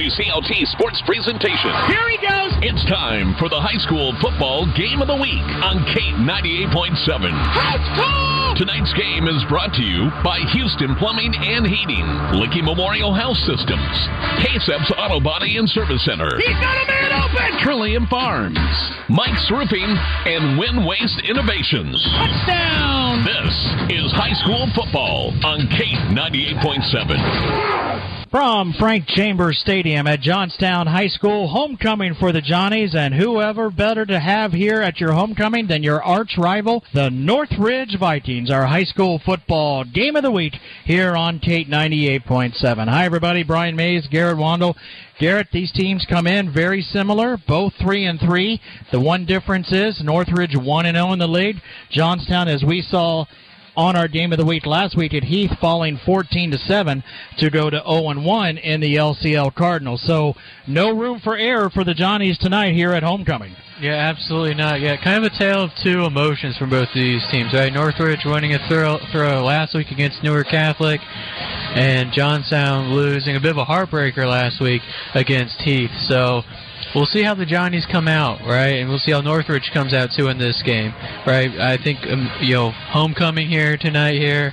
WCLT Sports Presentation. Here he goes. It's time for the high school football game of the week on K98.7. High school! Tonight's game is brought to you by Houston Plumbing and Heating, Licky Memorial Health Systems, KSEP's Auto Body and Service Center. He's got a man open! Trillium Farms, Mike's Roofing, and Win Waste Innovations. Touchdown! This is high school football on K98.7. From Frank Chambers Stadium at Johnstown High School, homecoming for the Johnnies, and whoever better to have here at your homecoming than your arch rival, the Northridge Vikings, our high school football game of the week here on K98.7. Hi, everybody. Brian Mays, Garrett Wandel. Garrett, these teams come in very similar, both 3-3. The one difference is Northridge 1-0 in the league. Johnstown, as we saw on our game of the week last week at Heath, falling 14-7 to go to 0-1 in the LCL Cardinals. So no room for error for the Johnnies tonight here at homecoming. Yeah, absolutely not. Yeah, kind of a tale of two emotions from both of these teams, right? Northridge winning a throw last week against Newark Catholic, and Johnstown losing a bit of a heartbreaker last week against Heath. So we'll see how the Johnnies come out, right? And we'll see how Northridge comes out, too, in this game, right? I think, homecoming here tonight here.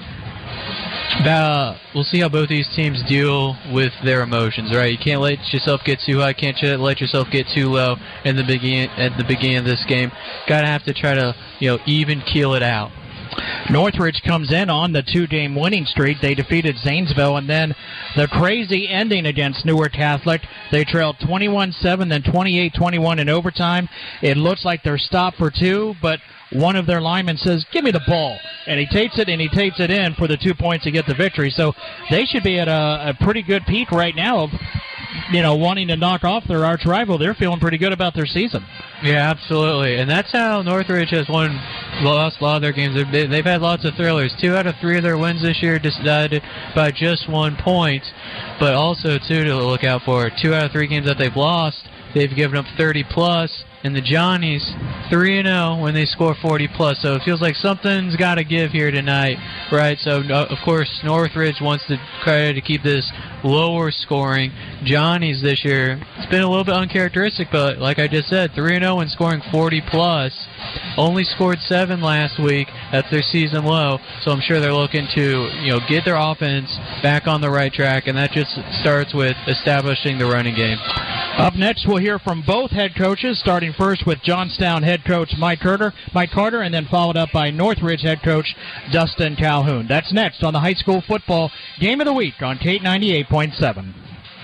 We'll see how both these teams deal with their emotions, right? You can't let yourself get too high, can't let yourself get too low at the beginning of this game. Gotta have to try to, even keel it out. Northridge comes in on the 2-game winning streak. They defeated Zanesville, and then the crazy ending against Newark Catholic. They trailed 21-7, then 28-21 in overtime. It looks like they're stopped for two, but one of their linemen says, "Give me the ball." And he takes it, and he takes it in for the 2 points to get the victory. So they should be at a pretty good peak right now of, wanting to knock off their arch rival. They're feeling pretty good about their season. Yeah, absolutely. And that's how Northridge has lost a lot of their games. They've had lots of thrillers. 2 out of 3 of their wins this year decided by just 1 point. But also, too, to look out for, 2 out of 3 games that they've lost, they've given up 30-plus. And the Johnnies, 3-0 when they score 40-plus. So it feels like something's got to give here tonight, right? So, of course, Northridge wants to try to keep this lower scoring. Johnnies this year, it's been a little bit uncharacteristic, but like I just said, 3-0 and scoring 40-plus. Only scored 7 last week. That's their season low. So I'm sure they're looking to, get their offense back on the right track, and that just starts with establishing the running game. Up next, we'll hear from both head coaches, starting first with Johnstown head coach Mike Carter, and then followed up by Northridge head coach Dustin Calhoun. That's next on the high school football game of the week on K98.7.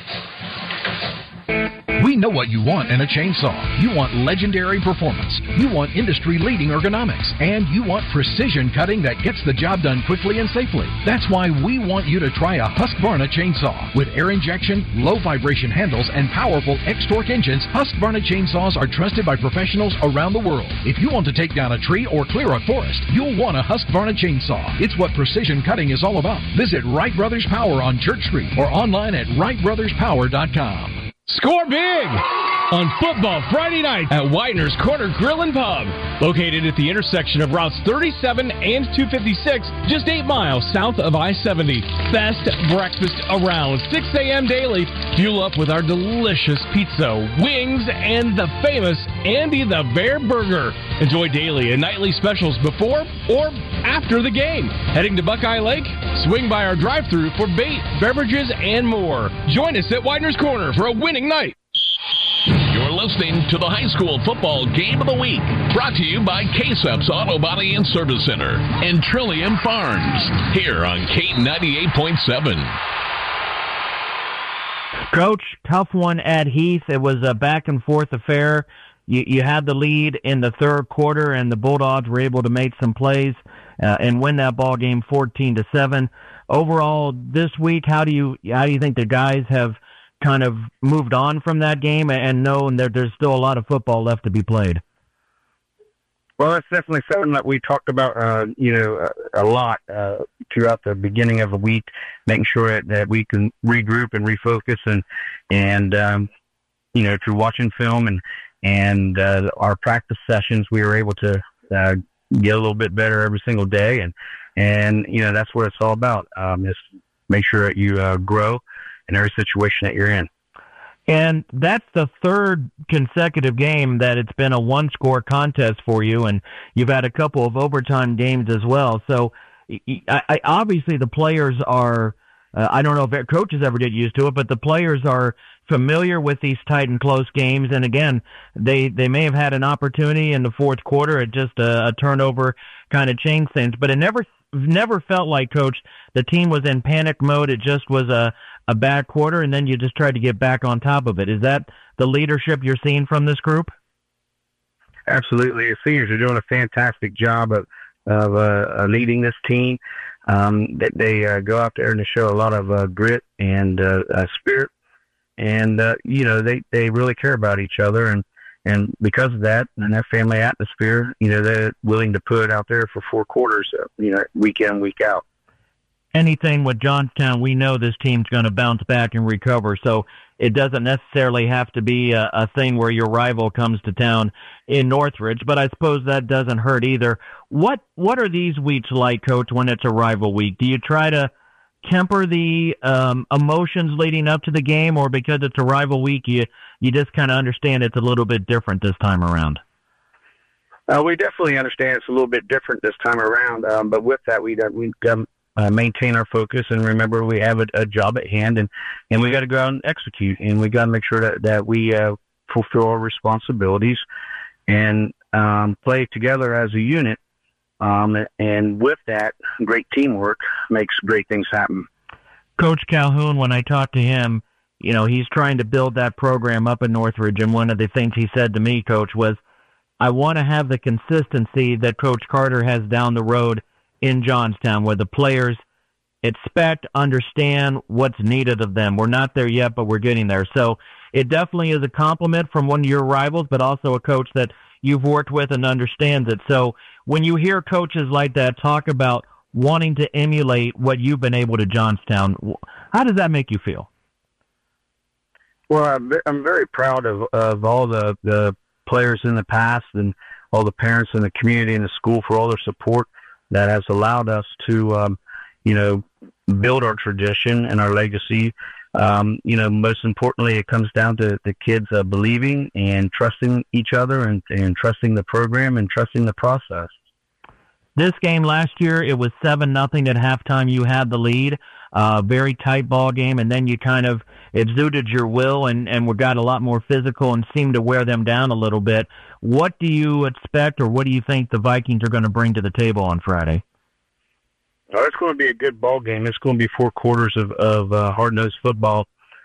We know what you want in a chainsaw. You want legendary performance. You want industry-leading ergonomics. And you want precision cutting that gets the job done quickly and safely. That's why we want you to try a Husqvarna chainsaw. With air injection, low vibration handles, and powerful X-Torque engines, Husqvarna chainsaws are trusted by professionals around the world. If you want to take down a tree or clear a forest, you'll want a Husqvarna chainsaw. It's what precision cutting is all about. Visit Wright Brothers Power on Church Street or online at WrightBrothersPower.com. Score big on Football Friday night at Widener's Corner Grill and Pub, located at the intersection of routes 37 and 256, just 8 miles south of I-70. Best breakfast around, 6 a.m. daily. Fuel up with our delicious pizza, wings, and the famous Andy the Bear Burger. Enjoy daily and nightly specials before or after the game. Heading to Buckeye Lake? Swing by our drive-thru for bait, beverages, and more. Join us at Widener's Corner for a winning night. You're listening to the high school football game of the week, brought to you by KSEP's Auto Body and Service Center and Trillium Farms, here on K98.7. Coach, tough one at Heath. It was a back-and-forth affair. You had the lead in the third quarter, and the Bulldogs were able to make some plays and win that ball game 14-7. Overall, this week, how do you think the guys have kind of moved on from that game and knowing that there's still a lot of football left to be played? Well, that's definitely something that we talked about, a lot throughout the beginning of the week, making sure that we can regroup and refocus and through watching film and our practice sessions, we were able to get a little bit better every single day. And that's what it's all about, is make sure that you grow in every situation that you're in. And that's the third consecutive game that it's been a one-score contest for you, and you've had a couple of overtime games as well. So obviously the players are, I don't know if coaches ever get used to it, but the players are familiar with these tight and close games. And again, they may have had an opportunity in the fourth quarter at just a turnover kind of changed things, but it never felt like, Coach, the team was in panic mode. It just was a bad quarter, and then you just tried to get back on top of it. Is that the leadership you're seeing from this group? Absolutely. The seniors are doing a fantastic job of leading this team. They go out there and they show a lot of grit and spirit, and they really care about each other, and because of that and that family atmosphere, they're willing to put it out there for 4 quarters, week in, week out. Anything with Johnstown, we know this team's going to bounce back and recover, so it doesn't necessarily have to be a thing where your rival comes to town in Northridge, but I suppose that doesn't hurt either. What are these weeks like, Coach, when it's a rival week? Do you try to temper the emotions leading up to the game, or because it's a rival week, you just kind of understand it's a little bit different this time around? We definitely understand it's a little bit different this time around, but with that, we've got maintain our focus and remember we have a job at hand, and we got to go out and execute, and we got to make sure that we fulfill our responsibilities and play together as a unit. And with that, great teamwork makes great things happen. Coach Calhoun, when I talked to him, he's trying to build that program up in Northridge, and one of the things he said to me, Coach, was, I want to have the consistency that Coach Carter has down the road in Johnstown, where the players expect, understand what's needed of them. We're not there yet, but we're getting there. So it definitely is a compliment from one of your rivals, but also a coach that you've worked with and understands it. So when you hear coaches like that talk about wanting to emulate what you've been able to Johnstown, how does that make you feel? Well, I'm very proud of all the players in the past and all the parents in the community and the school for all their support that has allowed us to, build our tradition and our legacy. Most importantly, it comes down to the kids believing and trusting each other and trusting the program and trusting the process. This game last year, it was 7-0 at halftime. You had the lead, very tight ball game, and then you kind of exuded your will and we got a lot more physical and seemed to wear them down a little bit. What do you expect, or what do you think the Vikings are going to bring to the table on Friday? Oh, it's going to be a good ball game. It's going to be 4 quarters of hard-nosed football.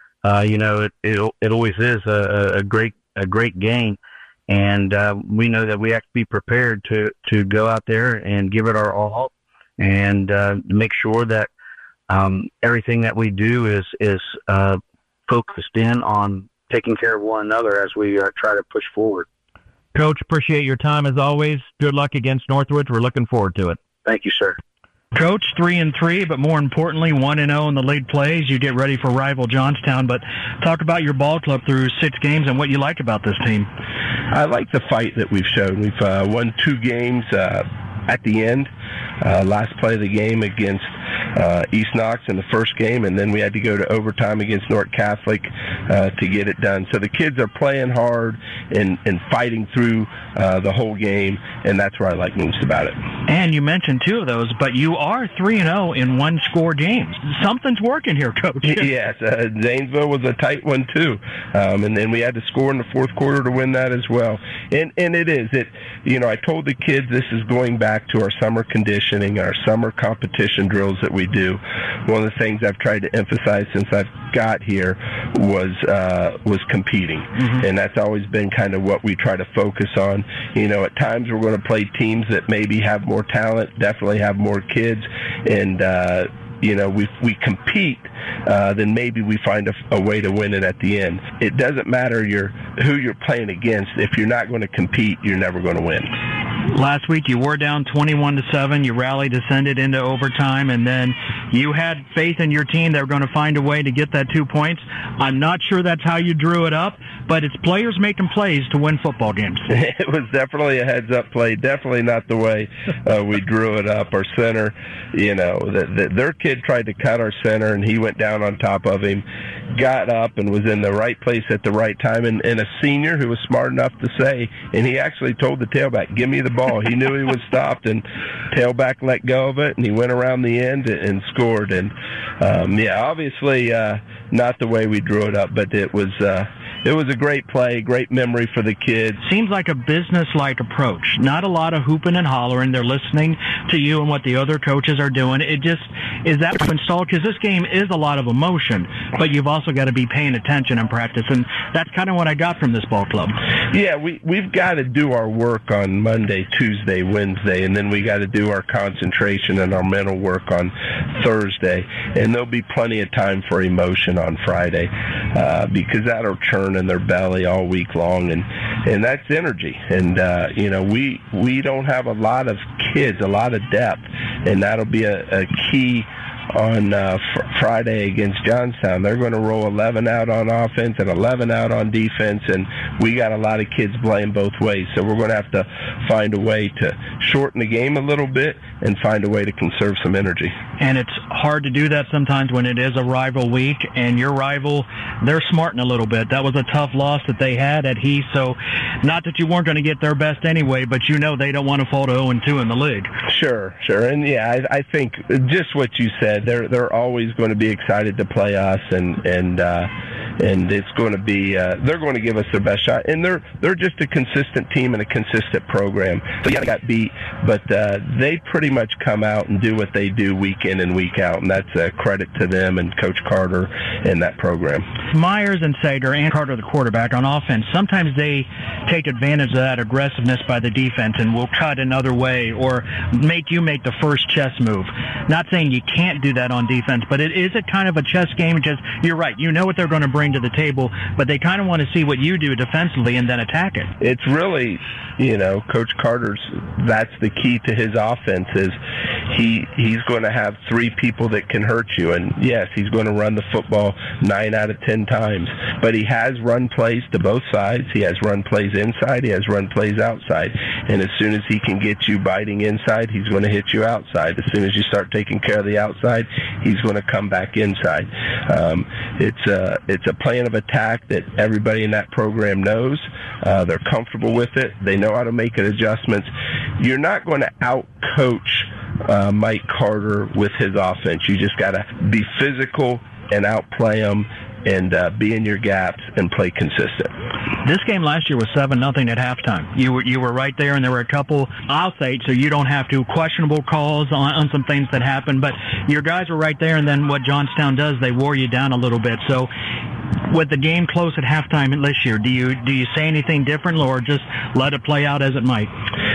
It always is a great game, and we know that we have to be prepared to go out there and give it our all, and make sure that everything that we do is focused in on taking care of one another as we try to push forward. Coach, appreciate your time as always. Good luck against Northridge. We're looking forward to it. Thank you, sir. Coach, 3-3, but more importantly, 1-0 in the league plays. You get ready for rival Johnstown, but talk about your ball club through 6 games and what you like about this team. I like the fight that we've shown. We've won 2 games at the end. Last play of the game against East Knox in the first game, and then we had to go to overtime against North Catholic to get it done. So the kids are playing hard and fighting through the whole game, and that's what I like most about it. And you mentioned 2 of those, but you are 3-0 in one-score games. Something's working here, Coach. Yes, Zanesville was a tight one too, and then we had to score in the fourth quarter to win that as well. And it is. I told the kids this is going back to our summer conditioning, our summer competition drills that we do. One of the things I've tried to emphasize since I've got here was competing, and that's always been kind of what we try to focus on. At times we're going to play teams that maybe have more talent, definitely have more kids, and we compete, then maybe we find a way to win it at the end. It doesn't matter who you're playing against. If you're not going to compete, you're never going to win. Last week you were down 21-7. You rallied, descended into overtime, and then You had faith in your team. They were going to find a way to get that 2 points. I'm not sure that's how you drew it up, but it's players making plays to win football games. It was definitely a heads-up play. Definitely not the way we drew it up. Our center, their kid tried to cut our center, and he went down on top of him, got up, and was in the right place at the right time. And a senior who was smart enough to say, and he actually told the tailback, "Give me the ball." He knew he was stopped, and tailback let go of it, and he went around the end and scored. And obviously not the way we drew it up, but it was a great play, great memory for the kids. Seems like a business-like approach. Not a lot of hooping and hollering. They're listening to you and what the other coaches are doing. It just, is that installed? Because this game is a lot of emotion, but you've also got to be paying attention in practice, and that's kind of what I got from this ball club. Yeah, we've got to do our work on Monday, Tuesday, Wednesday, and then we got to do our concentration and our mental work on Thursday, and there'll be plenty of time for emotion on Friday because that'll churn in their belly all week long, and that's energy. And we don't have a lot of kids, a lot of depth, and that'll be a key on Friday against Johnstown. They're going to roll 11 out on offense and 11 out on defense, and we got a lot of kids playing both ways. So we're going to have to find a way to shorten the game a little bit and find a way to conserve some energy. And it's hard to do that sometimes when it is a rival week, and your rival, they're smarting a little bit. That was a tough loss that they had at Heath, so not that you weren't going to get their best anyway, but they don't want to fall to 0-2 in the league. Sure. And I think just what you said, they're always going to be excited to play us, and it's going to be they're going to give us their best shot, and they're just a consistent team and a consistent program. So they got beat, but they pretty much come out and do what they do week in and week out, and that's a credit to them and Coach Carter and that program. Myers and Sager and Carter, the quarterback, on offense, sometimes they take advantage of that aggressiveness by the defense and will cut another way or make you make the first chess move. Not saying you can't do that on defense, but it is a kind of a chess game. Just, you're right, you know what they're going to bring to the table, but they kind of want to see what you do defensively and then attack it. It's really, Coach Carter's, that's the key to his offense is he's going to have three people that can hurt you. And yes, he's going to run the football 9 out of 10 times, but he has run plays to both sides. He has run plays inside. He has run plays outside. And as soon as he can get you biting inside, he's going to hit you outside. As soon as you start taking care of the outside, he's going to come back inside. It's a plan of attack that everybody in that program knows. They're comfortable with it. They know how to make adjustments. You're not going to out-coach Mike Carter with his offense. You just got to be physical and outplay him and be in your gaps and play consistent. This game last year was 7-0 at halftime. You were right there, and there were a couple, I'll say, so you don't have to, questionable calls on some things that happened, but your guys were right there, and then what Johnstown does, they wore you down a little bit. So with the game close at halftime this year, do you say anything different or just let it play out as it might?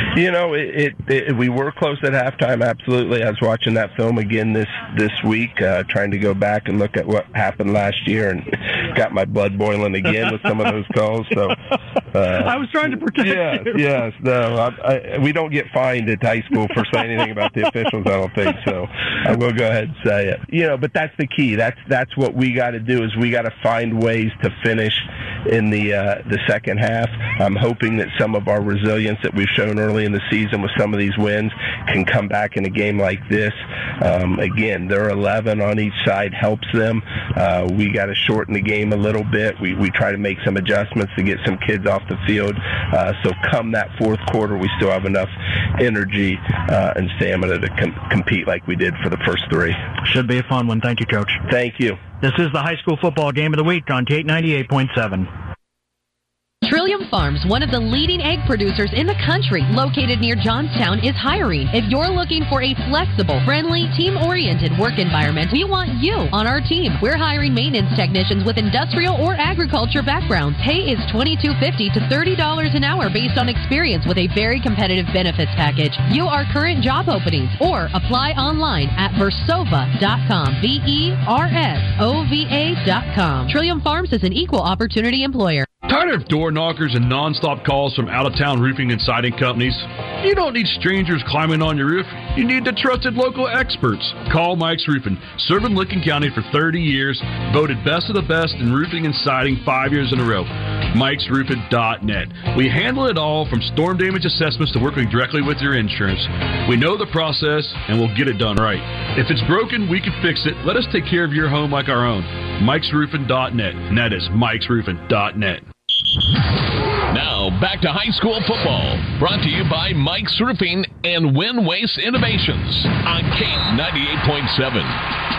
We were close at halftime, absolutely. I was watching that film again this week, trying to go back and look at what happened last year, and got my blood boiling again with some of those calls. So I was trying to protect you. Yes, no, we don't get fined at high school for saying anything about the officials, I don't think, so I will go ahead and say it. But that's the key. That's what we got to do, is we got to find ways to finish in the second half. I'm hoping that some of our resilience that we've shown early in the season with some of these wins can come back in a game like this. Again, they're 11 on each side, helps them. We got to shorten the game a little bit. We try to make some adjustments to get some kids off the field. So come that fourth quarter, we still have enough energy and stamina to compete like we did for the first three. Should be a fun one. Thank you, Coach. Thank you. This is the high school football game of the week on Kate 98.7. Trillium Farms, one of the leading egg producers in the country, located near Johnstown, is hiring. If you're looking for a flexible, friendly, team-oriented work environment, we want you on our team. We're hiring maintenance technicians with industrial or agriculture backgrounds. Pay is $22.50 to $30 an hour based on experience with a very competitive benefits package. View our current job openings or apply online at versova.com. VERSOVA.com. Trillium Farms is an equal opportunity employer. Tired of door knockers and nonstop calls from out-of-town roofing and siding companies? You don't need strangers climbing on your roof. You need the trusted local experts. Call Mike's Roofing. Serving Licking County for 30 years. Voted best of the best in roofing and siding 5 years in a row. Mike'sRoofing.net. We handle it all from storm damage assessments to working directly with your insurance. We know the process and we'll get it done right. If it's broken, we can fix it. Let us take care of your home like our own. Mike'sRoofing.net. And that is Mike'sRoofing.net. Now, back to high school football. Brought to you by Mike's Roofing and Win Waste Innovations on Kate 98.7.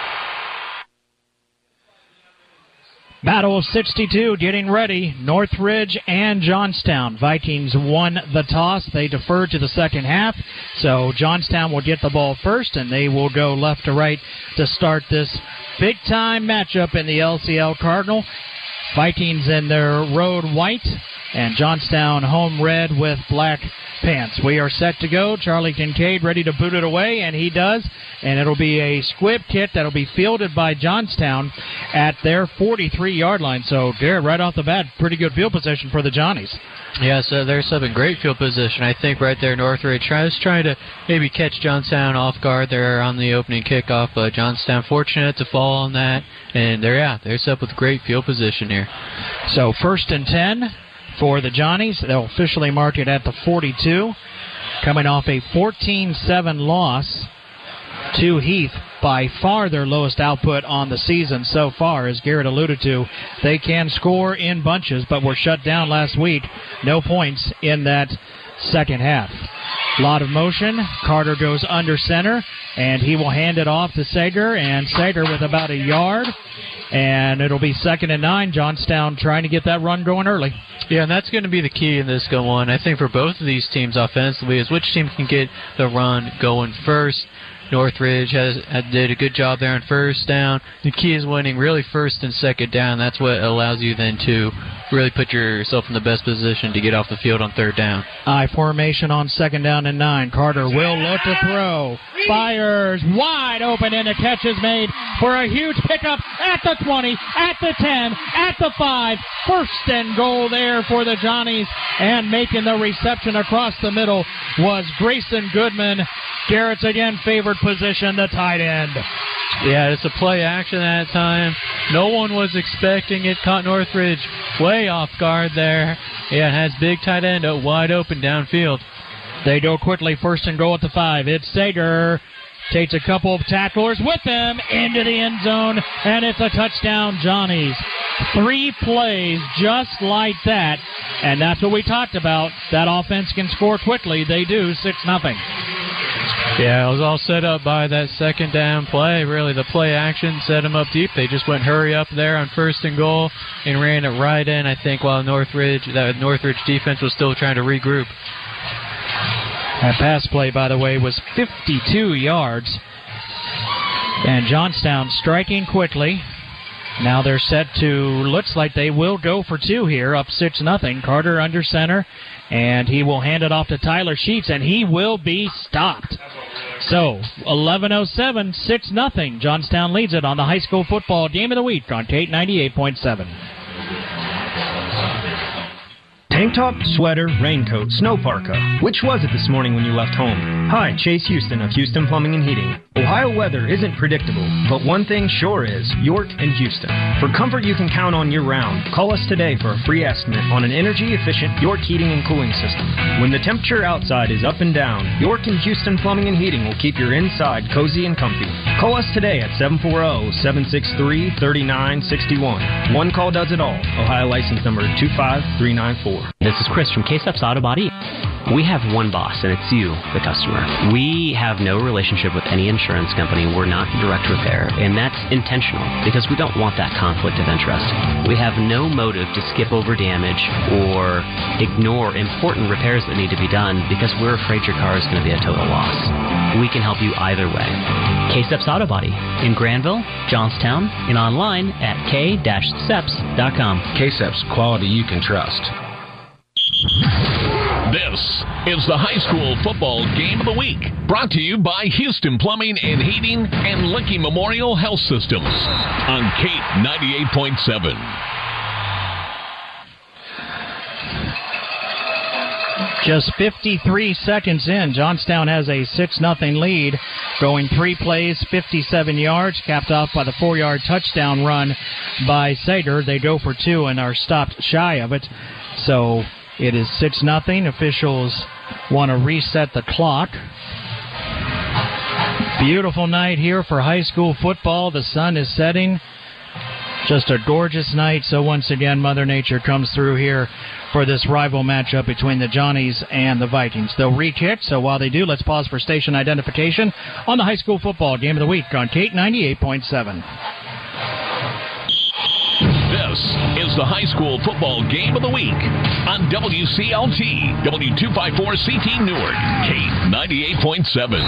Battle of 62 getting ready. Northridge and Johnstown. Vikings won the toss. They deferred to the second half. So Johnstown will get the ball first, and they will go left to right to start this big-time matchup in the LCL Cardinal. Vikings in their road white, and Johnstown home red with black pants. We are set to go. Charlie Kincaid ready to boot it away, and he does. And it'll be a squib kick that'll be fielded by Johnstown at their 43-yard line. So, Garrett, right off the bat, pretty good field position for the Johnnies. Yeah, so they're subbing great field position. I think right there Northridge trying to maybe catch Johnstown off guard there on the opening kickoff, but Johnstown fortunate to fall on that, and they're set up with great field position here. So 1st and 10 for the Johnnies. They'll officially mark it at the 42, coming off a 14-7 loss to Heath. By far their lowest output on the season so far. As Garrett alluded to, they can score in bunches, but were shut down last week. No points in that second half. A lot of motion. Carter goes under center, and he will hand it off to Sager, and Sager with about a yard. And it'll be 2nd and 9. Johnstown trying to get that run going early. Yeah, and that's going to be the key in this go on. I think for both of these teams offensively is which team can get the run going first. Northridge did a good job there on 1st down. The key is winning really 1st and 2nd down. That's what allows you then to really put yourself in the best position to get off the field on 3rd down. I formation on 2nd down and 9. Carter will look to throw. Fires wide open, and a catch is made for a huge pickup at the 20, at the 10, at the 5. 1st and goal there for the Johnnies, and making the reception across the middle was Grayson Goodman. Garrett's again favored position, the tight end. Yeah, it's a play action that time. No one was expecting it. Caught Northridge way off guard there. Yeah, it has big tight end wide open downfield. They go quickly, 1st and goal at the 5. It's Sager. Takes a couple of tacklers with them into the end zone, and it's a touchdown, Johnnies. 3 plays just like that, and that's what we talked about. That offense can score quickly. They do, 6-0. Yeah, it was all set up by that 2nd down play. Really, the play action set them up deep. They just went hurry up there on 1st and goal and ran it right in, I think, while that Northridge defense was still trying to regroup. That pass play, by the way, was 52 yards. And Johnstown striking quickly. Now they're set to, looks like they will go for 2 here, up 6-0. Carter under center, and he will hand it off to Tyler Sheets, and he will be stopped. So, 11:07, 6-0. Johnstown leads it on the high school football game of the week on Kate 98.7. Tank top, sweater, raincoat, snow parka. Which was it this morning when you left home? Hi, Chase Houston of Houston Plumbing and Heating. Ohio weather isn't predictable, but one thing sure is, York and Houston. For comfort you can count on year-round, call us today for a free estimate on an energy-efficient York heating and cooling system. When the temperature outside is up and down, York and Houston Plumbing and Heating will keep your inside cozy and comfy. Call us today at 740-763-3961. One call does it all. Ohio license number 25394. This is Chris from K-Steps Auto Body. We have one boss, and it's you, the customer. We have no relationship with any insurance company. We're not direct repair, and that's intentional because we don't want that conflict of interest. We have no motive to skip over damage or ignore important repairs that need to be done because we're afraid your car is going to be a total loss. We can help you either way. K-Steps Auto Body in Granville, Johnstown, and online at k-steps.com. K-Steps, quality you can trust. This is the high school football game of the week, brought to you by Houston Plumbing and Heating and Lincoln Memorial Health Systems on Kate 98.7. Just 53 seconds in, Johnstown has a 6-0 lead, going 3 plays, 57 yards, capped off by the 4-yard touchdown run by Sater. They go for 2 and are stopped shy of it. So it is 6-0. Officials want to reset the clock. Beautiful night here for high school football. The sun is setting. Just a gorgeous night. So once again, Mother Nature comes through here for this rival matchup between the Johnnies and the Vikings. They'll re-kick, so while they do, let's pause for station identification on the high school football game of the week on Kate 98.7. This is the high school football game of the week on WCLT, W254CT Newark, Kate 98.7.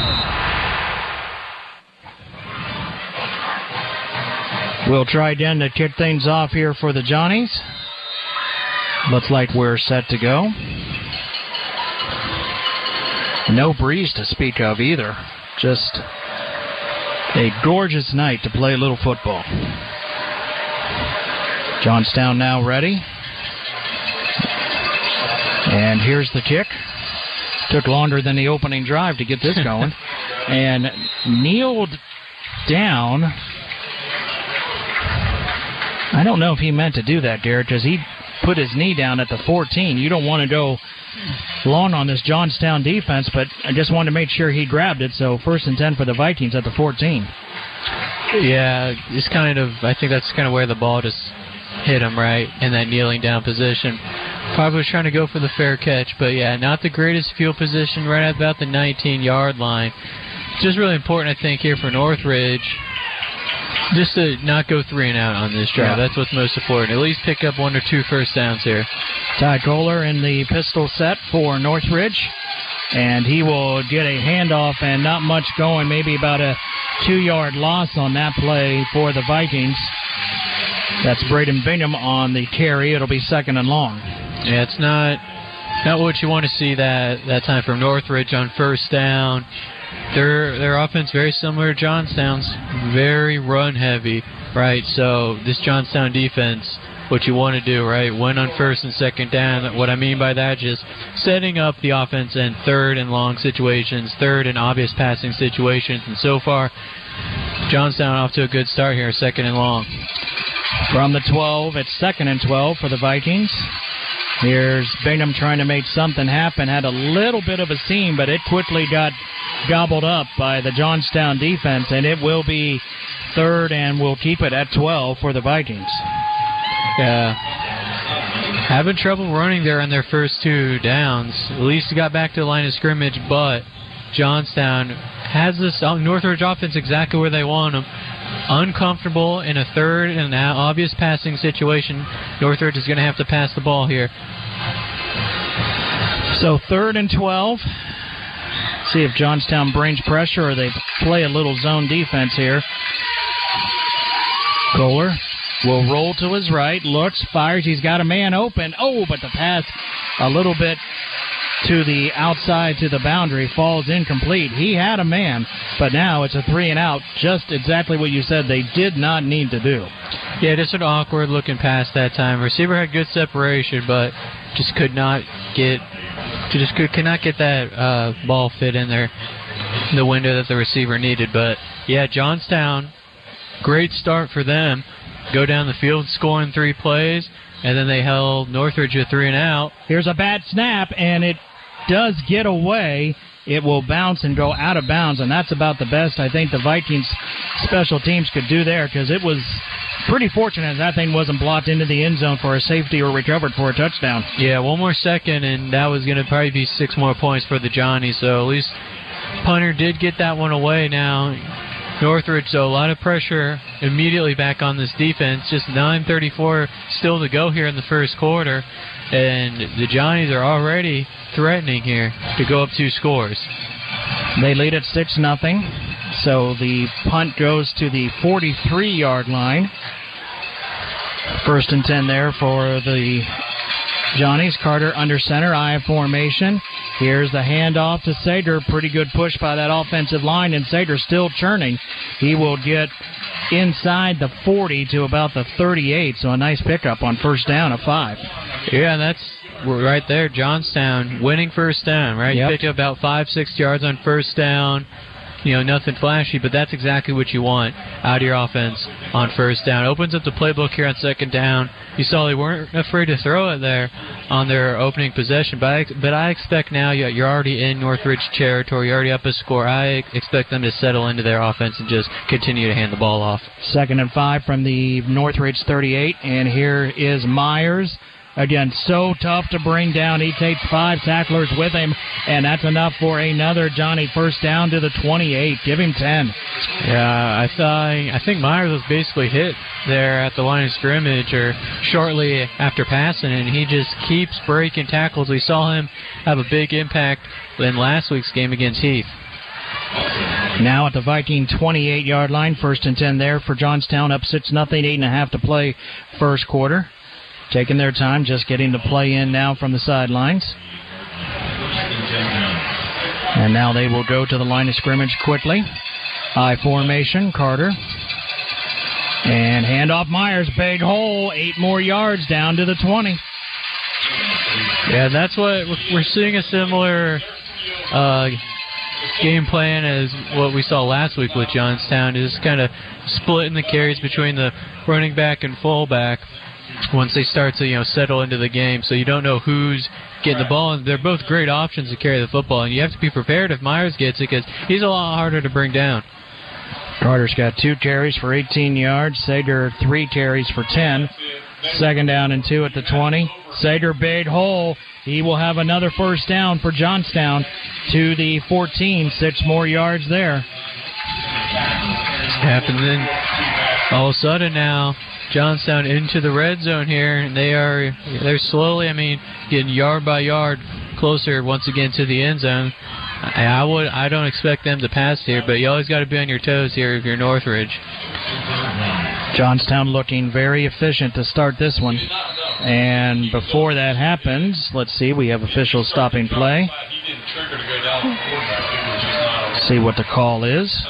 We'll try again to kick things off here for the Johnnies. Looks like we're set to go. No breeze to speak of either. Just a gorgeous night to play a little football. Johnstown now ready. And here's the kick. Took longer than the opening drive to get this going. And kneeled down. I don't know if he meant to do that, Derek, because he put his knee down at the 14. You don't want to go long on this Johnstown defense, but I just wanted to make sure he grabbed it. So 1st and 10 for the Vikings at the 14. Yeah, it's kind of, I think that's kind of where the ball just hit him, right, in that kneeling down position. Probably was trying to go for the fair catch, but yeah, not the greatest field position, right at about the 19-yard line. Just really important, I think, here for Northridge, just to not go 3 and out on this drive. Yeah. That's what's most important. At least pick up 1 or 2 first downs here. Ty Kohler in the pistol set for Northridge. And he will get a handoff and not much going. Maybe about a 2-yard loss on that play for the Vikings. That's Braden Bingham on the carry. It'll be 2nd and long. Yeah, it's not what you want to see that time from Northridge on first down. Their offense very similar to Johnstown's, very run heavy, right? So this Johnstown defense, what you want to do, right? Win on 1st and 2nd down. What I mean by that is setting up the offense in 3rd and long situations, 3rd and obvious passing situations. And so far, Johnstown off to a good start here, 2nd and long. From the 12, it's 2nd and 12 for the Vikings. Here's Bingham trying to make something happen. Had a little bit of a seam, but it quickly got gobbled up by the Johnstown defense, and it will be 3rd, and we'll keep it at 12 for the Vikings. Yeah. Having trouble running there on their first 2 downs. At least got back to the line of scrimmage, but Johnstown has this Northridge offense exactly where they want them. Uncomfortable in a 3rd and obvious passing situation. Northridge is going to have to pass the ball here. So 3rd and 12. See if Johnstown brings pressure or they play a little zone defense here. Kohler will roll to his right, looks, fires. He's got a man open. Oh, but the pass a little bit to the outside, to the boundary, falls incomplete. He had a man, but now it's a 3 and out. Just exactly what you said they did not need to do. Yeah, just an awkward looking pass that time. Receiver had good separation, but just could not get that ball fit in there, the window that the receiver needed. But yeah, Johnstown, great start for them. Go down the field, scoring 3 plays, and then they held Northridge to 3 and out. Here's a bad snap, and it does get away. It will bounce and go out of bounds, and that's about the best I think the Vikings special teams could do there, because it was pretty fortunate that thing wasn't blocked into the end zone for a safety or recovered for a touchdown. Yeah, 1 more second, and that was going to probably be 6 more points for the Johnnies, so at least punter did get that one away now. Northridge, so a lot of pressure immediately back on this defense. Just 9:34 still to go here in the first quarter, and the Johnnies are already threatening here to go up 2 scores. They lead at 6-0, so the punt goes to the 43-yard line. 1st and 10 there for the Johnnies. Carter under center, I formation. Here's the handoff to Sager. Pretty good push by that offensive line, and Sager still churning. He will get inside the 40 to about the 38, so a nice pickup on first down of 5. Yeah, right there, Johnstown winning first down, right? Yep. You picked up about 5-6 yards on first down. Nothing flashy, but that's exactly what you want out of your offense on first down. Opens up the playbook here on second down. You saw they weren't afraid to throw it there on their opening possession, but I expect now you're already in Northridge territory. You're already up a score. I expect them to settle into their offense and just continue to hand the ball off. 2nd and 5 from the Northridge 38, and here is Myers. Again, so tough to bring down. He takes 5 tacklers with him, and that's enough for another Johnny first down to the 28. Give him 10. Yeah, I think Myers was basically hit there at the line of scrimmage or shortly after passing, and he just keeps breaking tackles. We saw him have a big impact in last week's game against Heath. Now at the Viking 28-yard line, 1st and 10 there for Johnstown, up 6-0, 8.5 to play first quarter. Taking their time, just getting the play in now from the sidelines. And now they will go to the line of scrimmage quickly. I formation, Carter. And handoff Myers, big hole, 8 more yards down to the 20. Yeah, that's what we're seeing, a similar game plan as what we saw last week with Johnstown, is kind of splitting the carries between the running back and fullback once they start to settle into the game, so you don't know who's getting the ball, and they're both great options to carry the football, and you have to be prepared if Myers gets it because he's a lot harder to bring down. Carter's got 2 carries for 18 yards. Sager 3 carries for 10. 2nd down and 2 at the 20. Sager big hole. He will have another first down for Johnstown to the 14. 6 more yards there. And then all of a sudden now Johnstown into the red zone here, and they're slowly, getting yard by yard closer once again to the end zone. I don't expect them to pass here, but you always got to be on your toes here if you're Northridge. Johnstown looking very efficient to start this one. And before that happens, let's see, we have officials stopping play. See what the call is.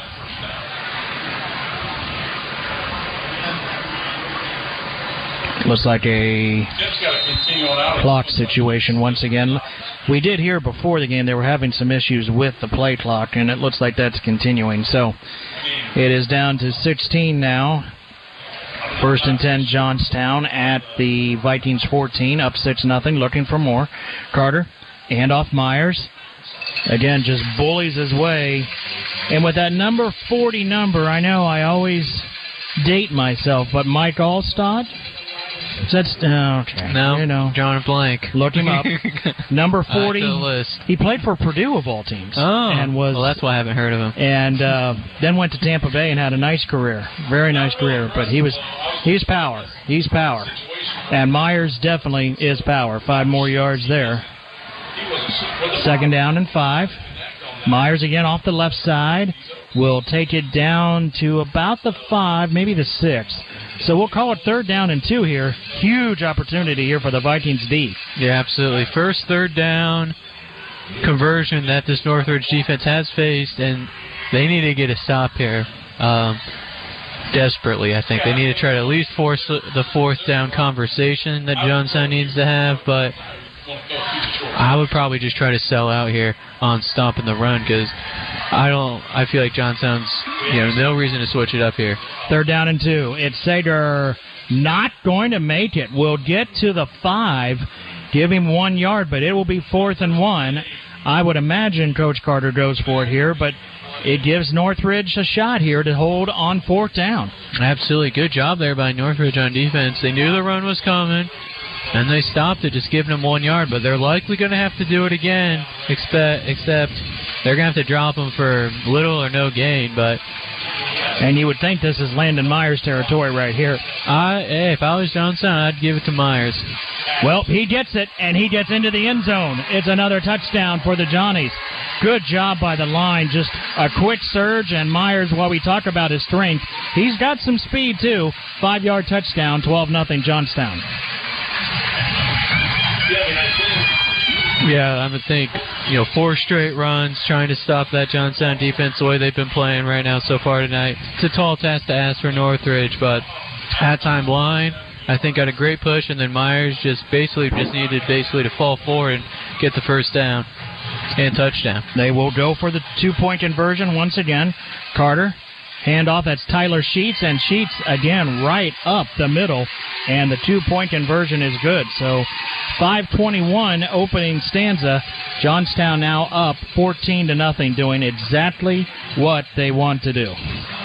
Looks like a clock situation once again. We did hear before the game they were having some issues with the play clock, and it looks like that's continuing. So it is down to 16 now. 1st and 10 Johnstown at the Vikings 14, up 6-0, looking for more. Carter, handoff Myers. Again, just bullies his way. And with that number 40 number, I know I always date myself, but Mike Allstott? That's okay. No, John Blank. Look him up. Number 40. He played for Purdue of all teams. Oh, and was, well, that's why I haven't heard of him. And then went to Tampa Bay and had a nice career, very nice career. But he's power. He's power. And Myers definitely is power. 5 more yards there. 2nd down and 5. Myers again off the left side will take it down to about the 5, maybe the 6. So we'll call it 3rd down and 2 here. Huge opportunity here for the Vikings D. Yeah, absolutely. First 3rd down conversion that this Northridge defense has faced, and they need to get a stop here desperately, I think. They need to try to at least force the 4th down conversation that Johnstown needs to have, but I would probably just try to sell out here on stopping the run because I feel like Johnstown's no reason to switch it up here. 3rd down and 2. It's Sager not going to make it. We'll get to the 5, give him 1 yard, but it will be 4th and 1. I would imagine Coach Carter goes for it here, but it gives Northridge a shot here to hold on 4th down. Absolutely. Good job there by Northridge on defense. They knew the run was coming, and they stopped it, just giving them 1 yard, but they're likely going to have to do it again, except they're going to have to drop them for little or no gain, but... And you would think this is Landon Myers' territory right here. Hey, if I was Johnstown, I'd give it to Myers. Well, he gets it, and he gets into the end zone. It's another touchdown for the Johnnies. Good job by the line. Just a quick surge, and Myers, while we talk about his strength, he's got some speed, too. 5-yard touchdown, 12-0 Johnstown. Yeah, I would think, 4 straight runs, trying to stop that Johnstown defense the way they've been playing right now so far tonight. It's a tall task to ask for Northridge, but halftime line, I think got a great push, and then Myers just needed to fall forward and get the first down and touchdown. They will go for the 2-point conversion once again. Carter, handoff, that's Tyler Sheets, and Sheets again right up the middle, and the 2-point conversion is good. So 5:21 opening stanza. Johnstown now up 14-0, doing exactly what they want to do.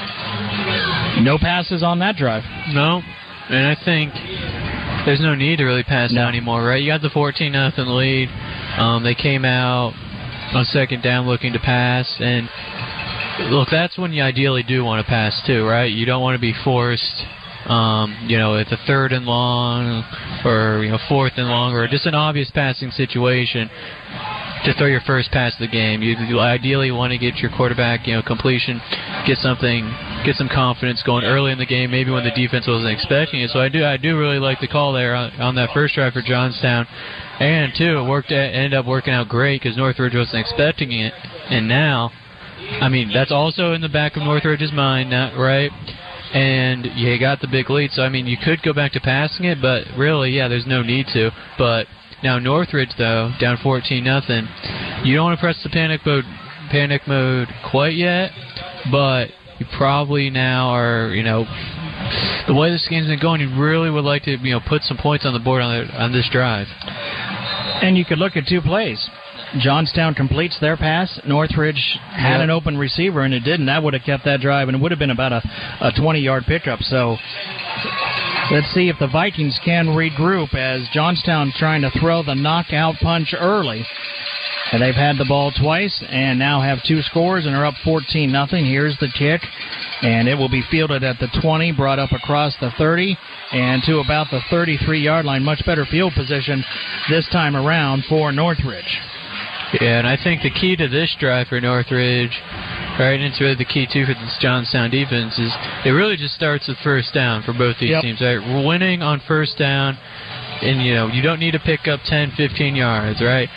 No passes on that drive. No, and I think there's no need to really pass now anymore, right? You got the 14-0 lead. They came out on second down looking to pass, and look, that's when you ideally do want to pass too, right? You don't want to be forced, at the 3rd and long or, 4th and long or just an obvious passing situation to throw your first pass of the game. You ideally want to get your quarterback, completion, get some confidence going early in the game, maybe when the defense wasn't expecting it. So I do really like the call there on that first drive for Johnstown. And, too, it ended up working out great because Northridge wasn't expecting it. And now, that's also in the back of Northridge's mind, right? And you got the big lead. So, you could go back to passing it, but really, there's no need to. But now Northridge, though, down 14-0. You don't want to press the panic mode quite yet, but you probably now are, the way this game's been going, you really would like to, put some points on the board on this drive. And you could look at 2 plays. Johnstown completes their pass. Northridge had an open receiver, and it didn't. That would have kept that drive, and it would have been about a 20-yard pickup. So let's see if the Vikings can regroup as Johnstown trying to throw the knockout punch early. And they've had the ball twice and now have 2 scores and are up 14-0. Here's the kick, and it will be fielded at the 20, brought up across the 30 and to about the 33-yard line. Much better field position this time around for Northridge. Yeah, and I think the key to this drive for Northridge, right, and it's really the key, too, for this Johnstown defense, is it really just starts with first down for both these teams, right? We're winning on first down, and, you don't need to pick up 10, 15 yards, right?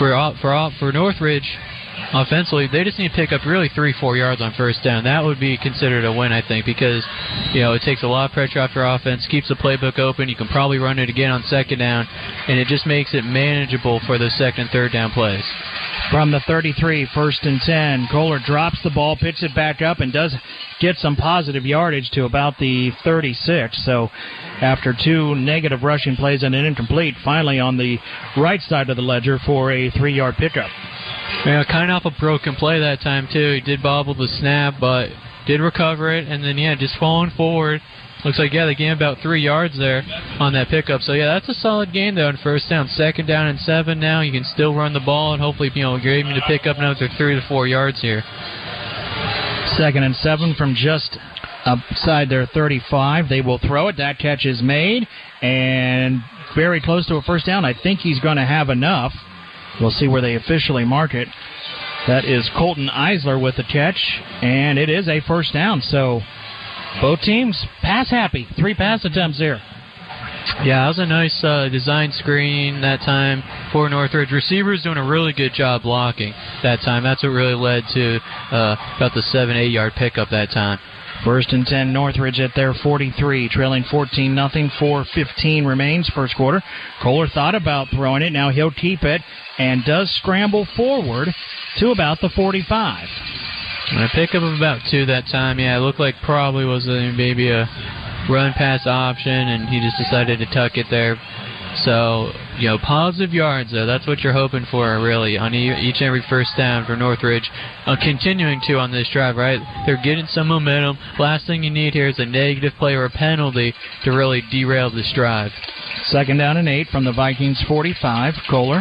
For Northridge, offensively, they just need to pick up really 3-4 yards on first down. That would be considered a win, I think, because, it takes a lot of pressure off your offense, keeps the playbook open. You can probably run it again on second down, and it just makes it manageable for the second and third down plays. From the 33, 1st and 10, Kohler drops the ball, picks it back up, and does get some positive yardage to about the 36. So after 2 negative rushing plays and an incomplete, finally on the right side of the ledger for a 3-yard pickup. Yeah, kind of off a broken play that time, too. He did bobble the snap, but did recover it, and then, just falling forward. Looks like, they gained about 3 yards there on that pickup. So, that's a solid gain, though, on first down. Second down and 7 now. You can still run the ball, and hopefully, you're able to pick up another 3 to 4 yards here. 2nd and 7 from just outside their 35. They will throw it. That catch is made, and very close to a first down. I think he's going to have enough. We'll see where they officially mark it. That is Colton Eisler with the catch, and it is a first down. So both teams pass happy. 3 pass attempts here. Yeah, that was a nice design screen that time for Northridge. Receivers doing a really good job blocking that time. That's what really led to about the 7-8 yard pickup that time. 1st and 10, Northridge at their 43, trailing 14-0. 4:15 remains first quarter. Kohler thought about throwing it. Now he'll keep it and does scramble forward to about the 45. And a pickup of about 2 that time. Yeah, it looked like probably was maybe a run-pass option, and he just decided to tuck it there. So, positive yards, though. That's what you're hoping for, really, on each and every first down for Northridge. Continuing to on this drive, right? They're getting some momentum. Last thing you need here is a negative play or a penalty to really derail this drive. 2nd down and 8 from the Vikings 45. Kohler.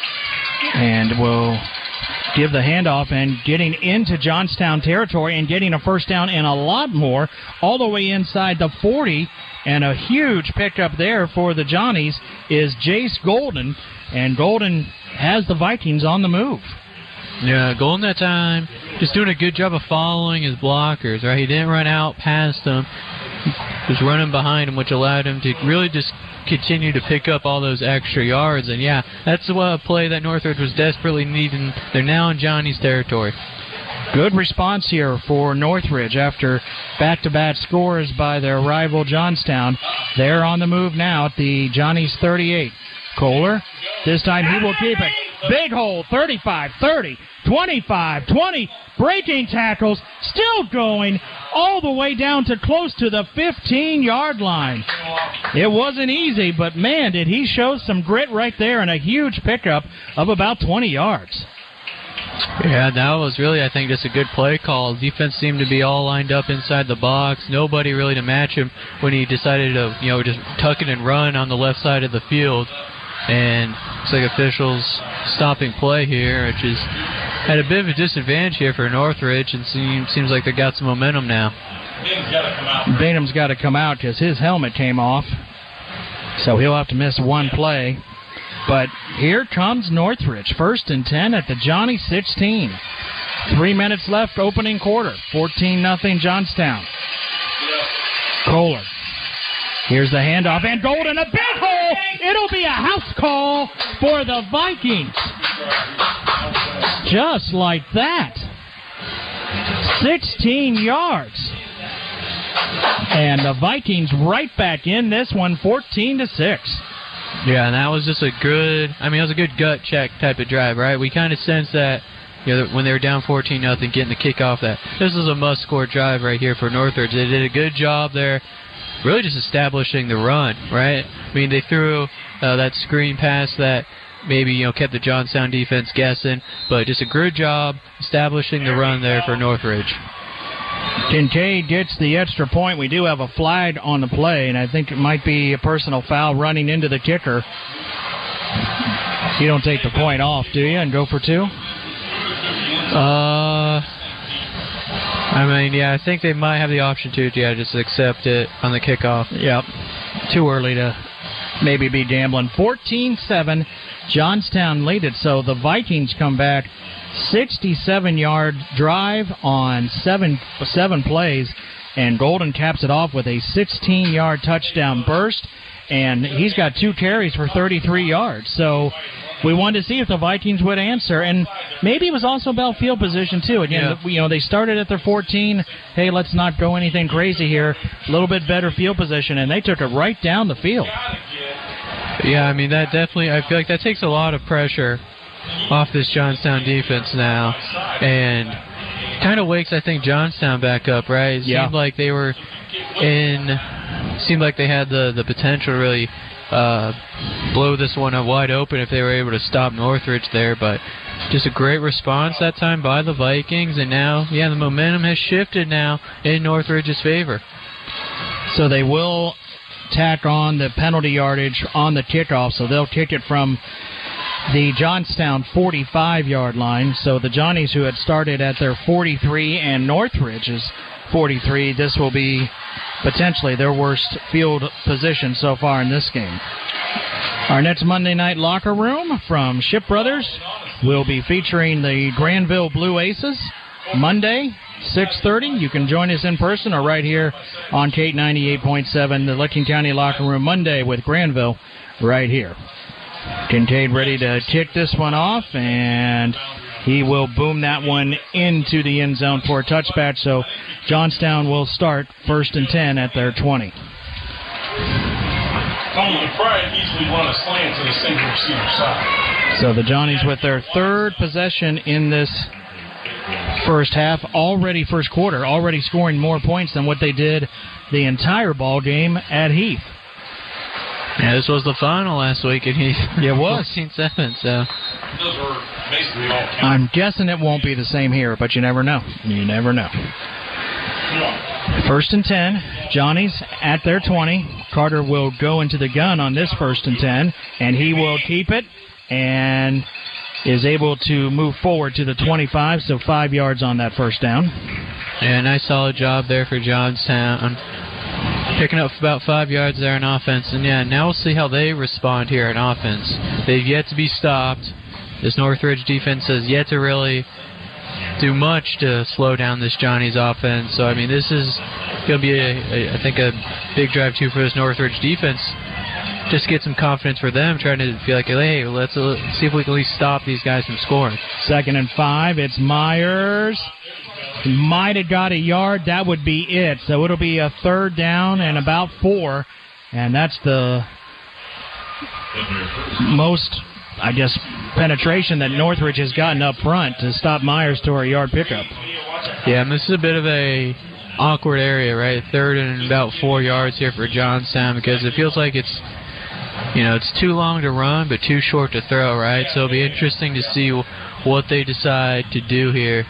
And will give the handoff and getting into Johnstown territory and getting a first down and a lot more all the way inside the 40. And a huge pickup there for the Johnnies is Jace Golden. And Golden has the Vikings on the move. Yeah, Golden that time just doing a good job of following his blockers, right? He didn't run out past them. He was running behind him, which allowed him to really just continue to pick up all those extra yards. And, that's a play that Northridge was desperately needing. They're now in Johnny's territory. Good response here for Northridge after back-to-back scores by their rival Johnstown. They're on the move now at the Johnny's 38. Kohler, this time he will keep it. Big hole, 35-30, 25-20. Breaking tackles, still going all the way down to close to the 15-yard line. It wasn't easy, but, man, did he show some grit right there and a huge pickup of about 20 yards. Yeah, that was really, I think, just a good play call. Defense seemed to be all lined up inside the box. Nobody really to match him when he decided to, just tuck it and run on the left side of the field. And looks like officials stopping play here, which is at a bit of a disadvantage here for Northridge, and seems like they got some momentum now. Bainham's got to come out because his helmet came off, so he'll have to miss one play. But here comes Northridge, 1st and 10 at the Johnny 16. 3 minutes left, opening quarter, 14-0 Johnstown. Kohler. Here's the handoff, and Golden, a big hole! It'll be a house call for the Vikings. Just like that. 16 yards. And the Vikings right back in this one, 14-6. Yeah, and that was just it was a good gut check type of drive, right? We kind of sensed that, when they were down 14-0, getting the kickoff, that this is a must-score drive right here for Northridge. They did a good job there, really just establishing the run, right? I mean, they threw that screen pass that maybe, kept the Johnstown defense guessing, but just a good job establishing the run there for Northridge. Kincaid gets the extra point. We do have a flag on the play, and I think it might be a personal foul running into the kicker. You don't take the point off, do you, and go for two? I think they might have the option to, just accept it on the kickoff. Yep. Too early to maybe be gambling. 14-7, Johnstown lead it, so the Vikings come back. 67-yard drive on seven plays, and Golden caps it off with a 16-yard touchdown burst, and he's got 2 carries for 33 yards. So we wanted to see if the Vikings would answer, and maybe it was also about field position too. Again, they started at their 14. Hey, let's not go anything crazy here. A little bit better field position, and they took it right down the field. Yeah, that definitely, I feel like that takes a lot of pressure off this Johnstown defense now, and kind of wakes, I think, Johnstown back up, right? It seemed like they were seemed like they had the potential to really blow this one up wide open if they were able to stop Northridge there, but just a great response that time by the Vikings, and now, the momentum has shifted now in Northridge's favor. So they will tack on the penalty yardage on the kickoff, so they'll kick it from the Johnstown 45-yard line. So the Johnnies, who had started at their 43 and Northridge's 43, this will be potentially their worst field position so far in this game. Our next Monday night locker room from Ship Brothers will be featuring the Granville Blue Aces. Monday, 6:30. You can join us in person or right here on Kate 98.7, the Licking County locker room Monday with Granville right here. Kincaid ready to kick this one off, and he will boom that one into the end zone for a touchback. So Johnstown will start 1st and 10 at their 20. Pride easily run a slant to the single receiver side. So the Johnnies with their 3rd possession in this first half, first quarter, already scoring more points than what they did the entire ball game at Heath. Yeah, this was the final last week at Heath. It was. 14-7, so. Those were basically all counted. I'm guessing it won't be the same here, but you never know. You never know. 1st and 10, Johnnies at their 20. Carter will go into the gun on this 1st and 10, and he will keep it and is able to move forward to the 25, so 5 yards on that first down. Yeah, nice solid job there for Johnstown. Picking up about 5 yards there on offense. And, now we'll see how they respond here on offense. They've yet to be stopped. This Northridge defense has yet to really do much to slow down this Johnny's offense. So, this is going to be, I think, a big drive, too, for this Northridge defense. just get some confidence for them, trying to feel like, hey, let's see if we can at least stop these guys from scoring. 2nd and 5. It's Myers. Might have got a yard. That would be it. So it'll be a 3rd down and about 4. And that's the most, I guess, penetration that Northridge has gotten up front to stop Myers to a yard pickup. Yeah, and this is a bit of a awkward area, right? 3rd and about 4 yards here for Johnstown, because it feels like it's too long to run but too short to throw, right? So it'll be interesting to see what they decide to do here.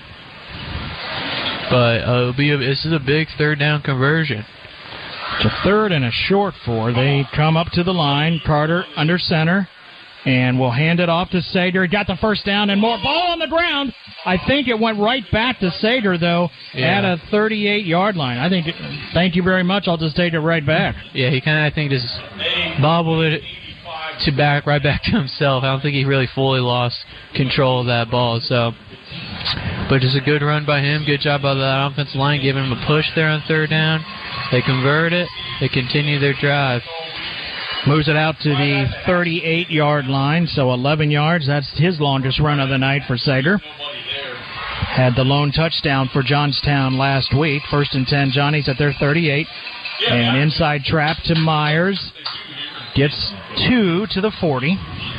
But this is a big 3rd down conversion. It's a 3rd and a short 4. They come up to the line. Carter under center. And we'll hand it off to Sager. Got the 1st down and more. Ball on the ground. I think it went right back to Sager, though, at a 38-yard line. I think, thank you very much. I'll just take it right back. Yeah, he kind of, I think, just bobbled it right back to himself. I don't think he really fully lost control of that ball. But just a good run by him. Good job by that offensive line, giving him a push there on 3rd down. They convert it. They continue their drive. Moves it out to the 38-yard line, so 11 yards. That's his longest run of the night for Sager. Had the lone touchdown for Johnstown last week. 1st and 10, Johnny's at their 38. And inside trap to Myers. Gets 2 to the 40.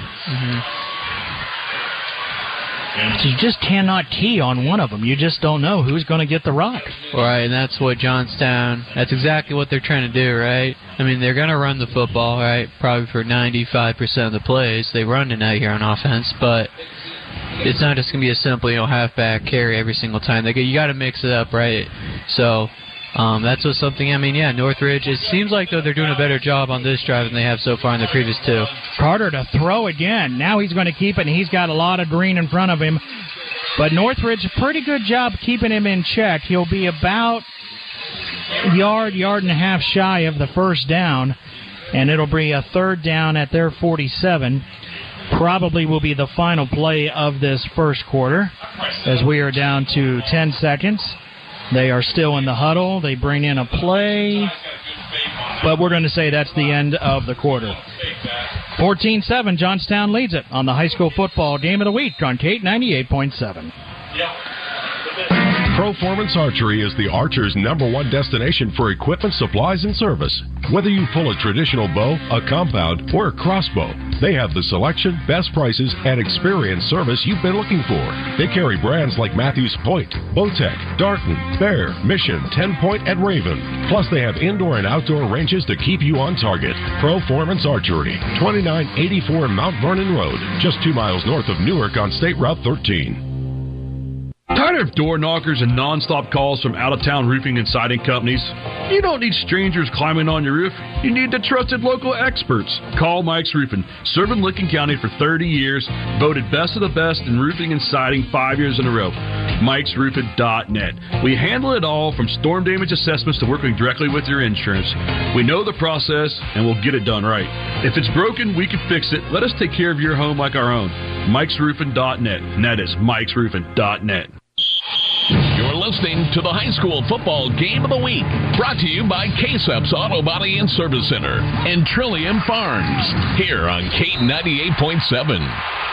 So you just cannot key on one of them. You just don't know who's going to get the rock. Right, and that's what that's exactly what they're trying to do, right? I mean, they're going to run the football, right? Probably for 95% of the plays. They run tonight here on offense, but it's not just going to be a simple, halfback carry every single time. You got to mix it up, right? So that's what's something. I mean, Northridge. It seems like though they're doing a better job on this drive than they have so far in the previous 2. Carter to throw again. Now he's going to keep it, and he's got a lot of green in front of him. But Northridge, pretty good job keeping him in check. He'll be about yard and a half shy of the 1st down, and it'll be a 3rd down at their 47. Probably will be the final play of this 1st quarter, as we are down to 10 seconds. They are still in the huddle. They bring in a play, but we're going to say that's the end of the quarter. 14-7, Johnstown leads it on the high school football game of the week on Kate 98.7. Proformance Archery is the archer's #1 destination for equipment, supplies, and service. Whether you pull a traditional bow, a compound, or a crossbow, they have the selection, best prices, and experienced service you've been looking for. They carry brands like Matthews Point, Bowtech, Darton, Bear, Mission, 10 Point, and Raven. Plus, they have indoor and outdoor ranges to keep you on target. Proformance Archery, 2984 Mount Vernon Road, just 2 miles north of Newark on State Route 13. Tired of door knockers and nonstop calls from out-of-town roofing and siding companies? You don't need strangers climbing on your roof. You need the trusted local experts. Call Mike's Roofing, serving Licking County for 30 years, voted best of the best in roofing and siding 5 years in a row. Mike'sRoofing.net. We handle it all from storm damage assessments to working directly with your insurance. We know the process, and we'll get it done right. If it's broken, we can fix it. Let us take care of your home like our own. Mike'sRoofing.net. And that is Mike'sRoofing.net. You're listening to the high school football game of the week, brought to you by K-Subs Auto Body and Service Center and Trillium Farms, here on Kate 98.7.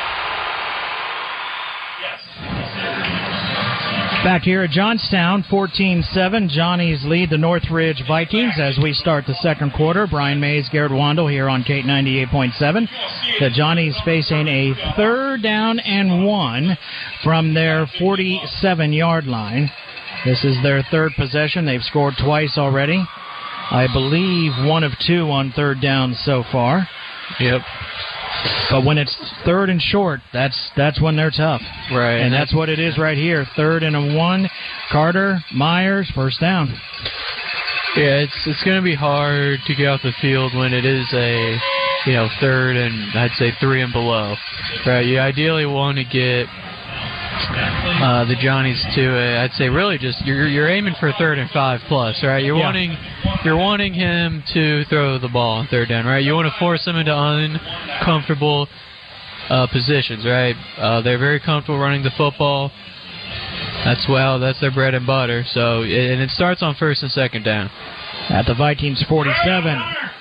Back here at Johnstown, 14-7. Johnny's lead the Northridge Vikings as we start the 2nd quarter. Brian Mays, Garrett Wandel here on Kate 98.7. The Johnnies facing a 3rd down and 1 from their 47-yard line. This is their 3rd possession. They've scored twice already. I believe 1 of 2 on 3rd down so far. Yep. But when it's 3rd and short, that's when they're tough. Right. And that's what it is right here. 3rd and a 1. Carter, Myers, 1st down. Yeah, it's going to be hard to get off the field when it is a 3rd and I'd say 3 and below. Right. You ideally want to get the Johnnies to I'd say really just you're aiming for 3rd and 5 plus, right? You're wanting him to throw the ball on 3rd down, right? You want to force him into uncomfortable positions, right? They're very comfortable running the football. That's their bread and butter. So and it starts on 1st and 2nd down. At the Vikings 47,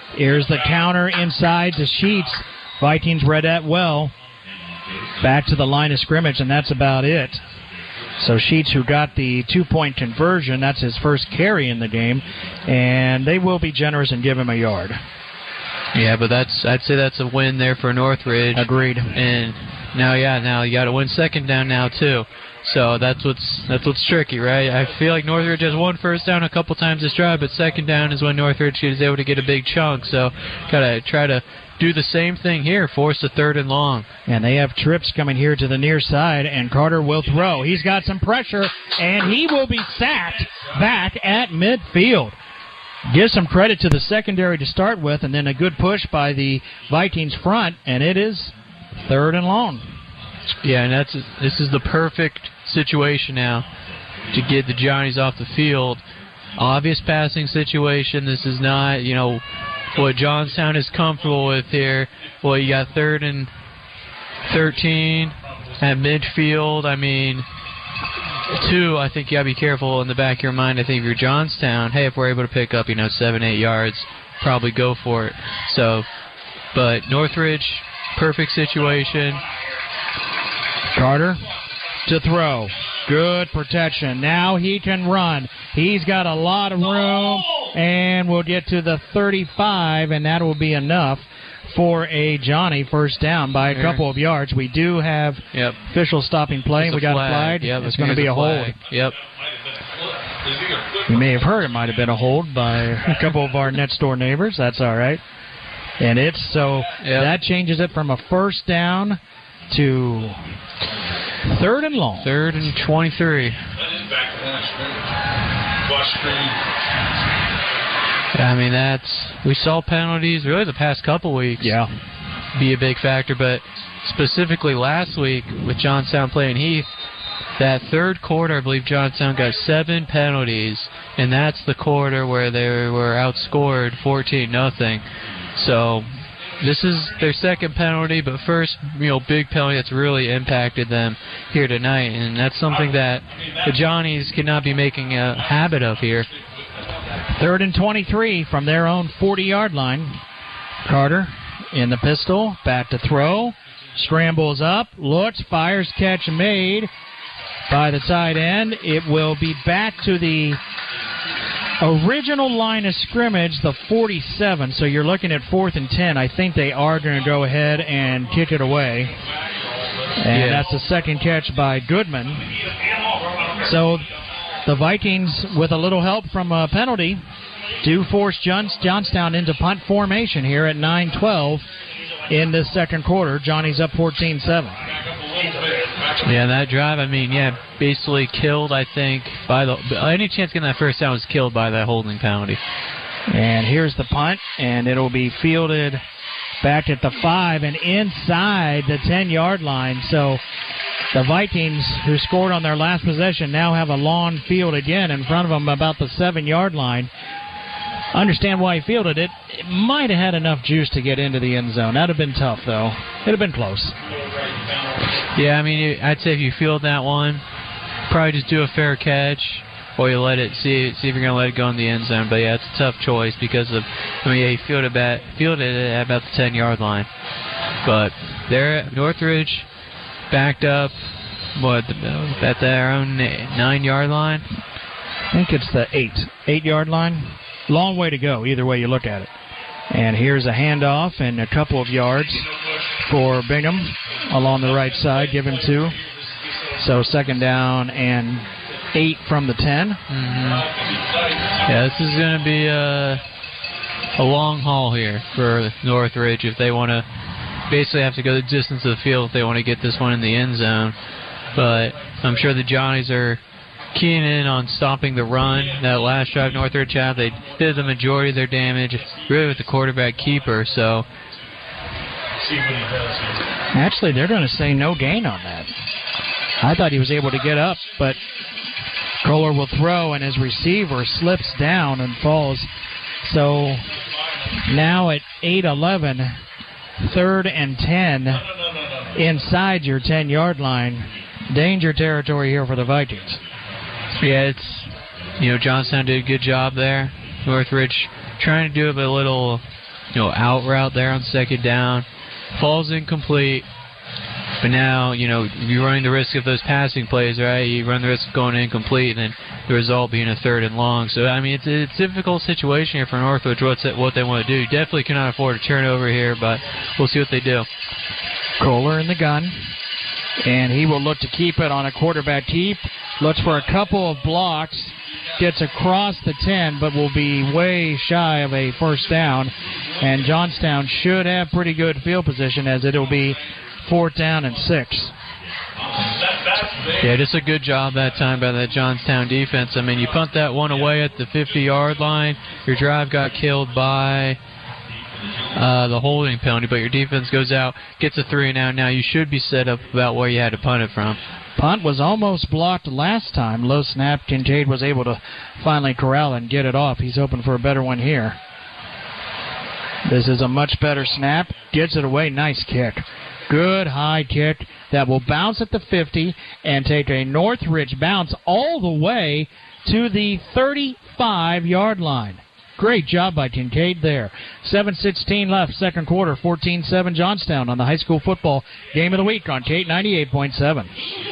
Here's the counter inside to Sheets. Vikings read that well. Back to the line of scrimmage, and that's about it. So Sheets, who got the 2-point conversion, that's his first carry in the game, and they will be generous and give him a yard. Yeah, but I'd say that's a win there for Northridge. Agreed. And now you got to win second down now too. So that's what's tricky, right? I feel like Northridge has won first down a couple times this drive, but second down is when Northridge is able to get a big chunk. So gotta try to do the same thing here, force a 3rd and long. And they have trips coming here to the near side, and Carter will throw. He's got some pressure, and he will be sacked back at midfield. Give some credit to the secondary to start with, and then a good push by the Vikings front, and it is 3rd and long. Yeah, and this is the perfect situation now to get the Johnnies off the field. Obvious passing situation. This is not, what Johnstown is comfortable with here. Well, you got 3rd and 13 at midfield. I mean, 2, I think you got to be careful in the back of your mind. I think if you're Johnstown, hey, if we're able to pick up, 7-8 yards, probably go for it. So, but Northridge, perfect situation. Carter to throw. Good protection. Now he can run. He's got a lot of room, and we'll get to the 35, and that will be enough for a Johnny first down by a couple of yards. We do have official stopping play. We got a flag. Yep, it's going to be a hold. Yep. You may have heard it might have been a hold by a couple of our next door neighbors. That's all right. And that changes it from a first down to 3rd and long. 3rd and 23. I mean, we saw penalties really the past couple weeks. Yeah. Be a big factor, but specifically last week with Johnstown playing Heath, that 3rd quarter, I believe Johnstown got 7 penalties, and that's the quarter where they were outscored 14-0. So this is their 2nd penalty, but first, big penalty that's really impacted them here tonight, and that's something that the Johnnies cannot be making a habit of here. 3rd and 23 from their own 40-yard line. Carter in the pistol, back to throw, scrambles up, looks, fires, catch made by the tight end. It will be back to the original line of scrimmage, the 47, so you're looking at 4th and 10. I think they are going to go ahead and kick it away. And that's the second catch by Goodman. So the Vikings, with a little help from a penalty, do force Johnstown into punt formation here at 9:12 in the second quarter. Johnny's up 14-7. Yeah, that drive, basically killed, I think, by any chance getting that first down was killed by that holding penalty. And here's the punt, and it'll be fielded back at the 5 and inside the 10-yard line. So the Vikings, who scored on their last possession, now have a long field again in front of them about the 7-yard line. Understand why he fielded it. It might have had enough juice to get into the end zone. That would have been tough, though. It would have been close. Yeah, I'd say if you field that one, probably just do a fair catch, or you let it see if you're going to let it go in the end zone. But yeah, it's a tough choice because of he fielded it at about the 10-yard line. But there, Northridge backed up at their own 9-yard line. I think it's the 8-yard line. Long way to go, either way you look at it. And here's a handoff and a couple of yards for Bingham along the right side, given 2. So 2nd down and 8 from the 10. Mm-hmm. Yeah, this is going to be a long haul here for Northridge if they want to basically have to go the distance of the field if they want to get this one in the end zone. But I'm sure the Johnnies are keying in on stopping the run. That last drive Northridge had, they did the majority of their damage really with the quarterback keeper. So actually, they're going to say no gain on that. I thought he was able to get up, but Kohler will throw, and his receiver slips down and falls. So now at 8-11, 3rd and 10 inside your 10-yard line. Danger territory here for the Vikings. Yeah, Johnstown did a good job there. Northridge trying to do it, but a little out route there on second down. Falls incomplete. But now, you're running the risk of those passing plays, right? You run the risk of going incomplete and then the result being a 3rd and long. So, it's a difficult situation here for Northridge, what they want to do. You definitely cannot afford a turnover here, but we'll see what they do. Kohler in the gun, and he will look to keep it on a quarterback keep. Looks for a couple of blocks, gets across the 10, but will be way shy of a first down. And Johnstown should have pretty good field position, as it'll be 4th down and 6. Yeah, just a good job that time by that Johnstown defense. You punt that one away at the 50-yard line. Your drive got killed by the holding penalty, but your defense goes out, gets a 3 and out. Now you should be set up about where you had to punt it from. Punt was almost blocked last time. Low snap. Kincaid was able to finally corral and get it off. He's hoping for a better one here. This is a much better snap. Gets it away. Nice kick. Good high kick that will bounce at the 50 and take a Northridge bounce all the way to the 35-yard line. Great job by Kincaid there. 7:16 left, second quarter, 14-7 Johnstown on the high school football game of the week on Kate 98.7.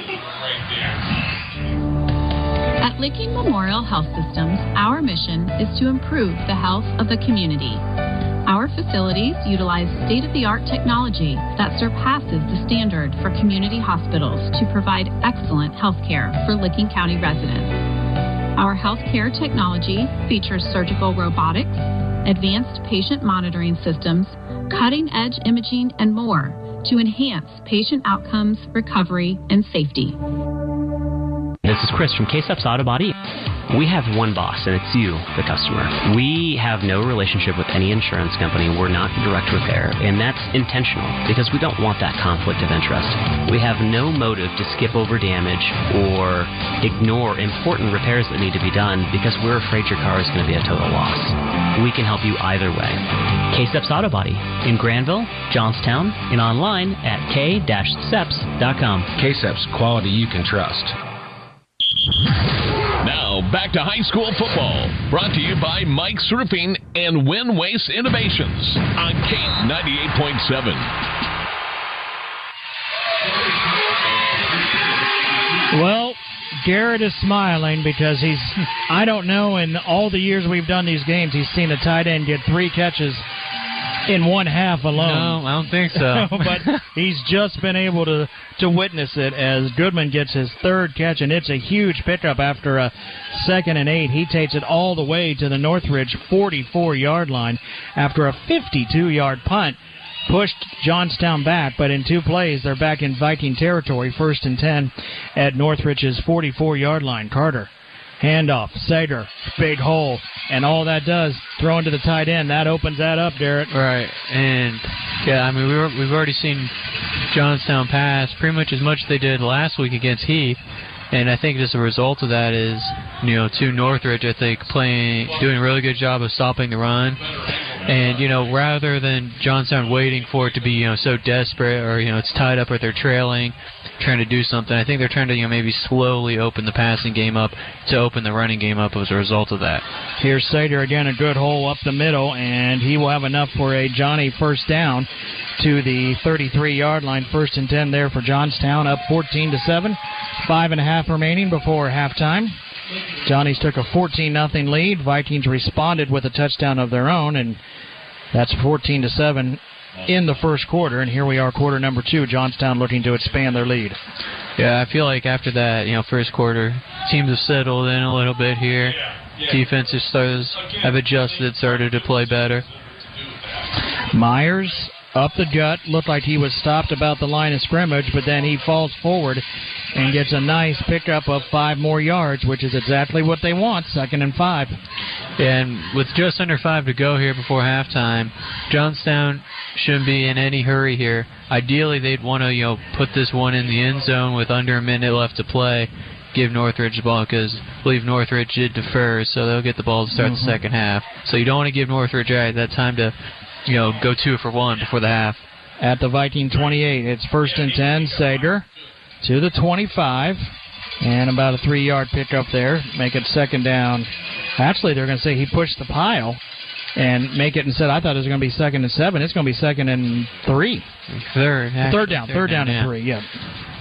At Licking Memorial Health Systems, our mission is to improve the health of the community. Our facilities utilize state-of-the-art technology that surpasses the standard for community hospitals to provide excellent health care for Licking County residents. Our healthcare technology features surgical robotics, advanced patient monitoring systems, cutting-edge imaging, and more to enhance patient outcomes, recovery, and safety. This is Chris from K-Steps Auto Body. We have one boss, and it's you, the customer. We have no relationship with any insurance company. We're not direct repair, and that's intentional because we don't want that conflict of interest. We have no motive to skip over damage or ignore important repairs that need to be done because we're afraid your car is going to be a total loss. We can help you either way. K-Steps Auto Body in Granville, Johnstown, and online at k-steps.com. K-Steps, quality you can trust. Now, back to high school football. Brought to you by Mike's Roofing and Win Waste Innovations on Kate 98.7. Well, Garrett is smiling because I don't know, in all the years we've done these games, he's seen a tight end get 3 catches in one half alone. No, I don't think so. But he's just been able to witness it as Goodman gets his 3rd catch, and it's a huge pickup after a 2nd and 8. He takes it all the way to the Northridge 44-yard line after a 52-yard punt. Pushed Johnstown back, but in 2 plays, they're back in Viking territory, 1st and 10 at Northridge's 44-yard line. Carter. Handoff, Sager, big hole, and all that does, throw into the tight end. That opens that up, Garrett. Right, and yeah, we've already seen Johnstown pass pretty much as much as they did last week against Heath, and I think as a result of that is, to Northridge, I think doing a really good job of stopping the run. And, rather than Johnstown waiting for it to be, so desperate or, it's tied up or they're trailing, trying to do something, I think they're trying to, maybe slowly open the passing game up to open the running game up as a result of that. Here's Sater again, a good hole up the middle, and he will have enough for a Johnny first down to the 33-yard line. 1st and 10 there for Johnstown, up 14-7. 5.5 remaining before halftime. Johnnies took a 14-0 lead. Vikings responded with a touchdown of their own, and that's 14-7 in the first quarter. And here we are, quarter number 2. Johnstown looking to expand their lead. Yeah, I feel like after that, first quarter, teams have settled in a little bit here. Defenses have adjusted, started to play better. Myers up the gut, looked like he was stopped about the line of scrimmage, but then he falls forward and gets a nice pickup of 5 more yards, which is exactly what they want, 2nd and 5. And with just under 5 to go here before halftime, Johnstown shouldn't be in any hurry here. Ideally, they'd want to, put this one in the end zone with under a minute left to play, give Northridge the ball, because I believe Northridge did defer, so they'll get the ball to start the second half. So you don't want to give Northridge that time to go 2 for 1 before the half. At the Viking 28, it's 1st and 10. Sager to the 25, and about a 3-yard pickup there. Make it 2nd down. Actually, they're going to say he pushed the pile, and make it instead. I thought it was going to be 2nd and 7. It's going to be 2nd and 3. Third down and 3, yeah.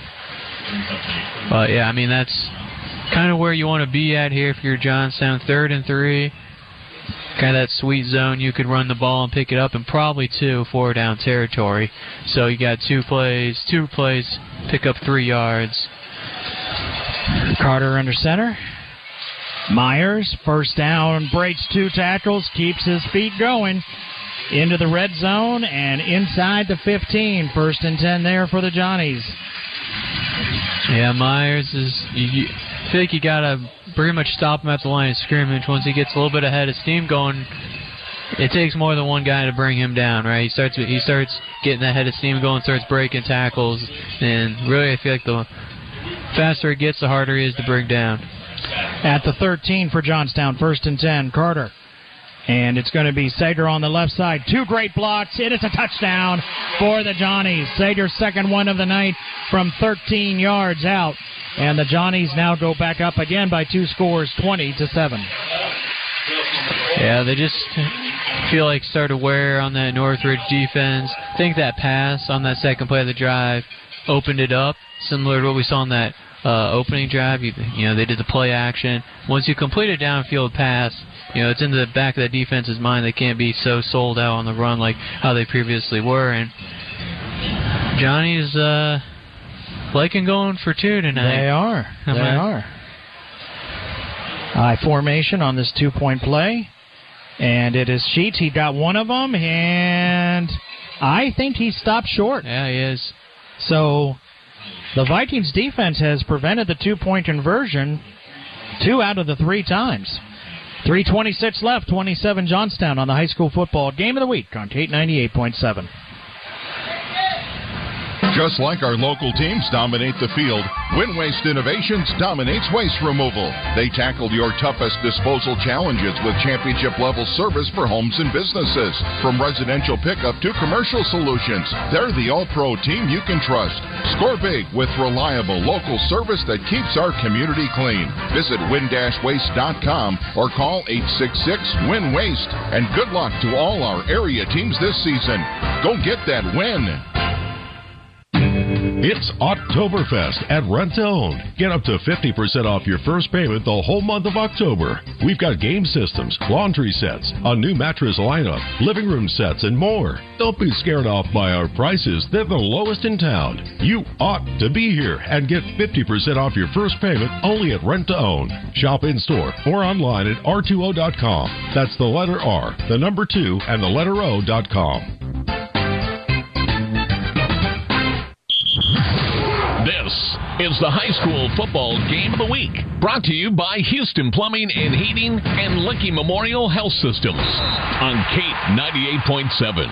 But, yeah, I mean, that's kind of where you want to be at here if you're Johnstown. 3rd and 3. Kind of that sweet zone. You could run the ball and pick it up, and probably 2 4-down territory. So you got 2 plays, pick up 3 yards. Carter under center. Myers, first down, breaks 2 tackles, keeps his feet going into the red zone and inside the 15. 1st and 10 there for the Johnnies. Yeah, Myers is... I feel like you got to pretty much stop him at the line of scrimmage. Once he gets a little bit ahead of steam going, it takes more than one guy to bring him down, right? He starts getting that head of steam going, starts breaking tackles, and really I feel like the faster it gets, the harder it is to bring down. At the 13 for Johnstown, 1st and 10, Carter. And it's going to be Sager on the left side. 2 great blocks. It is a touchdown for the Johnnies. Sager's second one of the night from 13 yards out. And the Johnnies now go back up again by 2 scores, 20-7. Yeah, they just feel like start to wear on that Northridge defense. I think that pass on that second play of the drive opened it up, similar to what we saw on that opening drive. You know, they did the play action. Once you complete a downfield pass, you know, it's in the back of the defense's mind. They can't be so sold out on the run like how they previously were. And Johnny's liking going for 2 tonight. They are. High formation on this 2-point play. And it is Sheets. He got one of them, and I think he stopped short. Yeah, he is. So the Vikings defense has prevented the 2-point conversion 2 out of the 3 times. 3:26 left, 27 Johnstown on the high school football game of the week on Kate 98.7. Just like our local teams dominate the field, Win Waste Innovations dominates waste removal. They tackled your toughest disposal challenges with championship-level service for homes and businesses. From residential pickup to commercial solutions, they're the all-pro team you can trust. Score big with reliable local service that keeps our community clean. Visit win-waste.com or call 866-WIN-WASTE. And good luck to all our area teams this season. Go get that win. It's Oktoberfest at Rent-to-Own. Get up to 50% off your first payment the whole month of October. We've got game systems, laundry sets, a new mattress lineup, living room sets, and more. Don't be scared off by our prices. They're the lowest in town. You ought to be here and get 50% off your first payment only at Rent-to-Own. Shop in-store or online at r2o.com. That's the letter R, the number 2, and the letter O.com. This is the high school football game of the week, brought to you by Houston Plumbing and Heating and Licking Memorial Health Systems on Kate 98.7.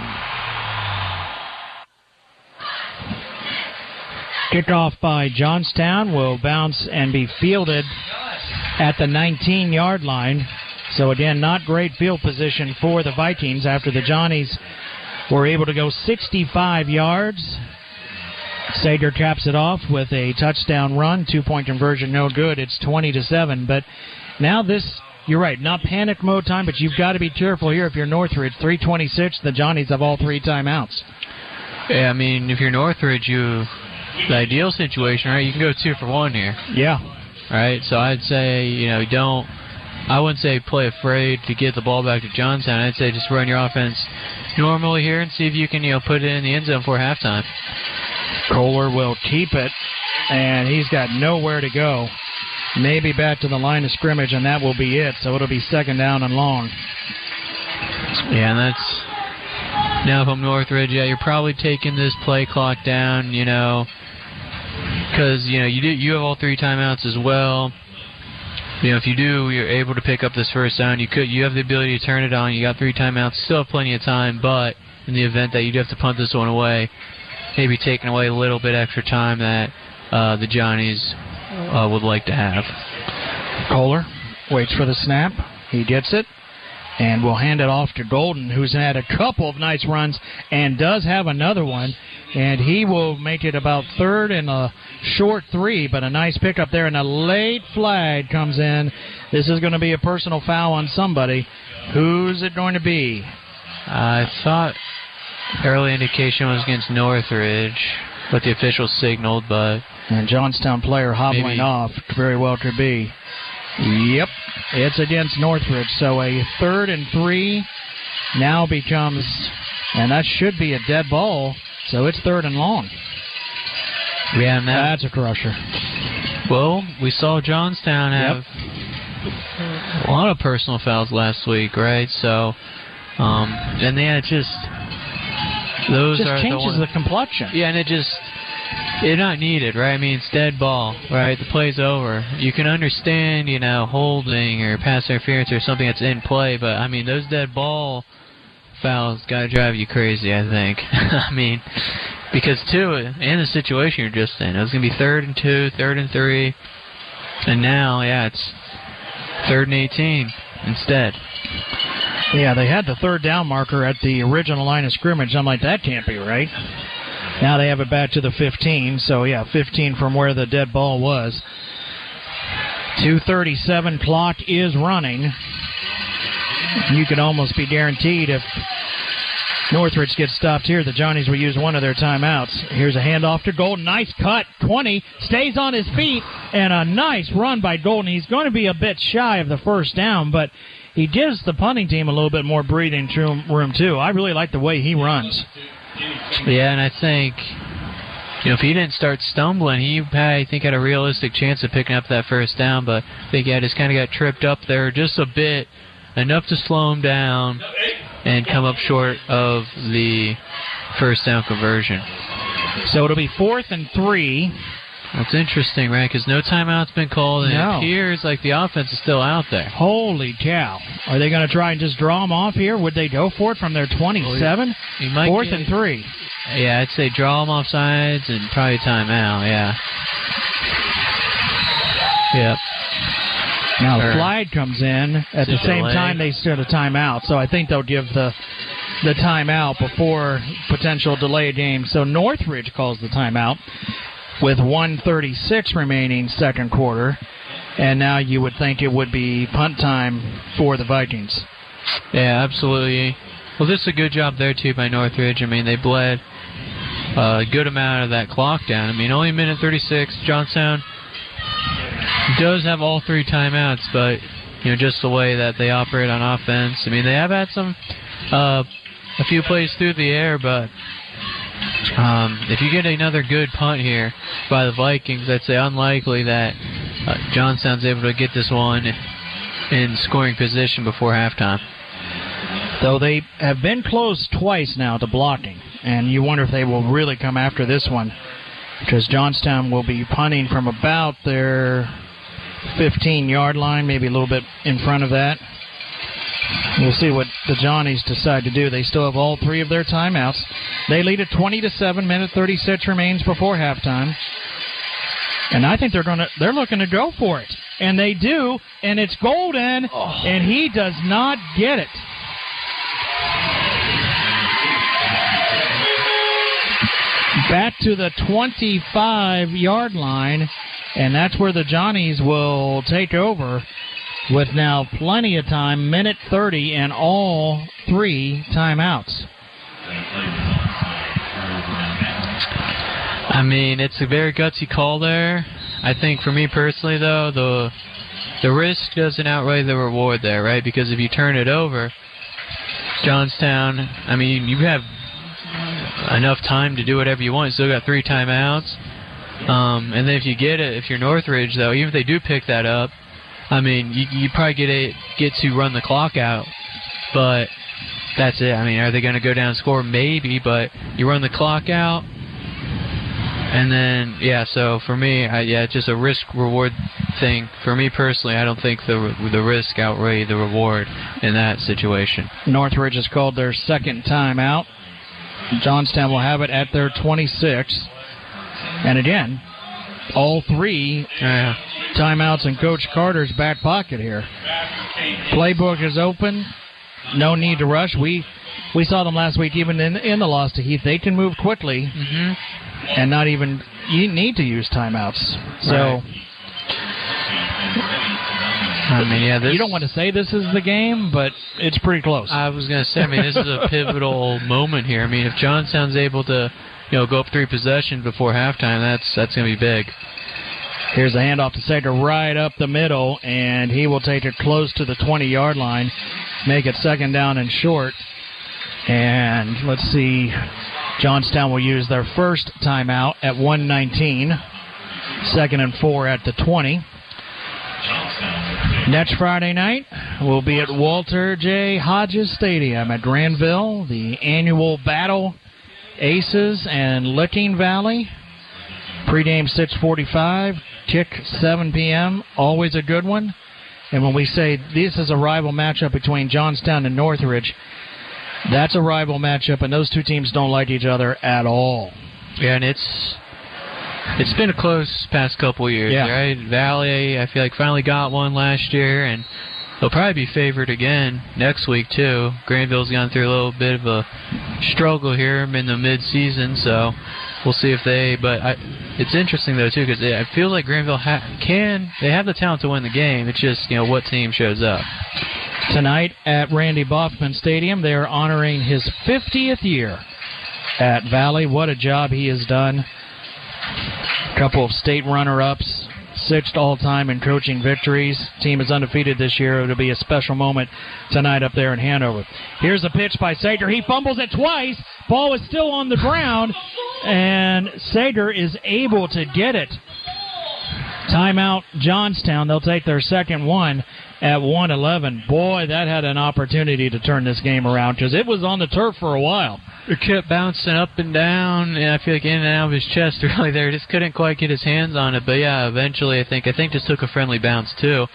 Kickoff by Johnstown will bounce and be fielded at the 19-yard line. So again, not great field position for the Vikings after the Johnnies were able to go 65 yards. Sager caps it off with a touchdown run. 2-point conversion, no good. It's 20-7. But now this, you're right, not panic mode time, but you've got to be careful here if you're Northridge. 3:26, the Johnnies have all 3 timeouts. Yeah, I mean, if you're Northridge, the ideal situation, right, you can go 2 for 1 here. Yeah. Right, so I'd say, I wouldn't say play afraid to get the ball back to Johnstown. I'd say just run your offense normally here and see if you can, put it in the end zone for halftime. Kohler will keep it, and he's got nowhere to go. Maybe back to the line of scrimmage, and that will be it. So it'll be 2nd down and long. Yeah, and that's... Now if I'm Northridge, you're probably taking this play clock down, because, you have all 3 timeouts as well. If you're able to pick up this first down, you have the ability to turn it on. You got 3 timeouts, still have plenty of time, but in the event that you do have to punt this one away, maybe taking away a little bit extra time that the Johnnies would like to have. Kohler waits for the snap. He gets it and will hand it off to Golden, who's had a couple of nice runs and does have another one. And he will make it about 3rd and a short 3, but a nice pickup there. And a late flag comes in. This is going to be a personal foul on somebody. Who's it going to be? I thought early indication was against Northridge, what the officials signaled, but... And Johnstown player hobbling off. Very well could be. Yep, it's against Northridge. So a 3rd and 3 now becomes, and that should be a dead ball, so it's 3rd and long. Yeah, that's a crusher. Well, we saw Johnstown have a lot of personal fouls last week, right? So, and yeah, it just those just are changes the complexion. Yeah, and it's not needed, right? I mean, it's dead ball, right? The play's over. You can understand, holding or pass interference or something that's in play, but I mean, those dead ball fouls gotta drive you crazy, I think. I mean, because in the situation you're just in, it was gonna be 3rd and 2, 3rd and 3, and now, it's 3rd and 18 instead. Yeah, they had the 3rd down marker at the original line of scrimmage. I'm like, that can't be right. Now they have it back to the 15, so 15 from where the dead ball was. 2:37 clock is running. You could almost be guaranteed if Northridge gets stopped here, the Johnnies will use one of their timeouts. Here's a handoff to Golden. Nice cut. 20. Stays on his feet. And a nice run by Golden. He's going to be a bit shy of the first down, but he gives the punting team a little bit more breathing room, too. I really like the way he runs. Yeah, and I think, if he didn't start stumbling, he I think had a realistic chance of picking up that first down, but I think just kind of got tripped up there just a bit, enough to slow him down and come up short of the first down conversion. So it'll be 4th and 3. That's interesting, right? Because no timeout's been called, and it appears like the offense is still out there. Holy cow. Are they going to try and just draw them off here? Would they go for it from their 27? 4th and 3. Yeah, I'd say draw them off sides and probably timeout, Yep. Now, Clyde comes in at the same time they start a timeout, so I think they'll give the timeout before potential delay game. So Northridge calls the timeout with 1:36 remaining second quarter, and now you would think it would be punt time for the Vikings. Yeah, absolutely. Well, this is a good job there, too, by Northridge. I mean, they bled a good amount of that clock down. I mean, only a minute 36. Johnstown does have all 3 timeouts, but just the way that they operate on offense. I mean, they have had a few plays through the air, but if you get another good punt here by the Vikings, I'd say unlikely that Johnstown's able to get this one in scoring position before halftime. Though they have been close twice now to blocking, and you wonder if they will really come after this one, because Johnstown will be punting from about their 15-yard line, maybe a little bit in front of that. We'll see what the Johnnies decide to do. They still have all 3 of their timeouts. They lead at 20-7. Minute 36 remains before halftime. And I think they're looking to go for it. And they do, and it's Golden, and he does not get it. Back to the 25-yard line, and that's where the Johnnies will take over with now plenty of time, minute 30, and all 3 timeouts. I mean, it's a very gutsy call there. I think for me personally, though, the risk doesn't outweigh the reward there, right? Because if you turn it over, Johnstown, I mean, you have enough time to do whatever you want. You still got 3 timeouts. And then if you get it, if you're Northridge, though, even if they do pick that up, I mean, you probably get to run the clock out, but that's it. I mean, are they going to go down and score? Maybe, but you run the clock out, and then, so for me, it's just a risk-reward thing. For me personally, I don't think the risk outweigh the reward in that situation. Northridge has called their second timeout. Johnstown will have it at their 26. And again, all 3 timeouts in Coach Carter's back pocket here. Playbook is open. No need to rush. We saw them last week, even in the loss to Heath. They can move quickly and not even need to use timeouts. So I mean, yeah, you don't want to say this is the game, but it's pretty close. I was going to say, I mean, this is a pivotal moment here. I mean, if Johnstown's able to, go up 3 possessions before halftime, that's going to be big. Here's a handoff to Sager right up the middle, and he will take it close to the 20-yard line, make it 2nd down and short. And let's see, Johnstown will use their first timeout at 1:19, 2nd and 4 at the 20. Next Friday night, we'll be at Walter J. Hodges Stadium at Granville, the annual battle, Aces and Licking Valley. Pregame 6:45, kick 7 p.m., always a good one. And when we say this is a rival matchup between Johnstown and Northridge, that's a rival matchup, and those two teams don't like each other at all. Yeah, and it's been a close past couple years, right? Valley, I feel like, finally got one last year, and they'll probably be favored again next week, too. Granville's gone through a little bit of a struggle here in the mid-season, so we'll see if it's interesting, though, too, because it feels like Granville they have the talent to win the game. It's just, what team shows up. Tonight at Randy Baughman Stadium, they are honoring his 50th year at Valley. What a job he has done. A couple of state runner-ups, 6th all-time in coaching victories. Team is undefeated this year. It'll be a special moment tonight up there in Hanover. Here's a pitch by Sager. He fumbles it twice. Ball is still on the ground, and Sager is able to get it. Timeout Johnstown. They'll take their second one at 1:11. Boy, that had an opportunity to turn this game around because it was on the turf for a while. It kept bouncing up and down, and I feel like in and out of his chest really there. Just couldn't quite get his hands on it, but yeah, eventually I think just took a friendly bounce too.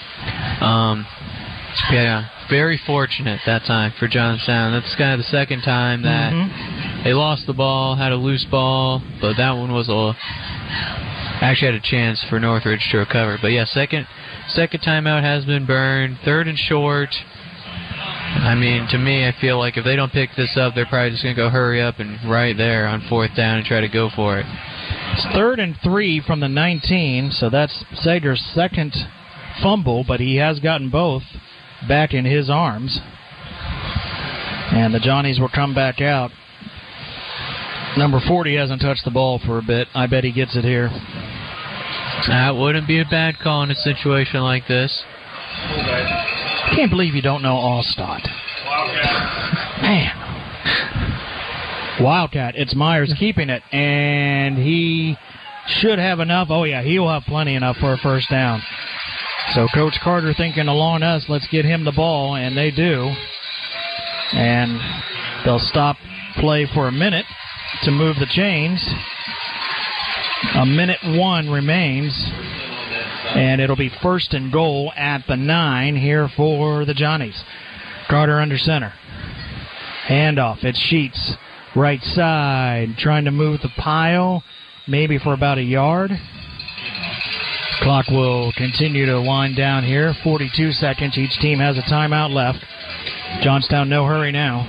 Very fortunate that time for Johnstown. That's kind of the second time that they lost the ball, had a loose ball, but that one was actually had a chance for Northridge to recover. But yeah, second timeout has been burned. 3rd and short. I mean, to me, I feel like if they don't pick this up, they're probably just going to go hurry up and right there on 4th down and try to go for it. It's 3rd and 3 from the 19, so that's Sager's second fumble, but he has gotten both back in his arms. And the Johnnies will come back out. Number 40 hasn't touched the ball for a bit. I bet he gets it here. That wouldn't be a bad call in a situation like this. I can't believe you don't know Allstott. Man. Wildcat. It's Myers keeping it, and he should have enough. Oh, yeah, he will have plenty enough for a first down. So Coach Carter thinking along us, let's get him the ball, and they do. And they'll stop play for a minute to move the chains. 1:01 remains. And it'll be 1st and goal at the 9 here for the Johnnies. Carter under center. Handoff. It's Sheets. Right side. Trying to move the pile. Maybe for about a yard. Clock will continue to wind down here. 42 seconds. Each team has a timeout left. Johnstown, no hurry now.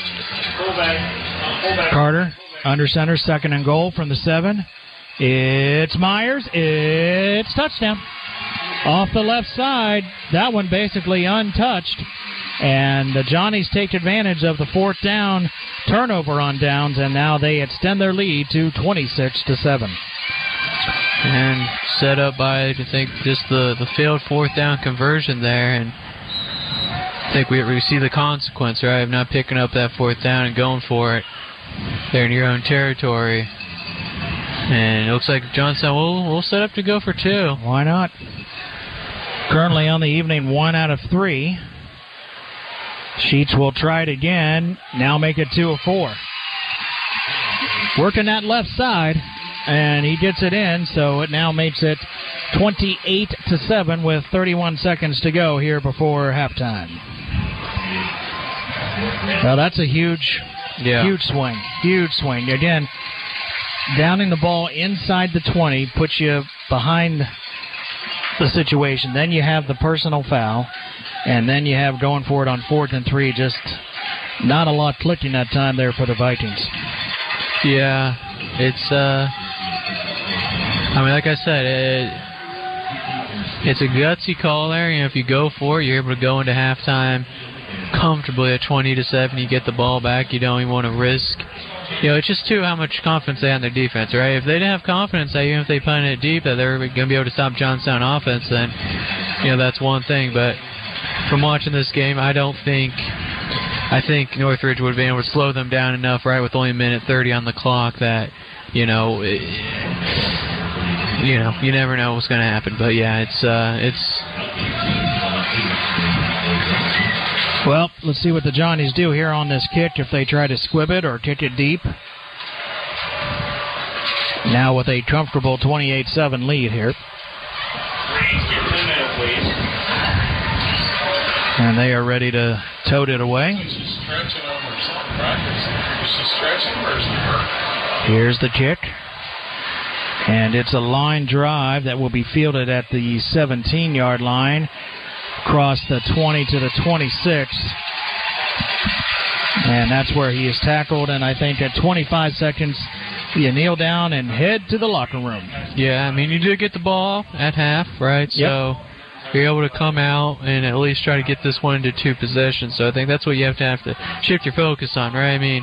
Carter under center. 2nd and goal from the 7. It's Myers. It's touchdown. Off the left side. That one basically untouched. And the Johnnies take advantage of the 4th down turnover on downs, and now they extend their lead to 26-7. And set up by, I think, just the failed 4th down conversion there. And I think we see the consequence, right, of not picking up that 4th down and going for it there in your own territory. And it looks like Johnstown will set up to go for 2. Why not? Currently on the evening, 1 out of 3. Sheets will try it again. Now make it 2 of 4. Working that left side, and he gets it in, so it now makes it 28-7 with 31 seconds to go here before halftime. Well, that's a huge swing. Huge swing. Again, downing the ball inside the 20 puts you behind the situation. Then you have the personal foul, and then you have going for it on 4th and 3. Just not a lot clicking that time there for the Vikings. Yeah, it's, I mean, like I said, it's a gutsy call there. If you go for it, you're able to go into halftime comfortably at 20-7. You get the ball back. You don't even want to risk. It's just how much confidence they have in their defense, right? If they didn't have confidence that even if they punt it deep that they're going to be able to stop Johnstown offense, then that's one thing. But from watching this game, I think Northridge would have been able to slow them down enough, right, with only a minute 30 on the clock that, you never know what's going to happen. But, yeah, it's... Well, let's see what the Johnnies do here on this kick, if they try to squib it or kick it deep. Now with a comfortable 28-7 lead here. And they are ready to tote it away. Here's the kick. And it's a line drive that will be fielded at the 17-yard line. Across the 20 to the 26. And that's where he is tackled. And I think at 25 seconds, you kneel down and head to the locker room. Yeah, I mean, you do get the ball at half, right? Yep. So you're able to come out and at least try to get this one into 2 possessions. So I think that's what you have to shift your focus on, right? I mean,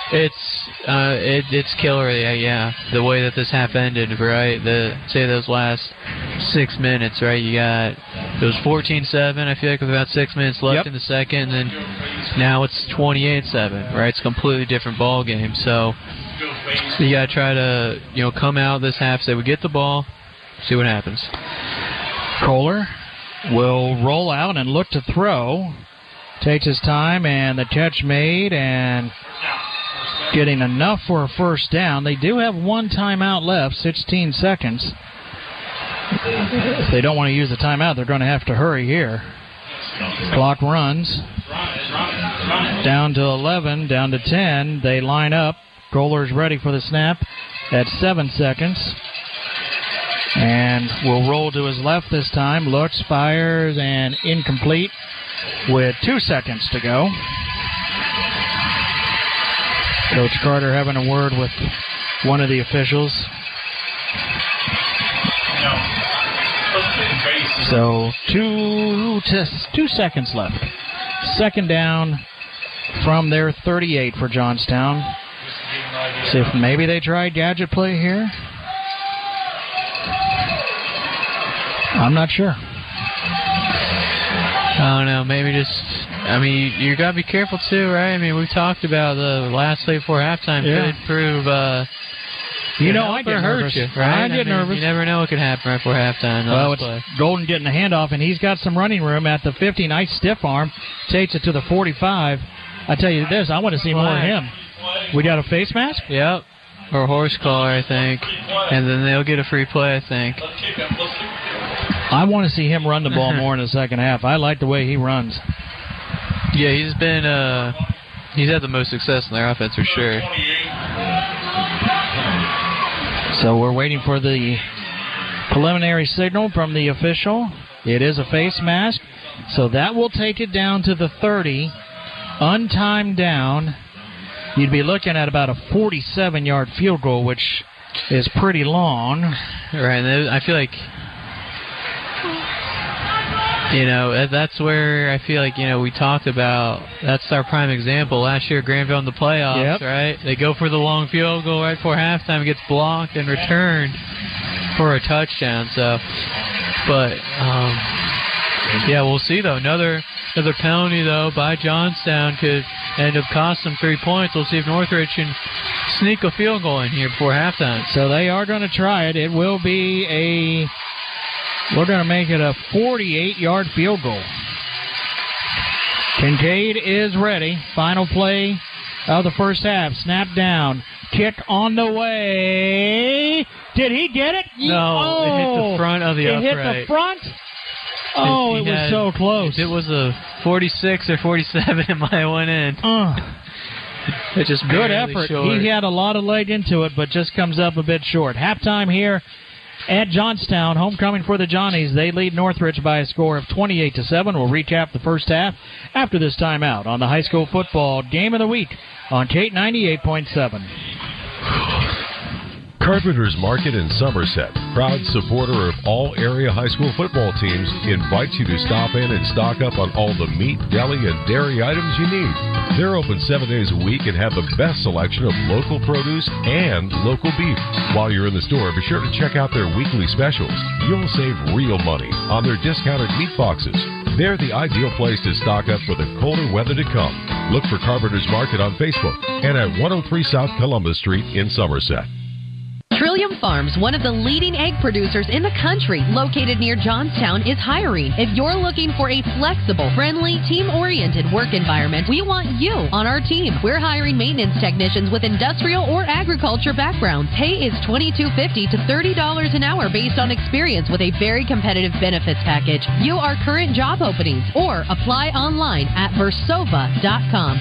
it's killer, yeah. The way that this half ended, right? Say those last 6 minutes, right? You got it was 14-7. I feel like with about 6 minutes left in the second, and then now it's 28-7, right? It's a completely different ball game. So you got to try to come out this half, say we get the ball, see what happens. Kohler will roll out and look to throw. Takes his time, and the catch made, and getting enough for a first down. They do have one timeout left, 16 seconds. If they don't want to use the timeout, they're going to have to hurry here. Clock runs. Down to 11, down to 10. They line up. Kohler's ready for the snap at 7 seconds. And will roll to his left this time. Looks, fires, and incomplete with 2 seconds to go. Coach Carter having a word with one of the officials. So 2 seconds left. Second down from their 38 for Johnstown. See if maybe they try gadget play here. I'm not sure. I don't know. Maybe you got to be careful too, right? I mean, we've talked about the last play before halftime could prove. I get nervous. You, right? I get nervous. You never know what could happen right before halftime. Well, it's Golden getting the handoff, and he's got some running room at the 50. Nice stiff arm. Takes it to the 45. I tell you this, I want to see more of him. We got a face mask? Yep. Or a horse collar, I think. And then they'll get a free play, I think. I want to see him run the ball more in the second half. I like the way he runs. Yeah, he's had the most success in their offense for sure. So we're waiting for the preliminary signal from the official. It is a face mask. So that will take it down to the 30. Untimed down. You'd be looking at about a 47-yard field goal, which is pretty long. Right, and I feel like, that's where I feel like, we talked about, that's our prime example. Last year, Granville in the playoffs, right? They go for the long field goal right before halftime. It gets blocked and returned for a touchdown. So, but, we'll see, though. Another penalty, though, by Johnstown could end up costing them 3 points. We'll see if Northridge can sneak a field goal in here before halftime. So they are going to try it. It will be we're going to make it a 48-yard field goal. Kincaid is ready. Final play of the first half. Snap down. Kick on the way. Did he get it? No, it hit the front of the upright. It hit the front? Oh, it was so close. If it was a 46 or 47, it might have went in. It's just good effort. Short. He had a lot of leg into it, but just comes up a bit short. Halftime here at Johnstown. Homecoming for the Johnnies. They lead Northridge by a score of 28-7. We'll recap the first half after this timeout on the high school football game of the week on Kate 98.7. Carpenter's Market in Somerset, proud supporter of all area high school football teams, invites you to stop in and stock up on all the meat, deli, and dairy items you need. They're open 7 days a week and have the best selection of local produce and local beef. While you're in the store, be sure to check out their weekly specials. You'll save real money on their discounted meat boxes. They're the ideal place to stock up for the colder weather to come. Look for Carpenter's Market on Facebook and at 103 South Columbus Street in Somerset. Trillium Farms, one of the leading egg producers in the country, located near Johnstown, is hiring. If you're looking for a flexible, friendly, team-oriented work environment, we want you on our team. We're hiring maintenance technicians with industrial or agriculture backgrounds. Pay is $22.50 to $30 an hour based on experience with a very competitive benefits package. View our current job openings or apply online at versova.com.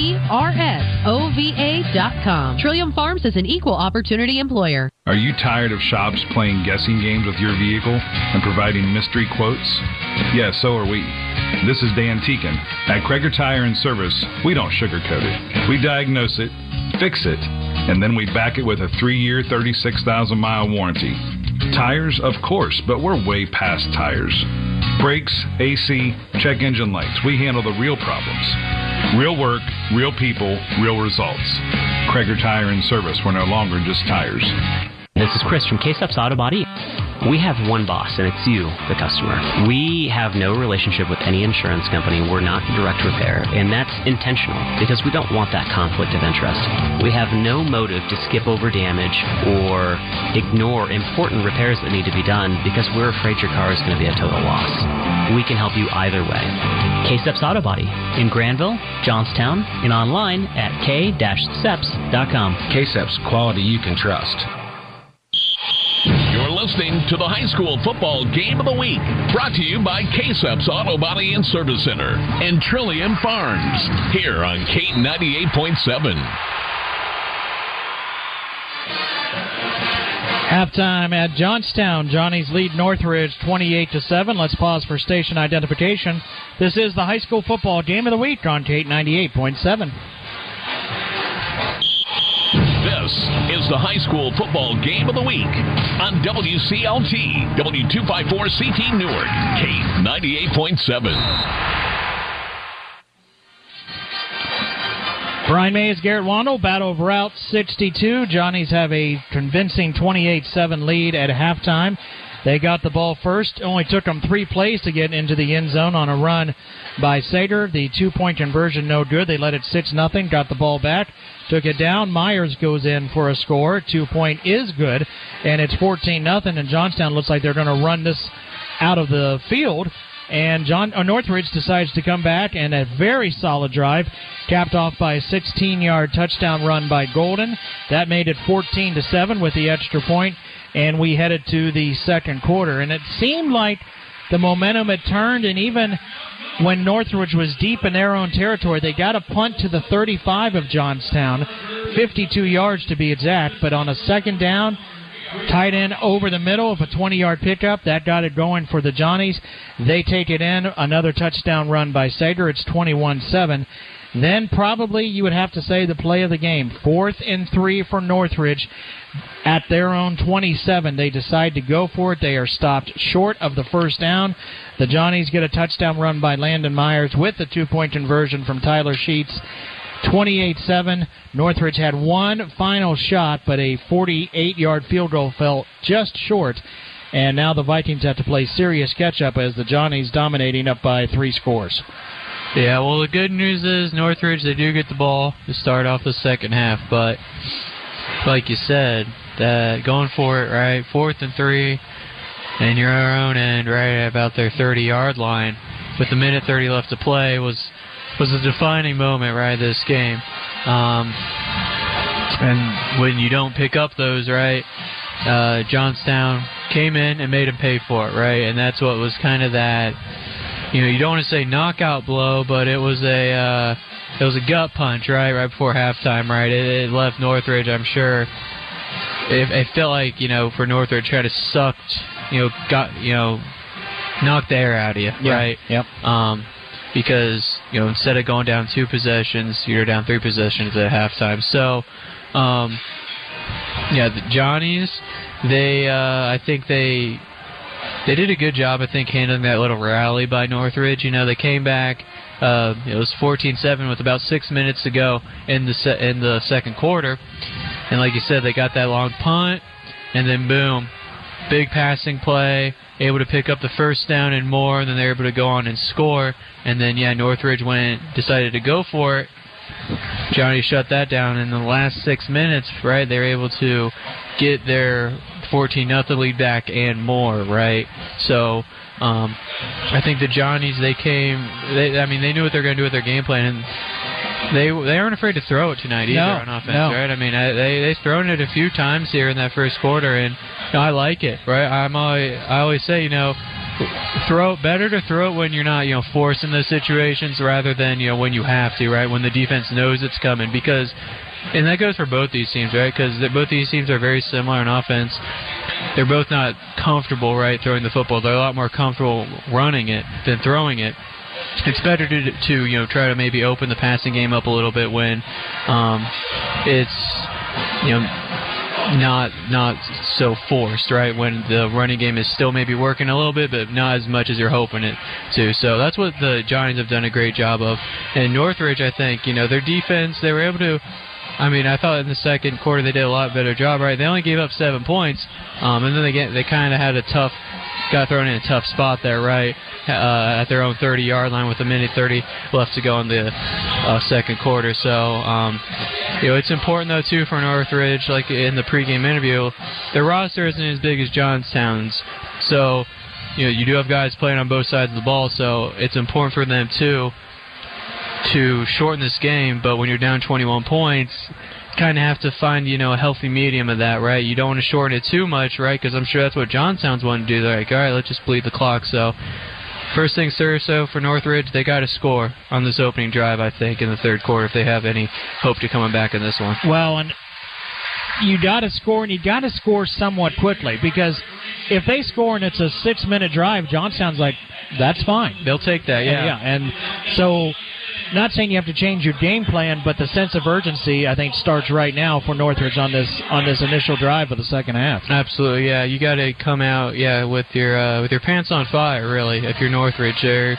VERSOVA.com. Trillium Farms is an equal opportunity employer. Are you tired of shops playing guessing games with your vehicle and providing mystery quotes? Yes, so are we. This is Dan Teakin. At Kreger Tire and Service, we don't sugarcoat it. We diagnose it, fix it, and then we back it with a 3-year, 36,000-mile warranty. Tires, of course, but we're way past tires. Brakes, AC, check engine lights. We handle the real problems. Real work, real people, real results. Kreger Tire and Service. We're no longer just tires. This is Chris from K-Steps Auto Body. We have one boss, and it's you, the customer. We have no relationship with any insurance company. We're not direct repair, and that's intentional because we don't want that conflict of interest. We have no motive to skip over damage or ignore important repairs that need to be done because we're afraid your car is going to be a total loss. We can help you either way. K-Steps Auto Body in Granville, Johnstown, and online at k-steps.com. K-Steps, quality you can trust. You're listening to the High School Football Game of the Week, brought to you by K-Steps Auto Body and Service Center and Trillium Farms, here on Kate 98.7. Halftime at Johnstown. Johnny's lead Northridge 28-7. Let's pause for station identification. This is the High School Football Game of the Week on Kate 98.7. This is the High School Football Game of the Week on WCLT, W254CT Newark, Kate 98.7. Brian Mays, Garrett Wandel, battle of Route 62. Johnnies have a convincing 28-7 lead at halftime. They got the ball first. Only took them 3 plays to get into the end zone on a run by Sager. The 2-point conversion no good. They let it 6-0. Got the ball back. Took it down. Myers goes in for a score. 2-point is good. And it's 14-0. And Johnstown looks like they're going to run this out of the field. And Northridge decides to come back, and a very solid drive, capped off by a 16-yard touchdown run by Golden. That made it 14-7 with the extra point, and we headed to the second quarter. And it seemed like the momentum had turned, and even when Northridge was deep in their own territory, they got a punt to the 35 of Johnstown, 52 yards to be exact, but on a second down, tight end over the middle of a 20-yard pickup. That got it going for the Johnnies. They take it in. Another touchdown run by Sager. It's 21-7. Then probably you would have to say the play of the game. 4th and 3 for Northridge at their own 27. They decide to go for it. They are stopped short of the first down. The Johnnies get a touchdown run by Landon Myers with the 2-point conversion from Tyler Sheets. 28-7. Northridge had one final shot, but a 48-yard field goal fell just short. And now the Vikings have to play serious catch-up as the Johnnies dominating up by 3 scores. Yeah, well, the good news is Northridge, they do get the ball to start off the second half. But like you said, that going for it, right, 4th and 3, and your own end right at about their 30-yard line with a minute 30 left to play was a defining moment, right, this game. And when you don't pick up those, right, Johnstown came in and made them pay for it, right? And that's what was kind of that, you don't want to say knockout blow, but it was a gut punch, right before halftime, right? It left Northridge, I'm sure. It felt like, for Northridge, kind of sucked, knocked the air out of you, right? Yep. Because, instead of going down 2 possessions, you're down 3 possessions at halftime. So, Yeah, the Johnnies, I think they did a good job, I think, handling that little rally by Northridge. They came back. It was 14-7 with about 6 minutes to go in the second quarter. And like you said, they got that long punt, and then boom, big passing play, able to pick up the first down and more, and then they were able to go on and score. And then, Northridge decided to go for it. Johnny shut that down in the last 6 minutes, right? They were able to get their 14-0 lead back and more, right? So I think the Johnnies, they knew what they were going to do with their game plan, and they aren't afraid to throw it tonight either on offense, right? I mean, they've thrown it a few times here in that first quarter, and I like it, right? I always say, better to throw it when you're not, forced in those situations rather than, when you have to, right? When the defense knows it's coming, because, and that goes for both these teams, right? Because both these teams are very similar in offense. They're both not comfortable, right, throwing the football. They're a lot more comfortable running it than throwing it. It's better to try to maybe open the passing game up a little bit when it's not so forced, right? When the running game is still maybe working a little bit, but not as much as you're hoping it to. So that's what the Johnnies have done a great job of. And Northridge, I think, their defense, they were able to. I thought in the second quarter they did a lot better job, right? They only gave up 7 points, and then they kind of had got thrown in a tough spot there, right? At their own 30-yard line with a minute 30 left to go in the second quarter. So, it's important, though, too, for Northridge, like in the pregame interview, their roster isn't as big as Johnstown's. So, you do have guys playing on both sides of the ball, so it's important for them, too, to shorten this game. But when you're down 21 points, you kind of have to find, a healthy medium of that, right? You don't want to shorten it too much, right? Because I'm sure that's what Johnstown's wanting to do. They're like, all right, let's just bleed the clock. So first things first, so for Northridge, they got to score on this opening drive, I think, in the third quarter if they have any hope to coming back in this one. Well, and you got to score, and you got to score somewhat quickly, because if they score and it's a 6-minute drive, Johnstown's like, that's fine. They'll take that, yeah. And so, not saying you have to change your game plan, but the sense of urgency, I think, starts right now for Northridge on this initial drive of the second half. Absolutely, yeah. You got to come out, with your pants on fire, really. If you're Northridge, you're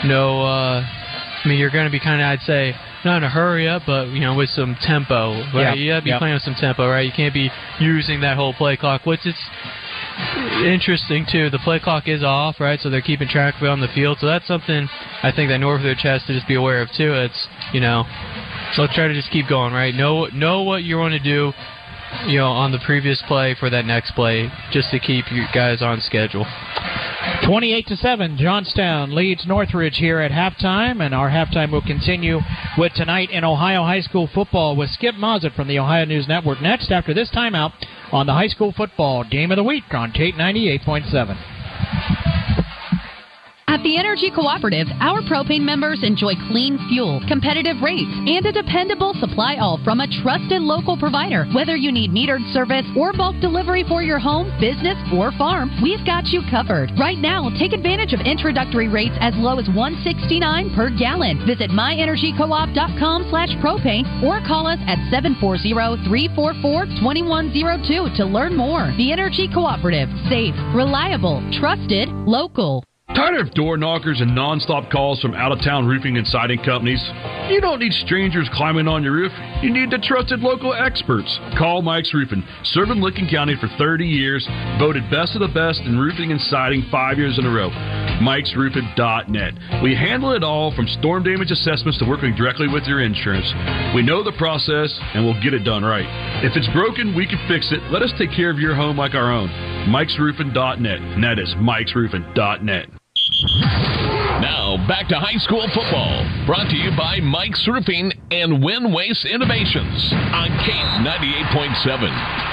going to be kind of, I'd say, not in a hurry up, but with some tempo, right? You got to be playing with some tempo, right? You can't be using that whole play clock. What's interesting too, the play clock is off, right? So they're keeping track of it on the field. So that's something I think that Northridge has to just be aware of too. It's so try to just keep going, right? Know what you want to do, on the previous play for that next play, just to keep you guys on schedule. 28-7, Johnstown leads Northridge here at halftime, and our halftime will continue with tonight in Ohio high school football with Skip Mozart from the Ohio News Network next after this timeout on the high school football game of the week on Kate 98.7. At the Energy Cooperative, our propane members enjoy clean fuel, competitive rates, and a dependable supply, all from a trusted local provider. Whether you need metered service or bulk delivery for your home, business, or farm, we've got you covered. Right now, take advantage of introductory rates as low as $1.69 per gallon. Visit myenergycoop.com/propane or call us at 740-344-2102 to learn more. The Energy Cooperative. Safe, reliable, trusted, local. Tired of door knockers and non-stop calls from out-of-town roofing and siding companies? You don't need strangers climbing on your roof. You need the trusted local experts. Call Mike's Roofing, serving Licking County for 30 years, voted best of the best in roofing and siding 5 years in a row. Mike'sRoofing.net. We handle it all from storm damage assessments to working directly with your insurance. We know the process, and we'll get it done right. If it's broken, we can fix it. Let us take care of your home like our own. Mike'sRoofing.net, and that is Mike'sRoofing.net. Now, back to high school football. Brought to you by Mike's Roofing and Win Waste Innovations on Kate 98.7.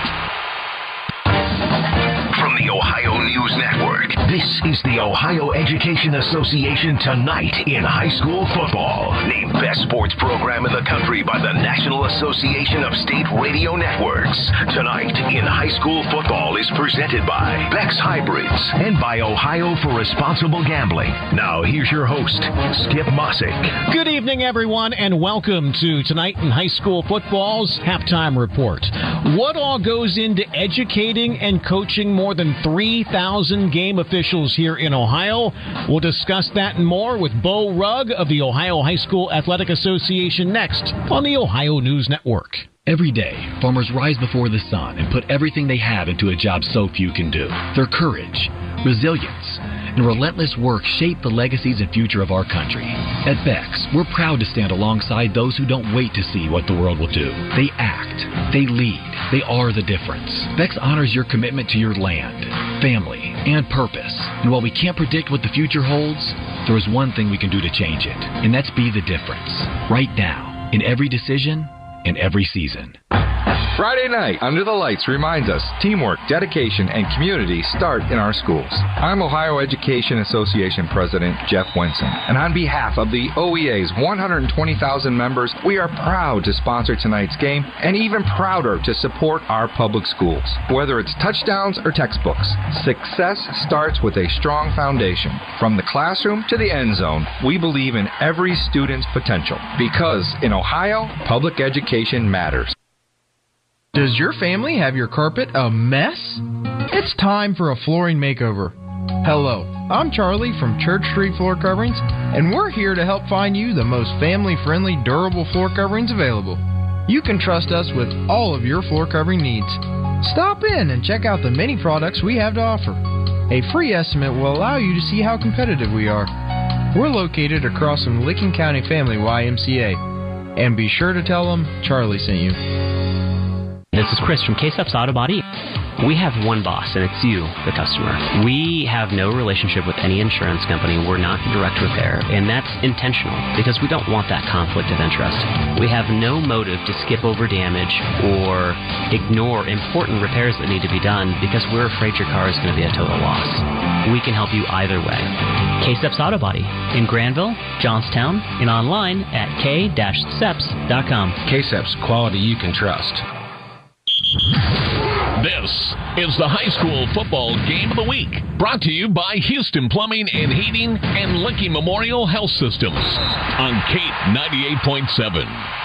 From the Ohio News Network, this is the Ohio Education Association Tonight in High School Football. Named best sports program in the country by the National Association of State Radio Networks. Tonight in high school football is presented by Beck's Hybrids and by Ohio for Responsible Gambling. Now here's your host, Skip Mossick. Good evening, everyone, and welcome to Tonight in High School Football's Halftime Report. What all goes into educating and coaching more than 3,000 game officials here in Ohio? We'll discuss that and more with Bo Rugg of the Ohio High School Athletic Association next on the Ohio News Network. Every day, farmers rise before the sun and put everything they have into a job so few can do. Their courage, resilience, and relentless work shape the legacies and future of our country. At Beck's, we're proud to stand alongside those who don't wait to see what the world will do. They act, they lead, they are the difference. Beck's honors your commitment to your land, family, and purpose. And while we can't predict what the future holds, there is one thing we can do to change it, and that's be the difference. Right now, in every decision, in every season. Friday night, Under the Lights reminds us teamwork, dedication, and community start in our schools. I'm Ohio Education Association President Jeff Winson, and on behalf of the OEA's 120,000 members, we are proud to sponsor tonight's game and even prouder to support our public schools. Whether it's touchdowns or textbooks, success starts with a strong foundation. From the classroom to the end zone, we believe in every student's potential because in Ohio, public education matters. Does your family have your carpet a mess? It's time for a flooring makeover. Hello, I'm Charlie from Church Street Floor Coverings, and we're here to help find you the most family-friendly, durable floor coverings available. You can trust us with all of your floor covering needs. Stop in and check out the many products we have to offer. A free estimate will allow you to see how competitive we are. We're located across from Licking County Family YMCA. And be sure to tell them Charlie sent you. This is Chris from K-Subs Auto Body. We have one boss, and it's you, the customer. We have no relationship with any insurance company. We're not direct repair, and that's intentional because we don't want that conflict of interest. We have no motive to skip over damage or ignore important repairs that need to be done because we're afraid your car is going to be a total loss. We can help you either way. K-Seps Auto Body in Granville, Johnstown, and online at k-seps.com. K-Seps, quality you can trust. This is the high school football game of the week, brought to you by Houston Plumbing and Heating and Licking Memorial Health Systems on Kate 98.7.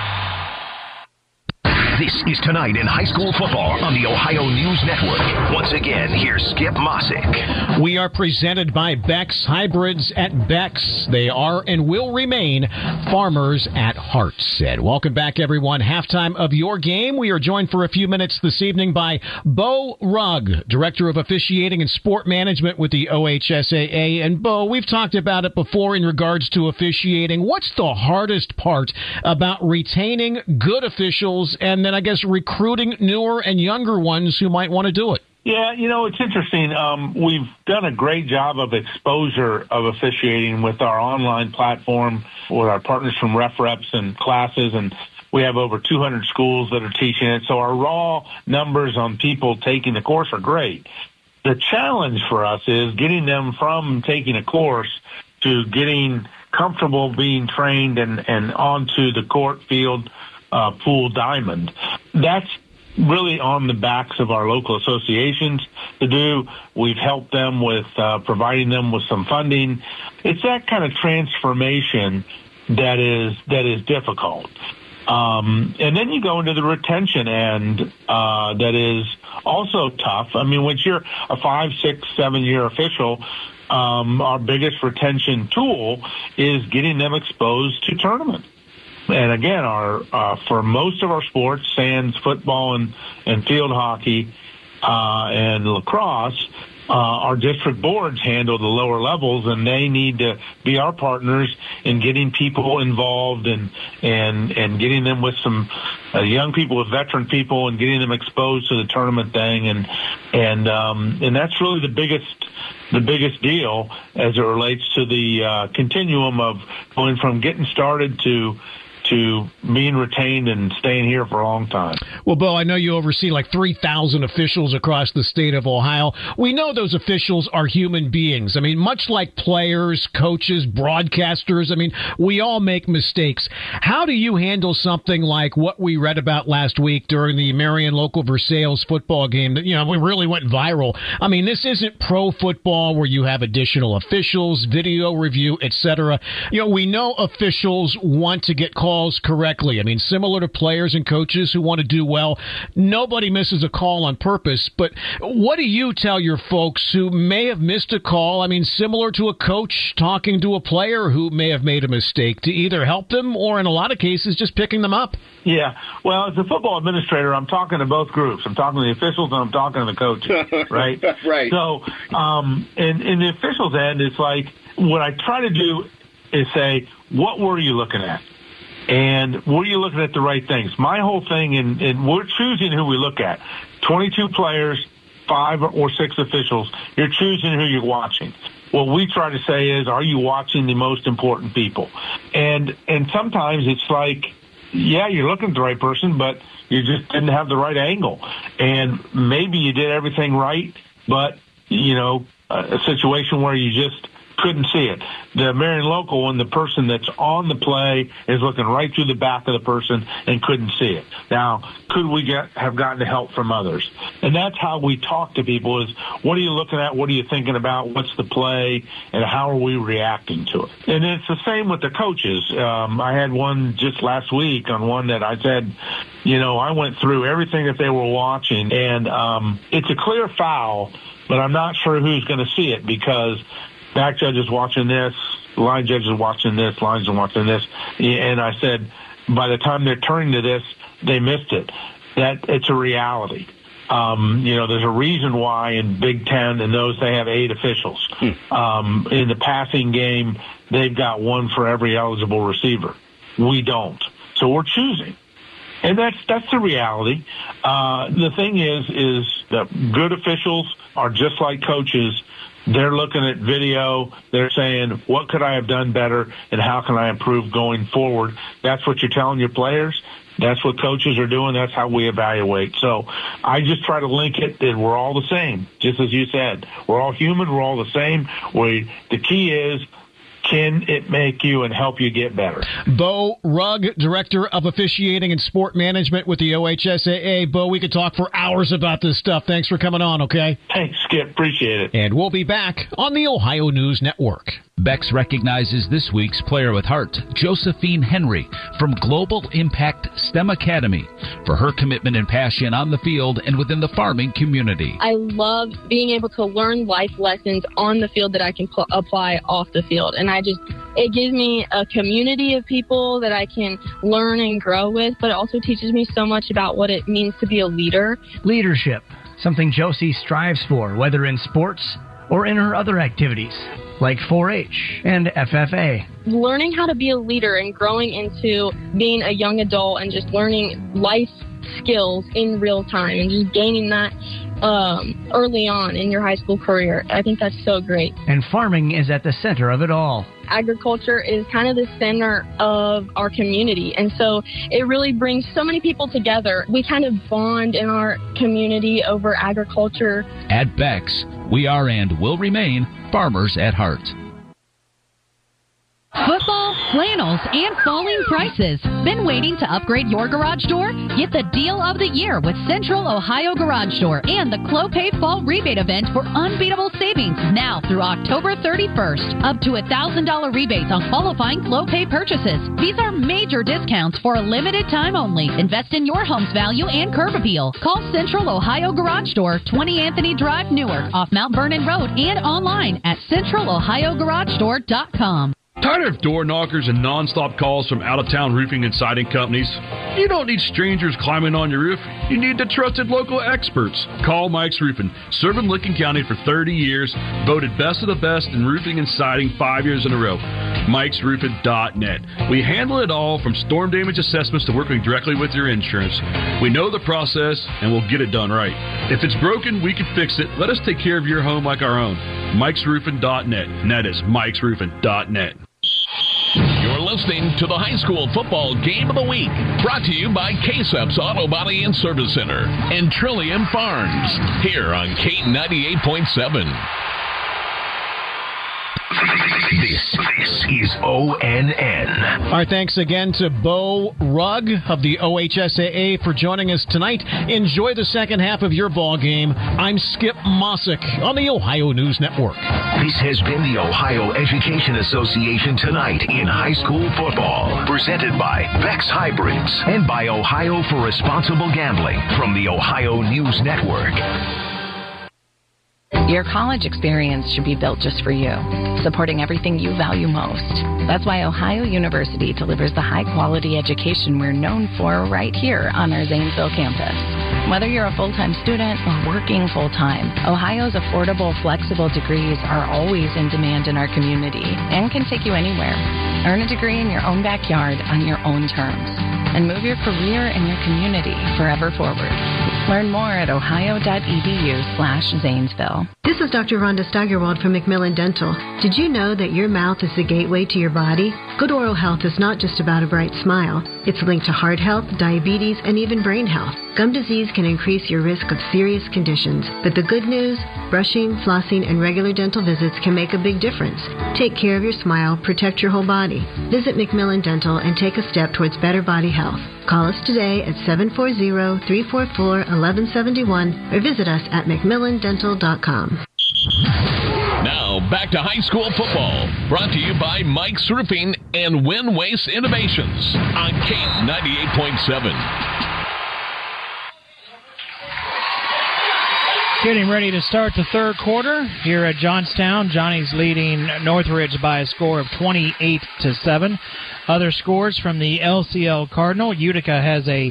This is Tonight in High School Football on the Ohio News Network. Once again, here's Skip Mossick. We are presented by Beck's Hybrids at Beck's. They are and will remain farmers at heart. Said. Welcome back, everyone. Halftime of your game. We are joined for a few minutes this evening by Bo Rugg, Director of Officiating and Sport Management with the OHSAA. And Bo, we've talked about it before in regards to officiating. What's the hardest part about retaining good officials and then I guess recruiting newer and younger ones who might want to do it? Yeah, it's interesting. We've done a great job of exposure of officiating with our online platform, with our partners from RefReps and classes, and we have over 200 schools that are teaching it. So our raw numbers on people taking the course are great. The challenge for us is getting them from taking a course to getting comfortable being trained and onto the court, field, pool, diamond. That's really on the backs of our local associations to do. We've helped them with providing them with some funding. It's that kind of transformation that is difficult. And then you go into the retention end that is also tough. I mean, once you're a 5, 6, 7-year official, our biggest retention tool is getting them exposed to tournaments. And again, for most of our sports, sans football and field hockey and lacrosse, our district boards handle the lower levels, and they need to be our partners in getting people involved and getting them with some young people, with veteran people, and getting them exposed to the tournament thing, and that's really the biggest deal as it relates to the continuum of going from getting started to to being retained and staying here for a long time. Well, Bo, I know you oversee like 3,000 officials across the state of Ohio. We know those officials are human beings. I mean, much like players, coaches, broadcasters, I mean, we all make mistakes. How do you handle something like what we read about last week during the Marion Local Versailles football game that, we really went viral? I mean, this isn't pro football where you have additional officials, video review, etc. We know officials want to get calls correctly. I mean, similar to players and coaches who want to do well, nobody misses a call on purpose. But what do you tell your folks who may have missed a call? I mean, similar to a coach talking to a player who may have made a mistake, to either help them or in a lot of cases just picking them up? Yeah. Well, as a football administrator, I'm talking to both groups. I'm talking to the officials and I'm talking to the coaches, right? Right. So, in the officials' end, it's like what I try to do is say, what were you looking at? And were you looking at the right things? My whole thing, and we're choosing who we look at. 22 players, 5 or 6 officials. You're choosing who you're watching. What we try to say is, are you watching the most important people? And sometimes it's like, yeah, you're looking at the right person, but you just didn't have the right angle. And maybe you did everything right, but, a situation where you just couldn't see it. The Marion Local one, the person that's on the play is looking right through the back of the person and couldn't see it. Now, could we have gotten help from others? And that's how we talk to people is, what are you looking at? What are you thinking about? What's the play? And how are we reacting to it? And it's the same with the coaches. I had one just last week on one that I said, I went through everything that they were watching, and it's a clear foul, but I'm not sure who's going to see it because back judge is watching this, line judge is watching this, lines are watching this. And I said, by the time they're turning to this, they missed it. That it's a reality. There's a reason why in Big Ten and those they have 8 officials. In the passing game, they've got 1 for every eligible receiver. We don't. So we're choosing. And that's the reality. The thing is that good officials are just like coaches. They're looking at video. They're saying, what could I have done better and how can I improve going forward? That's what you're telling your players. That's what coaches are doing. That's how we evaluate. So I just try to link it that we're all the same, just as you said. We're all human. We're all the same. The key is, can it make you and help you get better? Bo Rugg, Director of Officiating and Sport Management with the OHSAA. Bo, we could talk for hours about this stuff. Thanks for coming on, okay? Thanks, Skip. Appreciate it. And we'll be back on the Ohio News Network. Bex recognizes this week's Player with Heart, Josephine Henry from Global Impact STEM Academy, for her commitment and passion on the field and within the farming community. I love being able to learn life lessons on the field that I can apply off the field. And it gives me a community of people that I can learn and grow with, but it also teaches me so much about what it means to be a leader. Leadership, something Josie strives for, whether in sports or in her other activities, like 4-H and FFA. Learning how to be a leader and growing into being a young adult and just learning life skills in real time and just gaining that early on in your high school career. I think that's so great. And farming is at the center of it all. Agriculture is kind of the center of our community, and so it really brings so many people together. We kind of bond in our community over agriculture. At Bex, we are and will remain farmers at heart. Football, flannels, and falling prices. Been waiting to upgrade your garage door? Get the deal of the year with Central Ohio Garage Door and the Clopay Fall Rebate Event for unbeatable savings now through October 31st. Up to $1,000 rebates on qualifying Clopay purchases. These are major discounts for a limited time only. Invest in your home's value and curb appeal. Call Central Ohio Garage Door, 20 Anthony Drive, Newark, off Mount Vernon Road, and online at centralohioGarageDoor.com. Tired of door knockers and nonstop calls from out-of-town roofing and siding companies? You don't need strangers climbing on your roof. You need the trusted local experts. Call Mike's Roofing. Serving Licking County for 30 years. Voted best of the best in roofing and siding 5 years in a row. Mike'sRoofing.net. We handle it all from storm damage assessments to working directly with your insurance. We know the process and we'll get it done right. If it's broken, we can fix it. Let us take care of your home like our own. Mike'sRoofing.net. And that is Mike'sRoofing.net. You're listening to the High School Football Game of the Week, brought to you by K-Subs Auto Body and Service Center and Trillium Farms, here on K98.7. This is ONN. Our thanks again to Bo Rugg of the OHSAA for joining us tonight. Enjoy the second half of your ball game. I'm Skip Mossick on the Ohio News Network. This has been the Ohio Education Association Tonight in High School Football, presented by Bex Hybrids and by Ohio for Responsible Gambling from the Ohio News Network. Your college experience should be built just for you, supporting everything you value most. That's why Ohio University delivers the high-quality education we're known for right here on our Zanesville campus. Whether you're a full-time student or working full-time, Ohio's affordable, flexible degrees are always in demand in our community and can take you anywhere. Earn a degree in your own backyard on your own terms and move your career and your community forever forward. Learn more at ohio.edu/Zanesville. This is Dr. Rhonda Steigerwald from Macmillan Dental. Did you know that your mouth is the gateway to your body? Good oral health is not just about a bright smile. It's linked to heart health, diabetes, and even brain health. Gum disease can increase your risk of serious conditions. But the good news, brushing, flossing, and regular dental visits can make a big difference. Take care of your smile, protect your whole body. Visit Macmillan Dental and take a step towards better body health. Call us today at 740-344-1171 or visit us at macmillandental.com. Now, back to high school football, brought to you by Mike's Roofing and Win Waste Innovations on K98.7. Getting ready to start the third quarter here at Johnstown. Johnny's leading Northridge by a score of 28-7. Other scores from the LCL Cardinal. Utica has a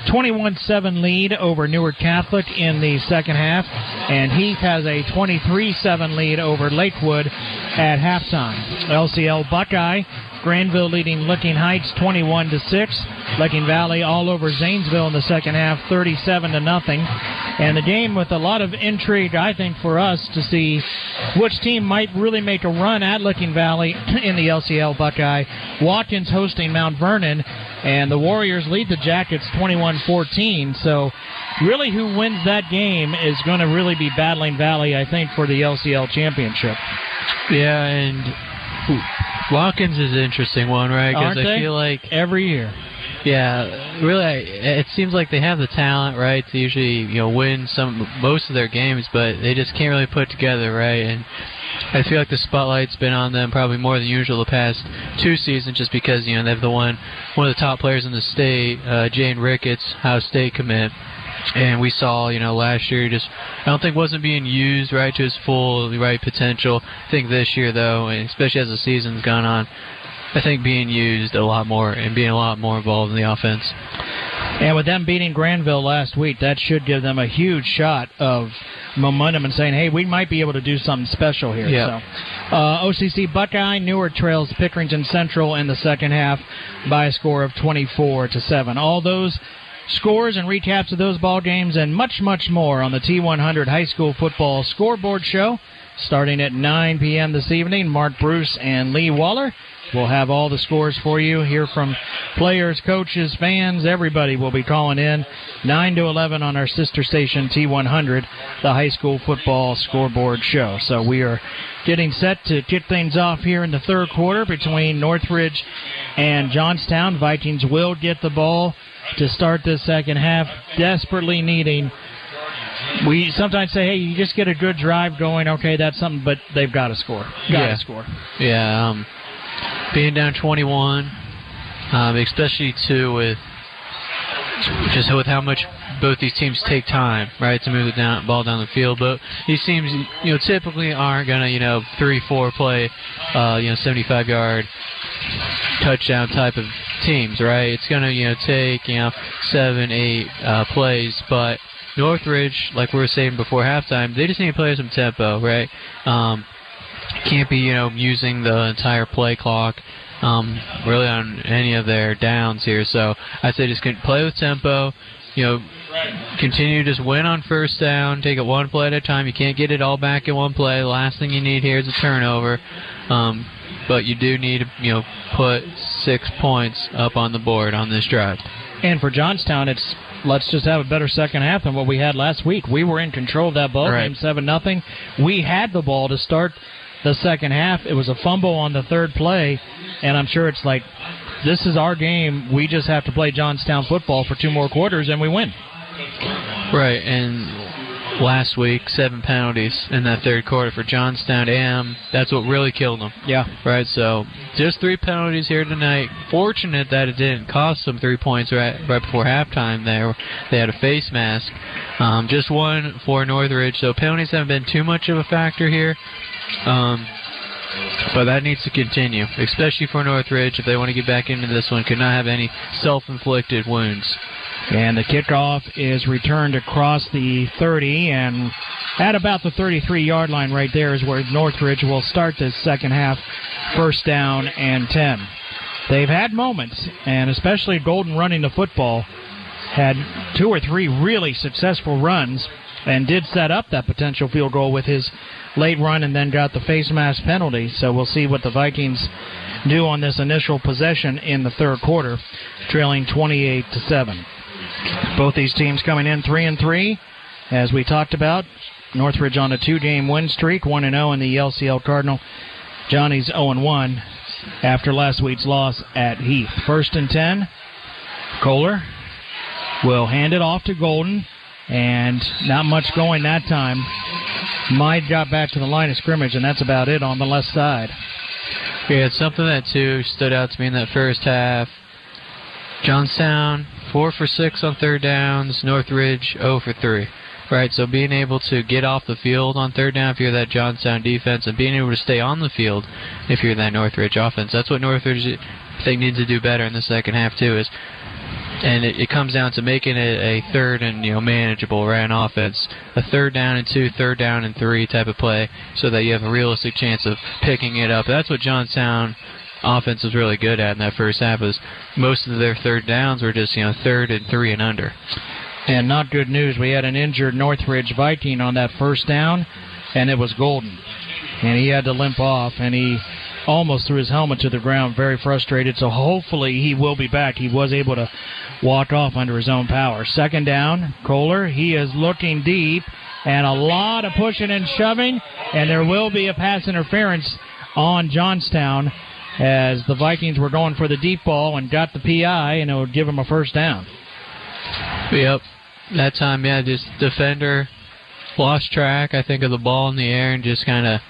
21-7 lead over Newark Catholic in the second half, and Heath has a 23-7 lead over Lakewood at halftime. LCL Buckeye, Granville leading Licking Heights 21-6. Licking Valley all over Zanesville in the second half, 37-0. And the game with a lot of intrigue, I think, for us to see which team might really make a run at Licking Valley in the LCL Buckeye. Watkins hosting Mount Vernon, and the Warriors lead the Jackets 21-14. So really who wins that game is going to really be battling Valley, I think, for the LCL championship. Yeah, and Watkins is an interesting one, right? Because I feel like every year. Yeah, really, it seems like they have the talent, right, to usually win most of their games, but they just can't really put it together, right? And I feel like the spotlight's been on them probably more than usual the past two seasons, just because they have one of the top players in the state, Jane Ricketts, Ohio State commit. And we saw, last year I don't think wasn't being used right to his full right potential. I think this year though, and especially as the season's gone on, I think being used a lot more and being a lot more involved in the offense. And with them beating Granville last week, that should give them a huge shot of momentum and saying, hey, we might be able to do something special here. Yeah. So, OCC Buckeye, Newark trails Pickerington Central in the second half by a score of 24-7. All those scores and recaps of those ball games and much, much more on the T100 High School Football Scoreboard Show starting at 9 p.m. this evening. Mark Bruce and Lee Waller will have all the scores for you. Hear from players, coaches, fans, everybody will be calling in 9 to 11 on our sister station T100, the High School Football Scoreboard Show. So we are getting set to kick things off here in the third quarter between Northridge and Johnstown. Vikings will get the ball to start this second half, desperately needing. We sometimes say, hey, you just get a good drive going, okay, that's something, but they've got to score. Got to score. Yeah, being down 21, especially too with how much both these teams take time, right, to move the ball down the field. But these teams, typically aren't gonna, 3-4 play, 75-yard touchdown type of teams, right? It's gonna, take 7-8 plays, but Northridge, like we were saying before halftime, they just need to play some tempo, right? Can't be, using the entire play clock really on any of their downs here. So I'd say just play with tempo, continue to just win on first down, take it one play at a time. You can't get it all back in one play. The last thing you need here is a turnover. but you do need to put 6 points up on the board on this drive. And for Johnstown, it's let's just have a better second half than what we had last week. We were in control of that ball game, 7-0. We had the ball to start the second half. It was a fumble on the third play, and I'm sure it's like, this is our game. We just have to play Johnstown football for 2 more quarters, and we win. Right, and last week, 7 penalties in that third quarter for Johnstown, and that's what really killed them. Yeah. Right, so just 3 penalties here tonight. Fortunate that it didn't cost them 3 points right before halftime there. They had a face mask. Just 1 for Northridge, so penalties haven't been too much of a factor here. But that needs to continue, especially for Northridge. If they want to get back into this one, could not have any self-inflicted wounds. And the kickoff is returned across the 30, and at about the 33-yard line right there is where Northridge will start this second half, 1st down and 10. They've had moments, and especially Golden running the football, had 2 or 3 really successful runs and did set up that potential field goal with his late run and then got the face mask penalty. So we'll see what the Vikings do on this initial possession in the third quarter, trailing 28-7. Both these teams coming in 3-3. As we talked about, Northridge on a 2-game win streak, 1-0 in the LCL Cardinal. Johnny's 0-1 after last week's loss at Heath. 1st and 10. Kohler will hand it off to Golden, and not much going that time. Mike got back to the line of scrimmage, and that's about it on the left side. Yeah, it's something that, too, stood out to me in that first half. Johnstown, 4 for 6 on third downs. Northridge, 0 for 3. Right, so being able to get off the field on third down if you're that Johnstown defense, and being able to stay on the field if you're that Northridge offense. That's what Northridge, I think, needs to do better in the second half, too, and it comes down to making it a third and manageable right on offense, a 3rd down and 2, 3rd down and 3 type of play, so that you have a realistic chance of picking it up. That's what Johnstown offense was really good at in that first half. Is most of their third downs were just 3rd and 3 and under. And not good news. We had an injured Northridge Viking on that first down, and it was Golden, and he had to limp off, and he almost threw his helmet to the ground, very frustrated. So hopefully he will be back. He was able to walk off under his own power. 2nd down, Kohler. He is looking deep, and a lot of pushing and shoving, and there will be a pass interference on Johnstown as the Vikings were going for the deep ball and got the PI, and it would give them a 1st down. Yep. That time, just defender lost track, I think, of the ball in the air and just kind of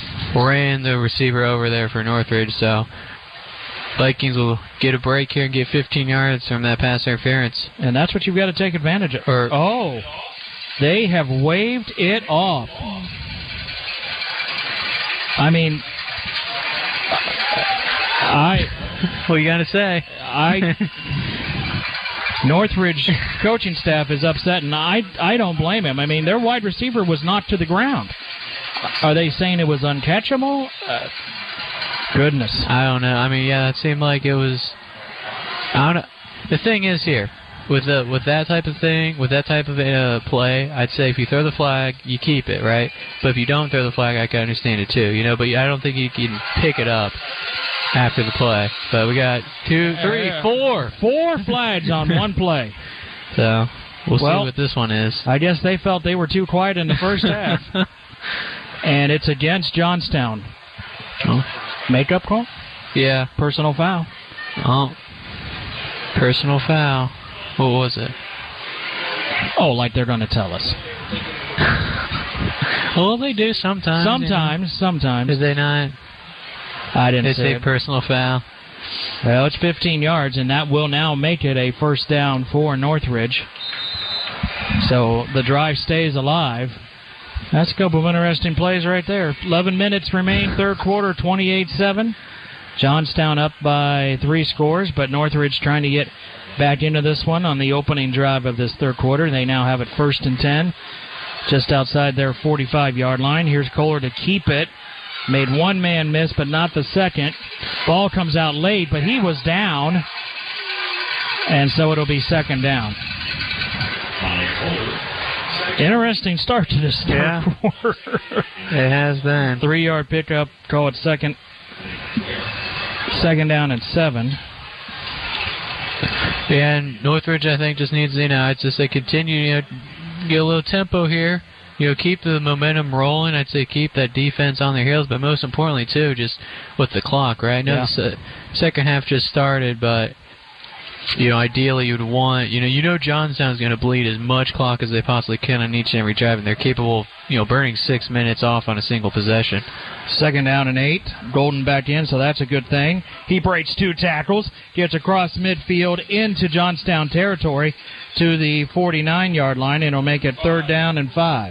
ran the receiver over there for Northridge. So Vikings will get a break here and get 15 yards from that pass interference. And that's what you've got to take advantage of. They have waved it off. I mean, what you got to say? Northridge coaching staff is upset, and I don't blame him. I mean, their wide receiver was knocked to the ground. Are they saying it was uncatchable? Goodness. I don't know. I mean, it seemed like it was. I don't know. The thing is here, with that type of thing, with that type of play, I'd say if you throw the flag, you keep it, right? But if you don't throw the flag, I can understand it too, But I don't think you can pick it up after the play. But we got 2, 3, 4. 4 flags on one play. So we'll see what this one is. I guess they felt they were too quiet in the first half. And it's against Johnstown. Oh. Makeup call? Yeah. Personal foul. Oh. Personal foul. What was it? Oh, like they're going to tell us. Well, they do sometimes. Sometimes. Did they not? I didn't say it. Personal foul. Well, it's 15 yards, and that will now make it a 1st down for Northridge. So the drive stays alive. That's a couple of interesting plays right there. 11 minutes remain, third quarter, 28-7. Johnstown up by 3 scores, but Northridge trying to get back into this one on the opening drive of this third quarter. They now have it 1st and 10, just outside their 45-yard line. Here's Kohler to keep it. Made one man miss, but not the second. Ball comes out late, but he was down, and so it'll be 2nd down. Interesting start to this third quarter. It has been. 3-yard pickup, call it 2nd Second down and 7. Yeah, and Northridge, I think, just needs, I'd just say continue, get a little tempo here. Keep the momentum rolling. I'd say keep that defense on their heels, but most importantly, too, just with the clock, right? I know the second half just started, but, ideally you'd want, Johnstown's going to bleed as much clock as they possibly can on each and every drive, and they're capable of, burning 6 minutes off on a single possession. Second down and 8. Golden back in, so that's a good thing. He breaks 2 tackles, gets across midfield into Johnstown territory to the 49-yard line, and it'll make it third down and 5.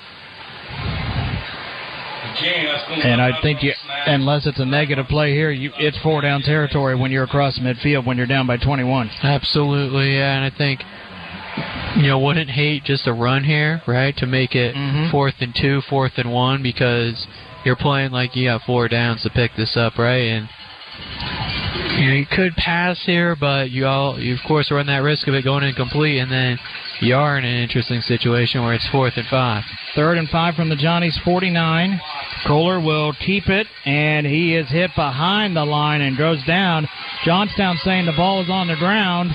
And I think unless it's a negative play here, it's 4-down territory when you're across midfield when you're down by 21. Absolutely, yeah, and I think wouldn't hate just a run here, right, to make it 4th and 2, 4th and 1, because you're playing like you got 4 downs to pick this up, right? And you could pass here, but you of course run that risk of it going incomplete, and then you are in an interesting situation where it's 4th and 5. 3rd and 5 from the Johnnies 49. Kohler will keep it, and he is hit behind the line and goes down. Johnstown saying the ball is on the ground.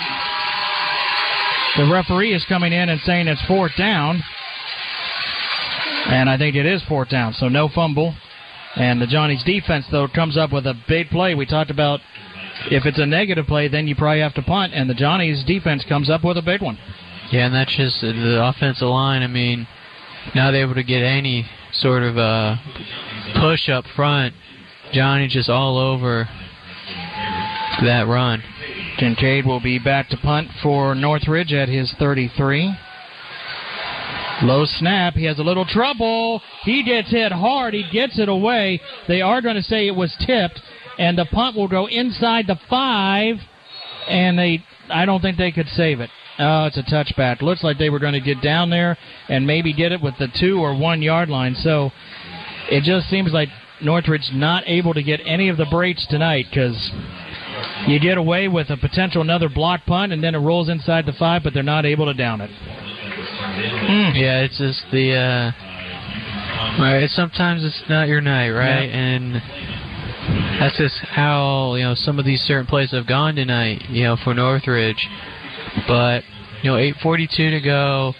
The referee is coming in and saying it's 4th down. And I think it is 4th down, so no fumble. And the Johnnies defense, though, comes up with a big play. We talked about if it's a negative play, then you probably have to punt, and the Johnnies defense comes up with a big one. Yeah, and that's just the offensive line. I mean, not able to get any sort of push up front. Johnny just all over that run. Kincaid will be back to punt for Northridge at his 33. Low snap. He has a little trouble. He gets hit hard. He gets it away. They are going to say it was tipped, and the punt will go inside the 5, and I don't think they could save it. Oh, it's a touchback. Looks like they were going to get down there and maybe get it with the 2 or 1 yard line. So it just seems like Northridge not able to get any of the breaks tonight, because you get away with a potential another block punt, and then it rolls inside the 5, but they're not able to down it. Yeah, it's just right. Sometimes it's not your night, right? Yeah. And that's just how some of these certain plays have gone tonight. For Northridge, but 8:42 to go.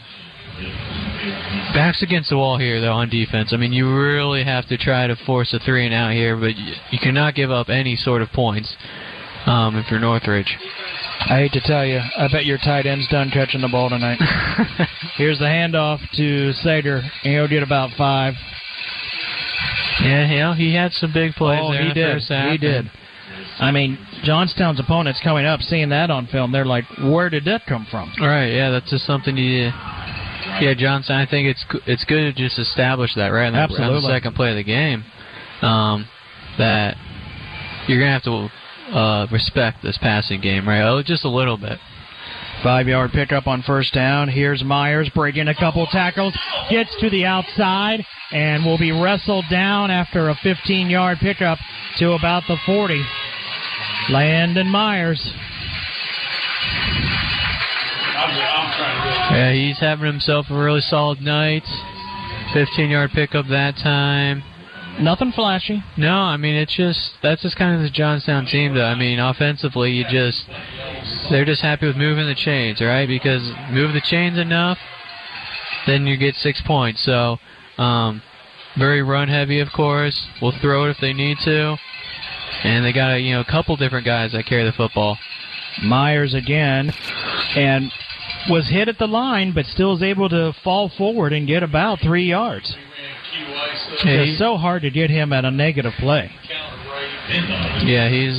Backs against the wall here, though, on defense. I mean, you really have to try to force a 3 and out here, but you cannot give up any sort of points if you're Northridge. I hate to tell you, I bet your tight end's done catching the ball tonight. Here's the handoff to Sager, and he'll get about 5. Yeah, he had some big plays there. He did. He did. I mean, Johnstown's opponents coming up, seeing that on film, they're like, where did that come from? All right, yeah, that's just something Johnstown, I think it's good to just establish that, right? Absolutely. On the second play of the game, that you're going to have to respect this passing game, right? Oh, just a little bit. 5-yard pickup on first down. Here's Myers breaking a couple tackles, gets to the outside, and will be wrestled down after a 15-yard pickup to about the 40. Landon Myers. Yeah, he's having himself a really solid night. 15-yard pickup that time. Nothing flashy. No, I mean, that's just kind of the Johnstown team, though. I mean, offensively, they're just happy with moving the chains, right? Because move the chains enough, then you get 6 points. So, very run heavy, of course. We'll throw it if they need to. And they got a couple different guys that carry the football. Myers again, and was hit at the line, but still is able to fall forward and get about 3 yards. It's so hard to get him at a negative play. Yeah, he's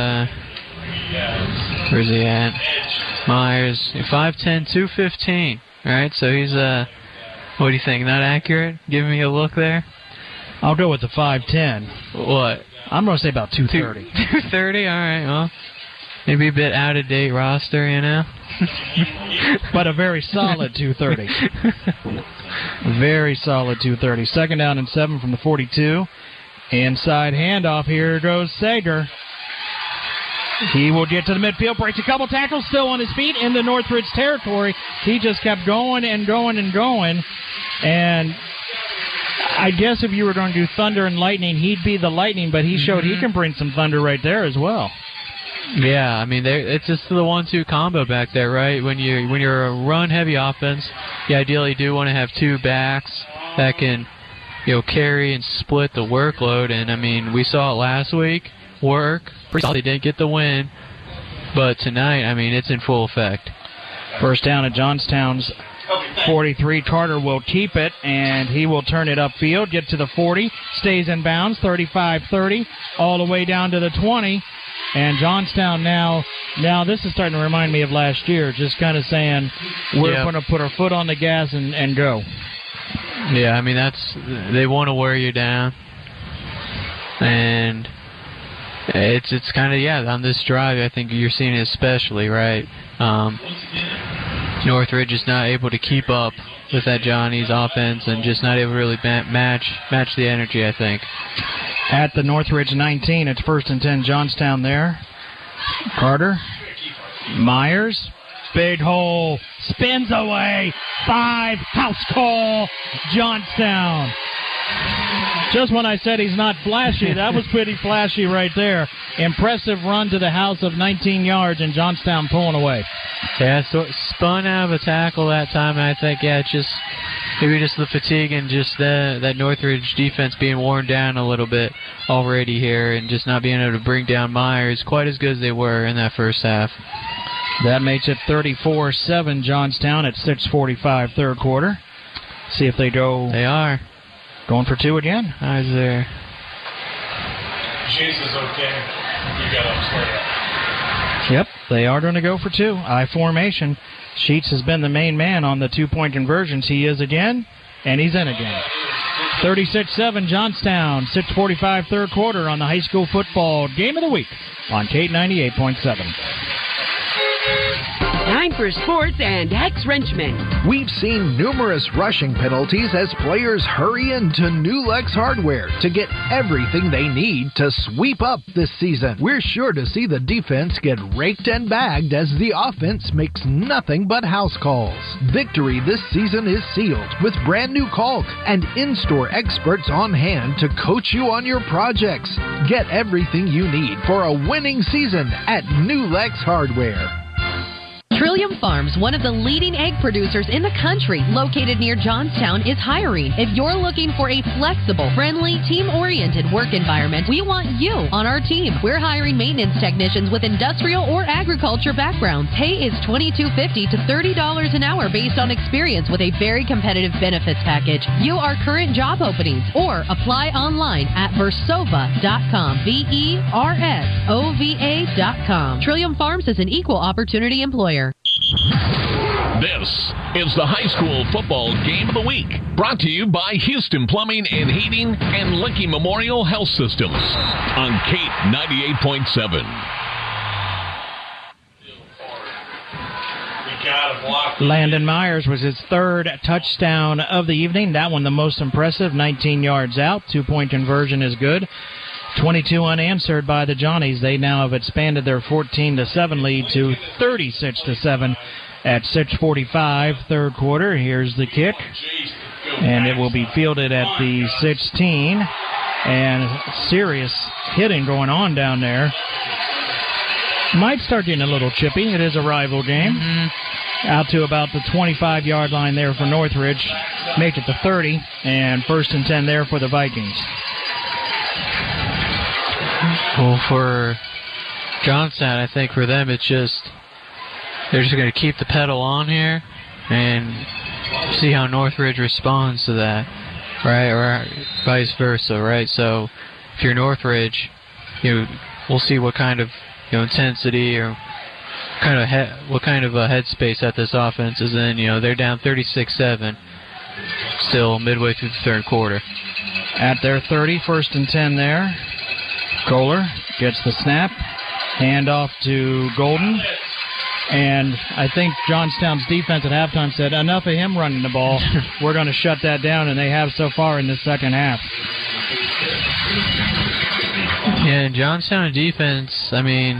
where's he at? Myers, 5'10", 215. All right, so he's what do you think? Not accurate? Giving me a look there. I'll go with the 5'10". What? I'm going to say about 230. 230. All right. Well, maybe a bit out of date roster, but a very solid 230. Very solid 230. Second down and 7 from the 42. Inside handoff. Here goes Sager. He will get to the midfield, breaks a couple tackles, still on his feet in the Northridge territory. He just kept going and going and going. And I guess if you were going to do thunder and lightning, he'd be the lightning, but he showed he can bring some thunder right there as well. Yeah, I mean, it's just the 1-2 combo back there, right? When you're a run-heavy offense, you ideally do want to have two backs that can, carry and split the workload. And I mean, we saw it last week work. They didn't get the win, but tonight, I mean, it's in full effect. First down at Johnstown's 43. Carter will keep it, and he will turn it upfield, get to the 40, stays in bounds, 35-30, all the way down to the 20. And Johnstown now this is starting to remind me of last year, just kind of saying we're going to put our foot on the gas and go. Yeah, I mean, they want to wear you down. And it's kind of, on this drive, I think you're seeing it especially, right? Northridge is not able to keep up with that Johnny's offense and just not able to really match the energy, I think. At the Northridge 19, it's 1st and 10, Johnstown there. Carter, Myers, big hole, spins away, 5, house call, Johnstown. Just when I said he's not flashy, that was pretty flashy right there. Impressive run to the house of 19 yards, and Johnstown pulling away. Yeah, so spun out of a tackle that time, and I think, it's just maybe just the fatigue and just that Northridge defense being worn down a little bit already here and just not being able to bring down Myers quite as good as they were in that first half. That makes it 34-7 Johnstown at 6:45 third quarter. See if they go. They are. Going for two again? Eyes there. Chase is okay. You got upstairs. Yep, they are going to go for two. I formation. Sheets has been the main man on the 2-point conversions. He is again, and he's in again. 36-7 Johnstown, 6:45 third quarter on the high school football game of the week on Kate 98.7. Time for sports and Hex Wrenchman. We've seen numerous rushing penalties as players hurry into New Lex Hardware to get everything they need to sweep up this season. We're sure to see the defense get raked and bagged as the offense makes nothing but house calls. Victory this season is sealed with brand new caulk and in-store experts on hand to coach you on your projects. Get everything you need for a winning season at New Lex Hardware. Trillium Farms, one of the leading egg producers in the country, located near Johnstown, is hiring. If you're looking for a flexible, friendly, team-oriented work environment, we want you on our team. We're hiring maintenance technicians with industrial or agriculture backgrounds. Pay is $22.50 to $30 an hour based on experience with a very competitive benefits package. View our current job openings or apply online at versova.com. VERSOVA.com. Trillium Farms is an equal opportunity employer. This is the high school football game of the week, brought to you by Houston Plumbing and Heating and Lincoln Memorial Health Systems on Kate 98.7. Landon Myers was his third touchdown of the evening. That one the most impressive, 19 yards out. 2-point conversion is good. 22 unanswered by the Johnnies. They now have expanded their 14-7 lead to 36-7 at 6:45 third quarter. Here's the kick, and it will be fielded at the 16. And serious hitting going on down there. Might start getting a little chippy. It is a rival game. Out to about the 25-yard line there for Northridge. Make it the 30, and 1st and 10 there for the Vikings. Well, for Johnstown, I think for them it's just they're just going to keep the pedal on here and see how Northridge responds to that, right, or vice versa, right? So if you're Northridge, we'll see what kind of intensity or what kind of a headspace that this offense is in. They're down 36-7, still midway through the third quarter. At their 30, 1st and 10 there. Kohler gets the snap, handoff to Golden, and I think Johnstown's defense at halftime said, enough of him running the ball. We're going to shut that down, and they have so far in the second half. Yeah, Johnstown defense, I mean,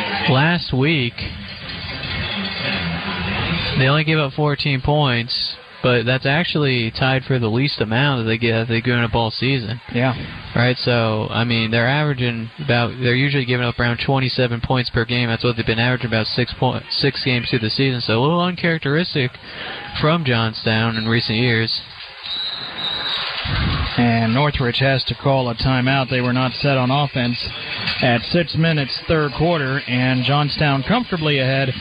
last week, they only gave up 14 points, but that's actually tied for the least amount that they go in a ball season. Yeah. Right, so, I mean, they're usually giving up around 27 points per game. That's what they've been averaging about 6 games through the season. So a little uncharacteristic from Johnstown in recent years. And Northridge has to call a timeout. They were not set on offense at 6 minutes, third quarter, and Johnstown comfortably ahead,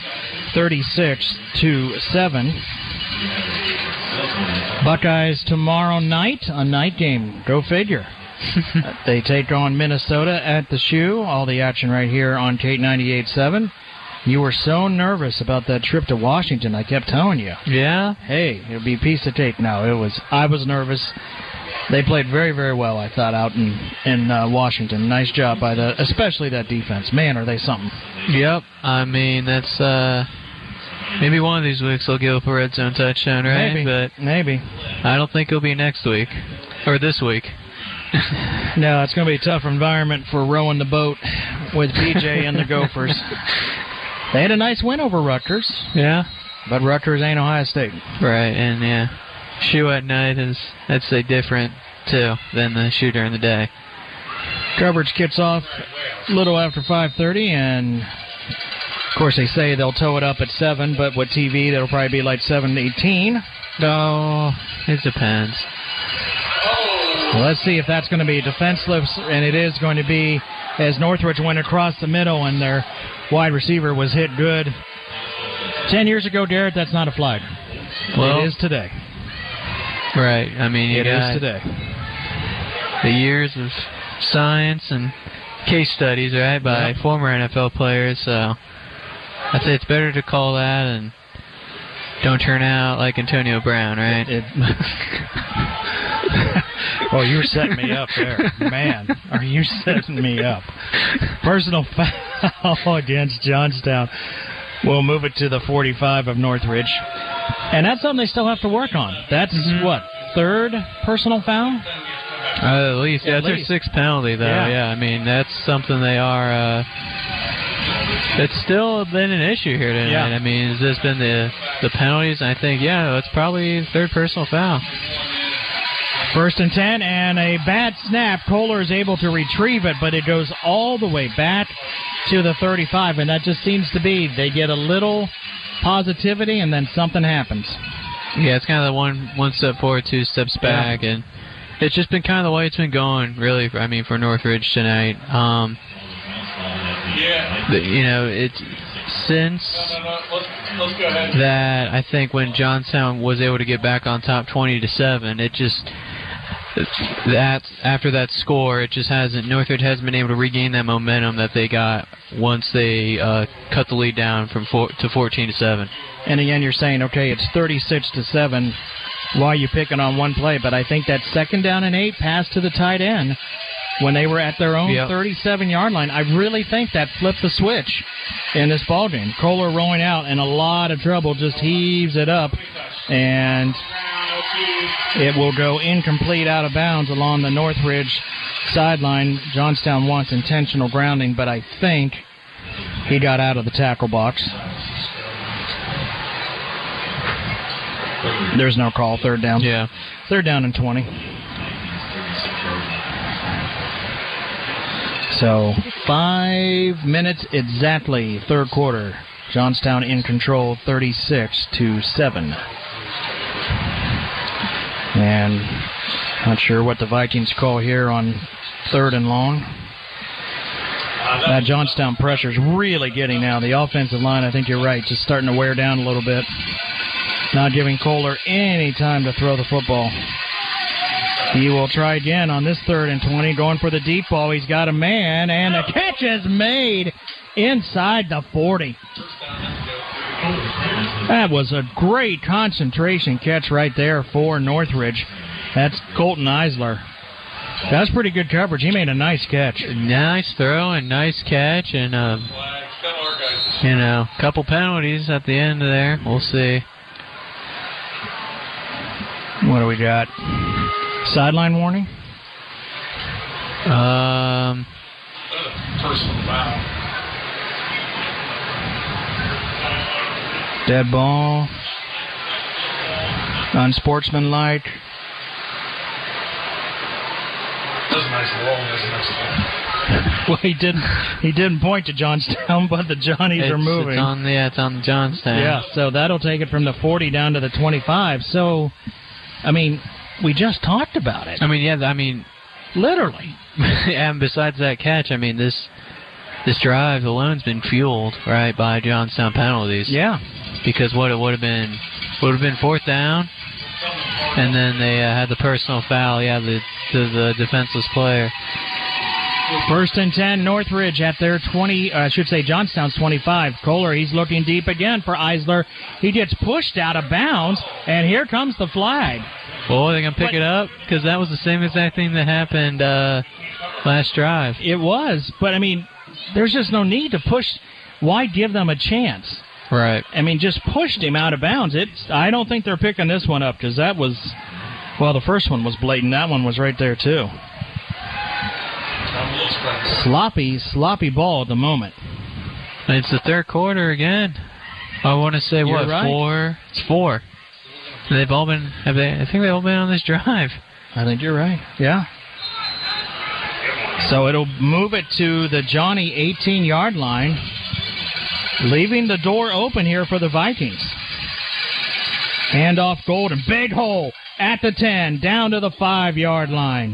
36-7. Buckeyes tomorrow night, a night game. Go figure. They take on Minnesota at the Shoe. All the action right here on Kate 98.7. You were so nervous about that trip to Washington, I kept telling you. Yeah? Hey, it'll be a piece of cake now. I was nervous. They played very, very well, I thought, out in Washington. Nice job by especially that defense. Man, are they something. Yep. I mean, that's maybe one of these weeks they'll give up a red zone touchdown, right? Maybe. I don't think it'll be next week or this week. No, it's going to be a tough environment for rowing the boat with BJ and the Gophers. They had a nice win over Rutgers. Yeah. But Rutgers ain't Ohio State. Right, and yeah. Shoe at night is, I'd say, different, too, than the shoe during the day. Coverage kicks off a little after 5:30, and, of course, they say they'll tow it up at 7, but with TV, that'll probably be like 7:18. No, it depends. Well, let's see if that's going to be defenseless, and it is going to be as Northridge went across the middle and their wide receiver was hit good. 10 years ago, Garrett, that's not a flag. Well, it is today. Right. I mean, it is today. The years of science and case studies, right, by former NFL players. So I'd say it's better to call that and don't turn out like Antonio Brown, right? Oh, you're setting me up there. Man, are you setting me up? Personal foul against Johnstown. We'll move it to the 45 of Northridge. And that's something they still have to work on. That's, what, third personal foul? At least. Yeah, that's their sixth penalty, though. Yeah, I mean, that's something they are... it's still been an issue here tonight. Yeah. I mean, has this been the penalties? I think, it's probably third personal foul. 1st and 10, and a bad snap. Kohler is able to retrieve it, but it goes all the way back to the 35, and that just seems to be they get a little positivity, and then something happens. Yeah, it's kind of the one step forward, 2 steps back, and it's just been kind of the way it's been going, really, I mean, for Northridge tonight. It's since that, I think when Johnstown was able to get back on top 20-7, it just... after that score, it just Northridge hasn't been able to regain that momentum that they got once they cut the lead down from 14-7. And again, you're saying, okay, it's 36-7. Why are you picking on one play? But I think that 2nd down and 8 pass to the tight end when they were at their own 37-yard line, I really think that flipped the switch in this ballgame. Kohler rolling out in a lot of trouble, just heaves it up, and it will go incomplete out of bounds along the Northridge sideline. Johnstown wants intentional grounding, but I think he got out of the tackle box. There's no call, 3rd down. Yeah. 3rd down and 20. So 5 minutes exactly, 3rd quarter. Johnstown in control, 36-7. And not sure what the Vikings call here on 3rd and long. That Johnstown pressure's really getting now. The offensive line, I think you're right, just starting to wear down a little bit. Not giving Kohler any time to throw the football. He will try again on this 3rd and 20, going for the deep ball. He's got a man, and the catch is made inside the 40. That was a great concentration catch right there for Northridge. That's Colton Eisler. That's pretty good coverage. He made a nice catch. Nice throw and nice catch, and a couple penalties at the end there. We'll see. What do we got? Sideline warning? Personal foul. Dead ball. Unsportsmanlike. That's a nice wall. That's a nice wall. Well, he didn't point to Johnstown, but the Johnnies are moving. It's on Johnstown. Yeah, so that'll take it from the 40 down to the 25. So, I mean, we just talked about it. Literally. And besides that catch, this drive alone's been fueled, right, by Johnstown penalties. Yeah. Because what it would have been fourth down, and then they had the personal foul, the defenseless player. First and 10, Northridge at their 20, Johnstown's 25. Kohler, he's looking deep again for Eisler. He gets pushed out of bounds, and here comes the flag. Well, they're going to pick it up? Because that was the same exact thing that happened last drive. It was, but, there's just no need to push. Why give them a chance? Right. Just pushed him out of bounds. I don't think they're picking this one up because that was, the first one was blatant. That one was right there, too. Sloppy ball at the moment. It's the third quarter again. I want to say, right. 4? It's 4. They've all been, I think they've all been on this drive. I think you're right. Yeah. So it'll move it to the Johnny 18-yard line, leaving the door open here for the Vikings. Hand off Golden. Big hole at the 10, down to the 5-yard line.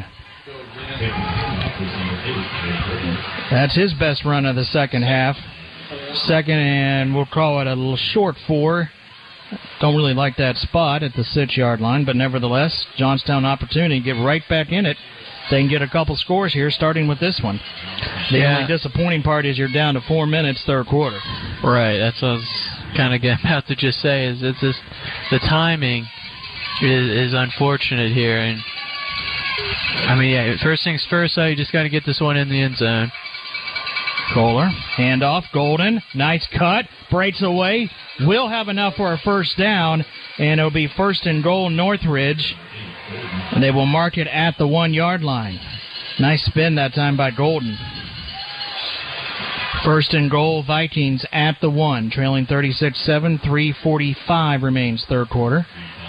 That's his best run of the second half. Second and we'll call it a little short 4. Don't really like that spot at the 6-yard line, but nevertheless, Johnstown opportunity to get right back in it. They can get a couple scores here, starting with this one. The only disappointing part is you're down to 4 minutes, third quarter. Right, that's what I was kind of about to just say. Is it's just the timing is unfortunate here, and first things first, you just got to get this one in the end zone. Kohler, handoff, Golden, nice cut, breaks away, will have enough for a first down, and it'll be first and goal Northridge, and they will mark it at the 1-yard line. Nice spin that time by Golden. First and goal, Vikings at the 1, trailing 36-7, 3:45 remains third quarter.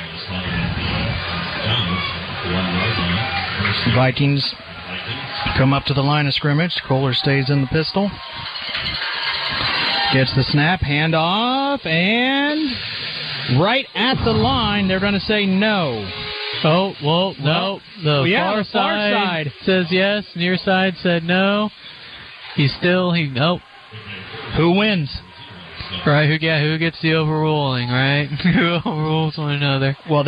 Vikings come up to the line of scrimmage. Kohler stays in the pistol. Gets the snap, handoff, and right at the line, they're going to say no. Oh, well, no. The far side says yes. Near side said no. Nope. Who wins? Right, who gets the overruling, right? Who overrules one another? Well,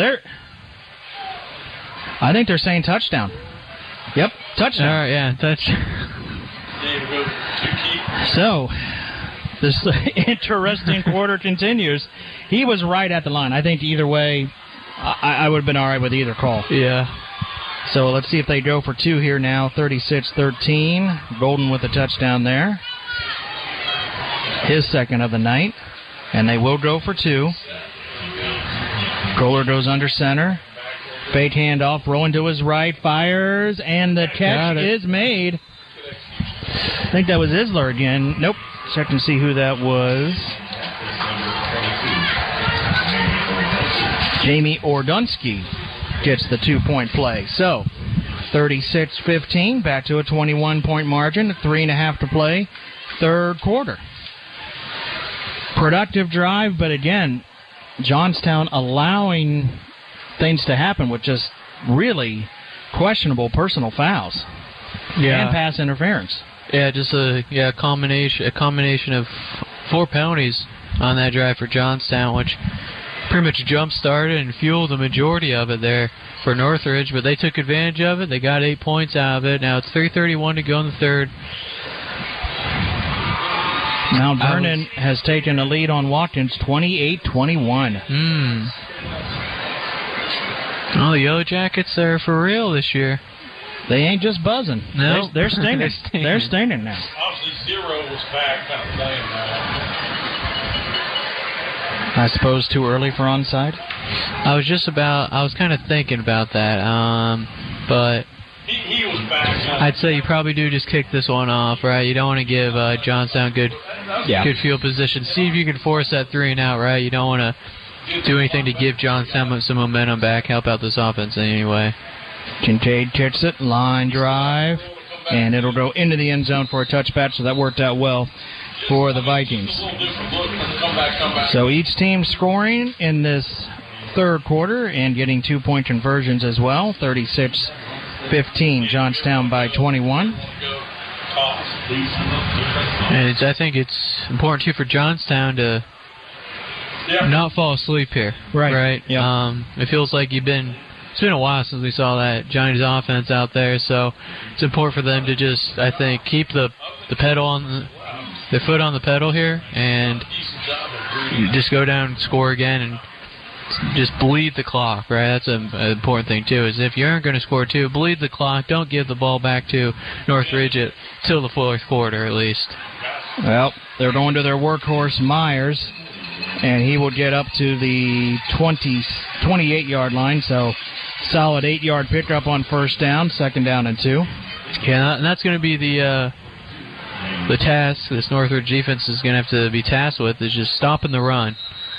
I think they're saying touchdown. Yep, touchdown. All right, yeah, touchdown. So, this interesting quarter continues. He was right at the line. I think either way, I would have been all right with either call. Yeah. So let's see if they go for 2 here now. 36-13. Golden with a touchdown there. His second of the night. And they will go for 2. Kohler goes under center. Fake handoff, rolling to his right, fires, and the catch is made. I think that was Isler again. Nope. Check and see who that was. Jamie Ordunsky gets the 2-point play. So, 36-15, back to a 21-point margin, 3.5 to play, third quarter. Productive drive, but again, Johnstown allowing things to happen with just really questionable personal fouls and pass interference. Yeah, just a combination of 4 penalties on that drive for Johnstown, which pretty much jump-started and fueled the majority of it there for Northridge, but they took advantage of it. They got 8 points out of it. Now it's 3:31 to go in the third. Mount Vernon has taken a lead on Watkins, 28-21. Oh, the Yellow Jackets are for real this year. They ain't just buzzing. No, they're stinging. They're stinging now. Obviously, Zero was back, kind of playing now. I suppose too early for onside? I was kind of thinking about that, but he was back. I'd say you probably do just kick this one off, right? You don't want to give Johnstown good field position. See if you can force that 3 and out, right? You don't want to do anything to give Johnstown some momentum back, help out this offense in any way. Kincaid kicks it, line drive, and it'll go into the end zone for a touchback, so that worked out well for the Vikings. So each team scoring in this third quarter and getting 2-point conversions as well. 36-15, Johnstown by 21. And I think it's important, too, for Johnstown to not fall asleep here. Right? Yep. It feels like it's been a while since we saw that Johnny's offense out there, so it's important for them to just, I think, keep the pedal on the foot on the pedal here and just go down and score again and just bleed the clock, right? That's an important thing, too, is if you aren't going to score two, bleed the clock. Don't give the ball back to Northridge till the fourth quarter, at least. Well, they're going to their workhorse, Myers, and he will get up to the 28-yard line, so solid 8-yard pickup on first down, 2nd down and 2. Yeah, and that's going to be the task this Northridge defense is going to have to be tasked with, is just stopping the run.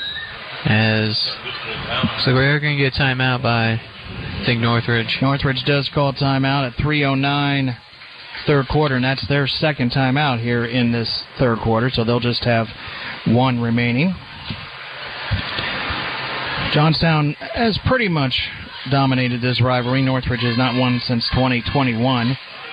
So we're going to get a timeout by, I think, Northridge. Northridge does call timeout at 3:09 third quarter, and that's their second timeout here in this third quarter, so they'll just have one remaining. Johnstown has pretty much dominated this rivalry. Northridge has not won since 2021.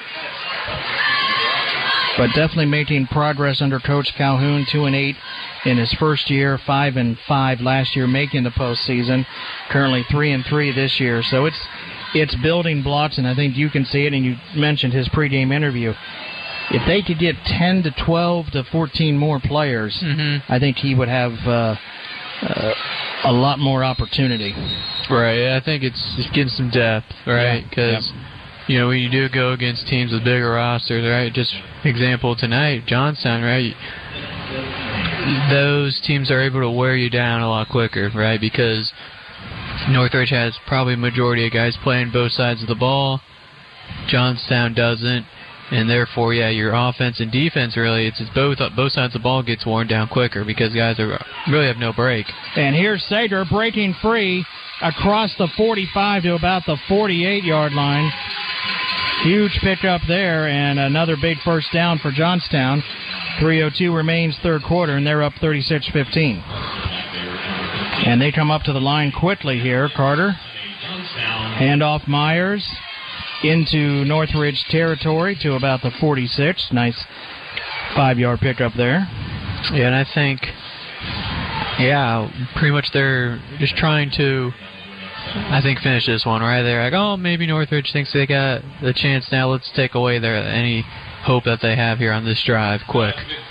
But definitely making progress under Coach Calhoun, 2-8 in his first year, 5-5 last year, making the postseason. Currently 3-3 this year. So it's building blocks, and I think you can see it. And you mentioned his pregame interview. If they could get 10 to 12 to 14 more players, I think he would have a lot more opportunity. Right. I think it's getting some depth, right? Because. Yeah. You know, when you do go against teams with bigger rosters, right? Just example tonight, Johnstown, right? Those teams are able to wear you down a lot quicker, right? Because Northridge has probably a majority of guys playing both sides of the ball. Johnstown doesn't. And therefore, your offense and defense really, it's both sides of the ball gets worn down quicker because guys really have no break. And here's Sager breaking free across the 45 to about the 48-yard line. Huge pickup there, and another big first down for Johnstown. 3:02 remains third quarter, and they're up 36-15. And they come up to the line quickly here. Carter, handoff Myers into Northridge territory to about the 46. Nice 5-yard pickup there. Yeah, and I think, pretty much they're just trying to, finish this one right there. Like, maybe Northridge thinks they got the chance now. Let's take away any hope that they have here on this drive quick.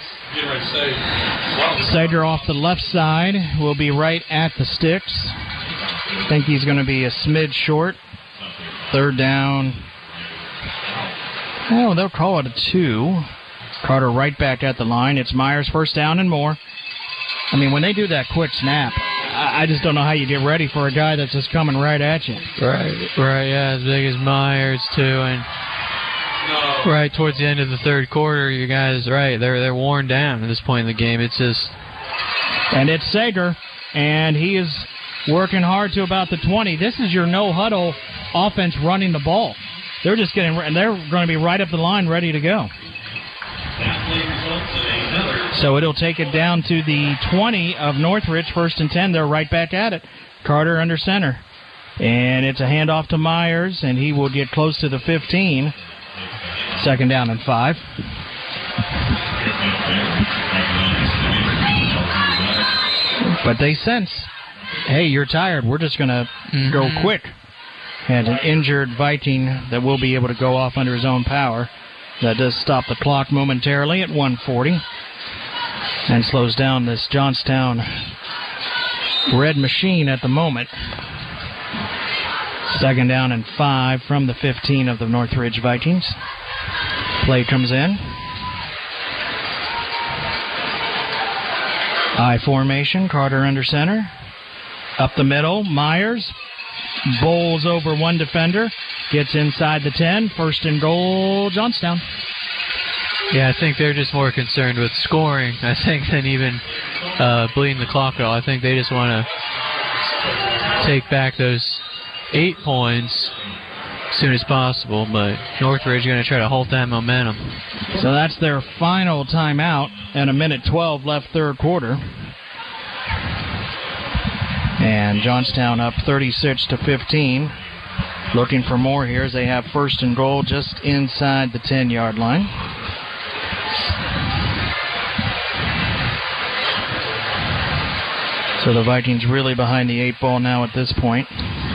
Sager off the left side will be right at the sticks. I think he's going to be a smidge short. Third down. They'll call it a 2. Carter right back at the line. It's Myers, first down and more. I mean, when they do that quick snap, I just don't know how you get ready for a guy that's just coming right at you. Right, as big as Myers, too. And right towards the end of the third quarter, you guys, they're worn down at this point in the game. It's just... And it's Sager, and he is working hard to about the 20. This is your no-huddle offense running the ball. They're just they're going to be right up the line, ready to go. So it'll take it down to the 20 of Northridge, 1st and 10. They're right back at it. Carter under center. And it's a handoff to Myers, and he will get close to the 15. 2nd down and 5. But they sense, hey, you're tired. We're just going to go quick. And an injured Viking that will be able to go off under his own power. That does stop the clock momentarily at 1:40 and slows down this Johnstown red machine at the moment. 2nd down and 5 from the 15 of the Northridge Vikings. Play comes in. I formation, Carter under center. Up the middle, Myers bowls over one defender, gets inside the 10, 1st and goal, Johnstown. Yeah, I think they're just more concerned with scoring, than even bleeding the clock at all. I think they just want to take back those 8 points as soon as possible, but Northridge going to try to hold that momentum. So that's their final timeout, and 1:12 left third quarter. And Johnstown up 36-15. Looking for more here as they have first and goal just inside the 10-yard line. So the Vikings really behind the 8 ball now at this point.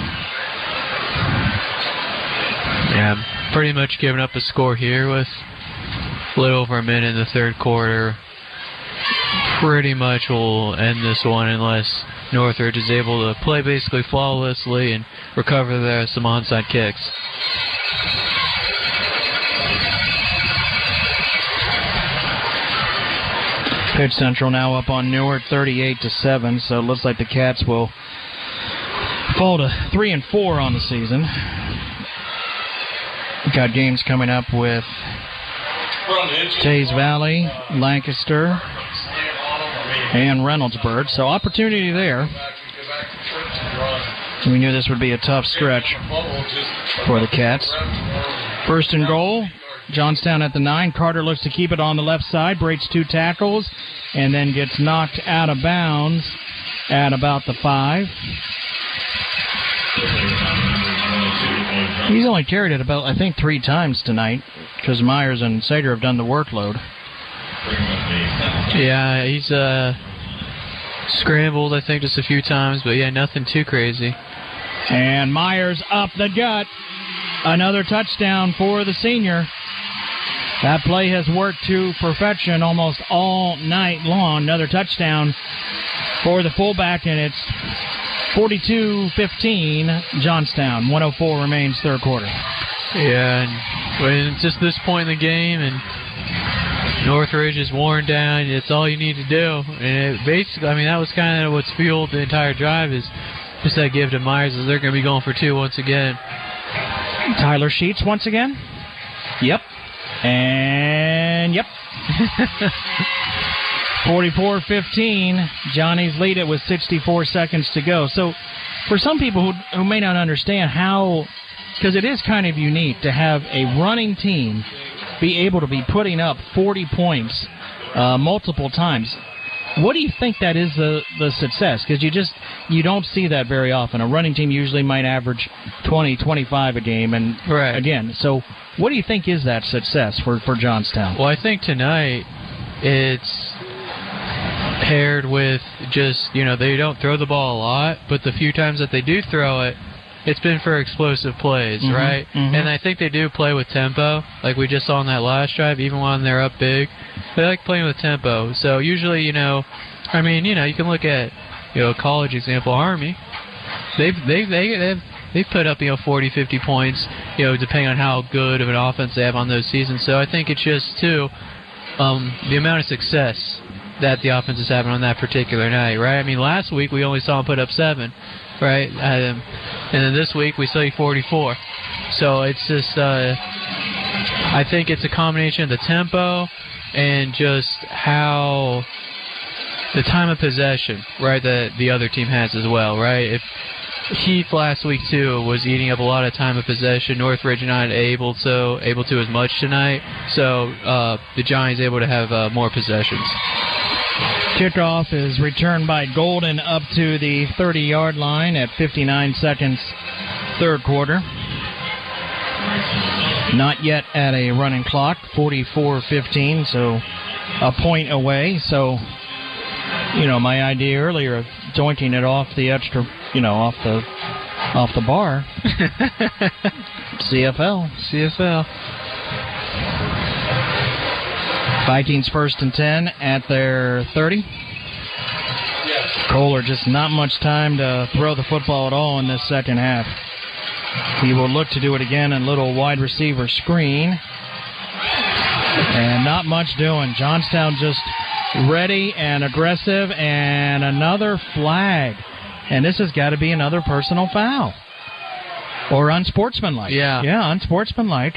Yeah, pretty much giving up a score here with a little over a minute in the third quarter. Pretty much will end this one unless Northridge is able to play basically flawlessly and recover some onside kicks. Pitt Central now up on Newark 38-7, so it looks like the Cats will fall to 3-4 on the season. Got games coming up with Tays Valley, Lancaster, and Reynoldsburg. So opportunity there. We knew this would be a tough stretch for the Cats. First and goal, Johnstown at the 9. Carter looks to keep it on the left side, breaks 2 tackles, and then gets knocked out of bounds at about the 5. He's only carried it about, I think, 3 times tonight because Myers and Sager have done the workload. Yeah, he's scrambled, I think, just a few times, but yeah, nothing too crazy. And Myers up the gut. Another touchdown for the senior. That play has worked to perfection almost all night long. Another touchdown for the fullback, and it's 42-15 Johnstown. 1:04 remains third quarter. Yeah, and when it's just this point in the game and Northridge is worn down, it's all you need to do. And it basically, I mean, that was kind of what's fueled the entire drive is just that give to Myers as they're going to be going for 2 once again. Tyler Sheets once again. Yep. And yep. 44-15. Johnny's lead it with 64 seconds to go. So for some people who may not understand how, because it is kind of unique to have a running team be able to be putting up 40 points multiple times. What do you think that is the success? Because you don't see that very often. A running team usually might average 20, 25 a game. And right. Again, so what do you think is that success for Johnstown? Well, I think tonight it's paired with just, they don't throw the ball a lot, but the few times that they do throw it, it's been for explosive plays, right? Mm-hmm. And I think they do play with tempo, like we just saw in that last drive, even when they're up big. They like playing with tempo. So usually, you can look at, a college example, Army. They've put up, 40, 50 points, depending on how good of an offense they have on those seasons. So I think it's just, too, the amount of success that the offense is having on that particular night, right? I mean, last week we only saw them put up 7, right? And then this week we saw 44. So it's just, I think it's a combination of the tempo and just how the time of possession, right, that the other team has as well, right? If Heath last week, too, was eating up a lot of time of possession. Northridge not able to as much tonight. So the Giants able to have more possessions. Kickoff is returned by Golden up to the 30-yard line at 59 seconds, third quarter. Not yet at a running clock, 44-15, so a point away. So, my idea earlier of doinking it off the extra, off the bar. CFL. Vikings first and 10 at their 30. Kohler just not much time to throw the football at all in this second half. He will look to do it again in a little wide receiver screen. And not much doing. Johnstown just ready and aggressive, and another flag. And this has got to be another personal foul. Or unsportsmanlike. Yeah. Yeah, unsportsmanlike.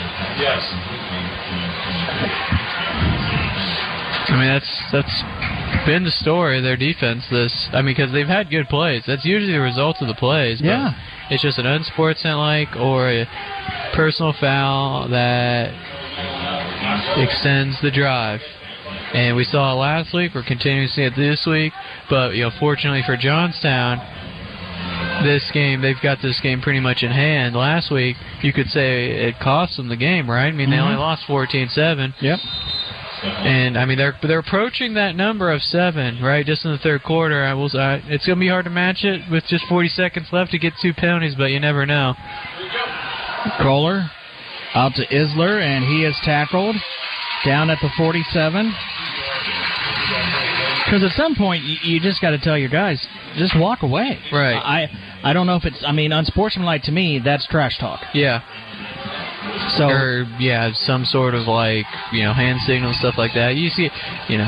I mean, that's been the story of their defense. Because they've had good plays. That's usually the result of the plays. But yeah. It's just an unsportsmanlike or a personal foul that extends the drive. And we saw it last week. We're continuing to see it this week. But, fortunately for Johnstown, this game, they've got this game pretty much in hand. Last week, you could say it cost them the game, right? I mean, they only lost 14-7. Yep. And, they're approaching that number of 7, right, just in the third quarter. It's going to be hard to match it with just 40 seconds left to get 2 penalties, but you never know. Kohler out to Isler, and he is tackled down at the 47. Because at some point, you just got to tell your guys, just walk away. Right. I don't know if it's, unsportsmanlike to me, that's trash talk. Yeah. So, or, some sort of, hand signal, stuff like that. You see,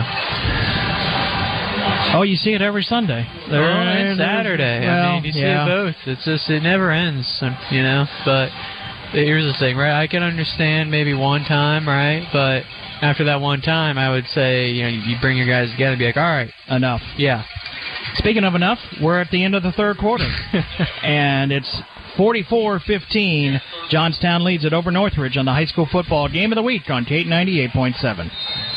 Oh, you see it every Sunday. It's Saturday. Well, you see it both. It's just, it never ends, But here's the thing, right? I can understand maybe one time, right? But after that one time, I would say, you bring your guys together and be like, all right. Enough. Yeah. Speaking of enough, we're at the end of the third quarter. And it's 44-15. Johnstown leads it over Northridge on the high school football game of the week on Kate 98.7.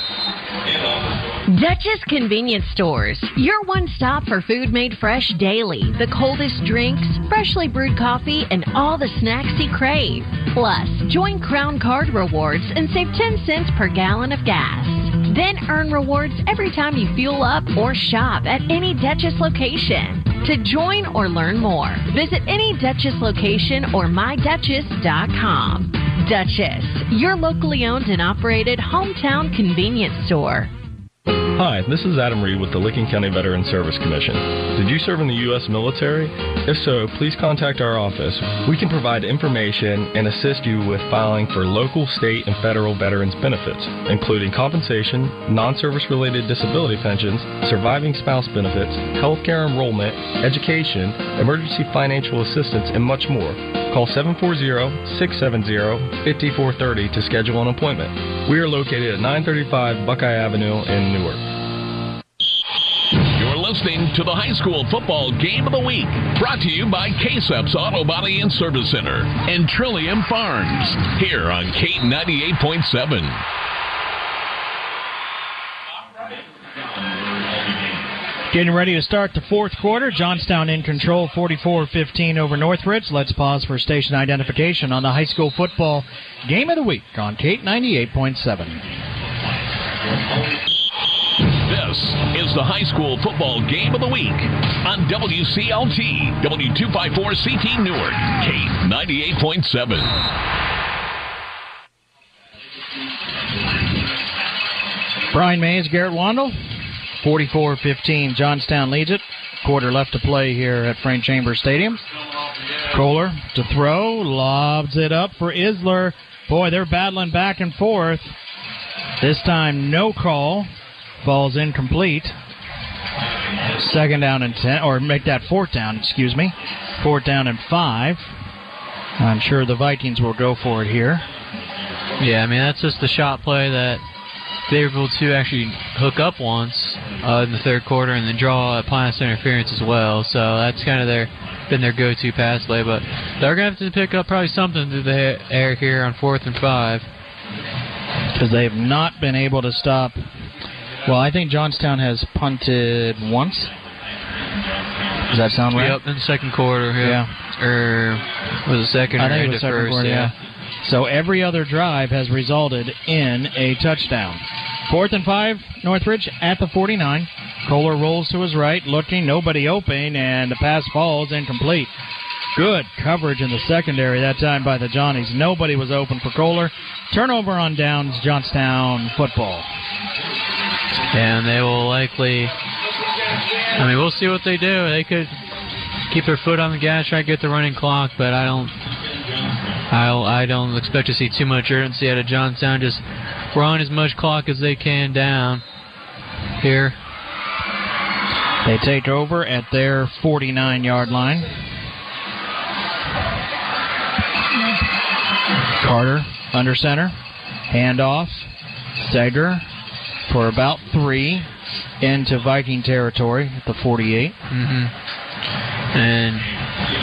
Duchess Convenience Stores, your one stop for food made fresh daily, the coldest drinks, freshly brewed coffee, and all the snacks you crave. Plus, join Crown Card Rewards and save 10 cents per gallon of gas. Then earn rewards every time you fuel up or shop at any Duchess location. To join or learn more, visit any Duchess location or myduchess.com. Duchess, your locally owned and operated hometown convenience store. Hi, this is Adam Reed with the Licking County Veteran Service Commission. Did you serve in the U.S. military? If so, please contact our office. We can provide information and assist you with filing for local, state, and federal veterans benefits, including compensation, non-service related disability pensions, surviving spouse benefits, health care enrollment, education, emergency financial assistance, and much more. Call 740-670-5430 to schedule an appointment. We are located at 935 Buckeye Avenue in Newark. You're listening to the high school football game of the week, brought to you by K-Subs Auto Body and Service Center and Trillium Farms, here on Kate 98.7. Getting ready to start the fourth quarter. Johnstown in control, 44-15 over Northridge. Let's pause for station identification on the high school football game of the week on Kate 98.7. This is the high school football game of the week on WCLT, W254CT Newark, Kate 98.7. Brian Mays, Garrett Wandel. 44-15, Johnstown leads it. Quarter left to play here at Frank Chambers Stadium. Kohler to throw, lobs it up for Isler. Boy, they're battling back and forth. This time, no call. Ball's incomplete. Second down and 10, or make that fourth down, excuse me. Fourth down and 5. I'm sure the Vikings will go for it here. Yeah, that's just the shot play that they were able to actually hook up once in the third quarter and then draw a pass interference as well. So that's kind of been their go-to pass play. But they're going to have to pick up probably something through the air here on 4th and 5. Because they have not been able to stop. Well, I think Johnstown has punted once. Does that sound right? Yep, in the second quarter. Yeah. Or was it second? I think it was second quarter, yeah. So every other drive has resulted in a touchdown. 4th and 5, Northridge at the 49. Kohler rolls to his right, looking, nobody open, and the pass falls incomplete. Good coverage in the secondary that time by the Johnnies. Nobody was open for Kohler. Turnover on downs, Johnstown football. And they will likely, we'll see what they do. They could keep their foot on the gas, try to get the running clock, but I don't expect to see too much urgency out of Johnstown. Just run as much clock as they can down here. They take over at their 49-yard line. Carter under center. Handoff. Steger for about 3. into Viking territory at the 48. And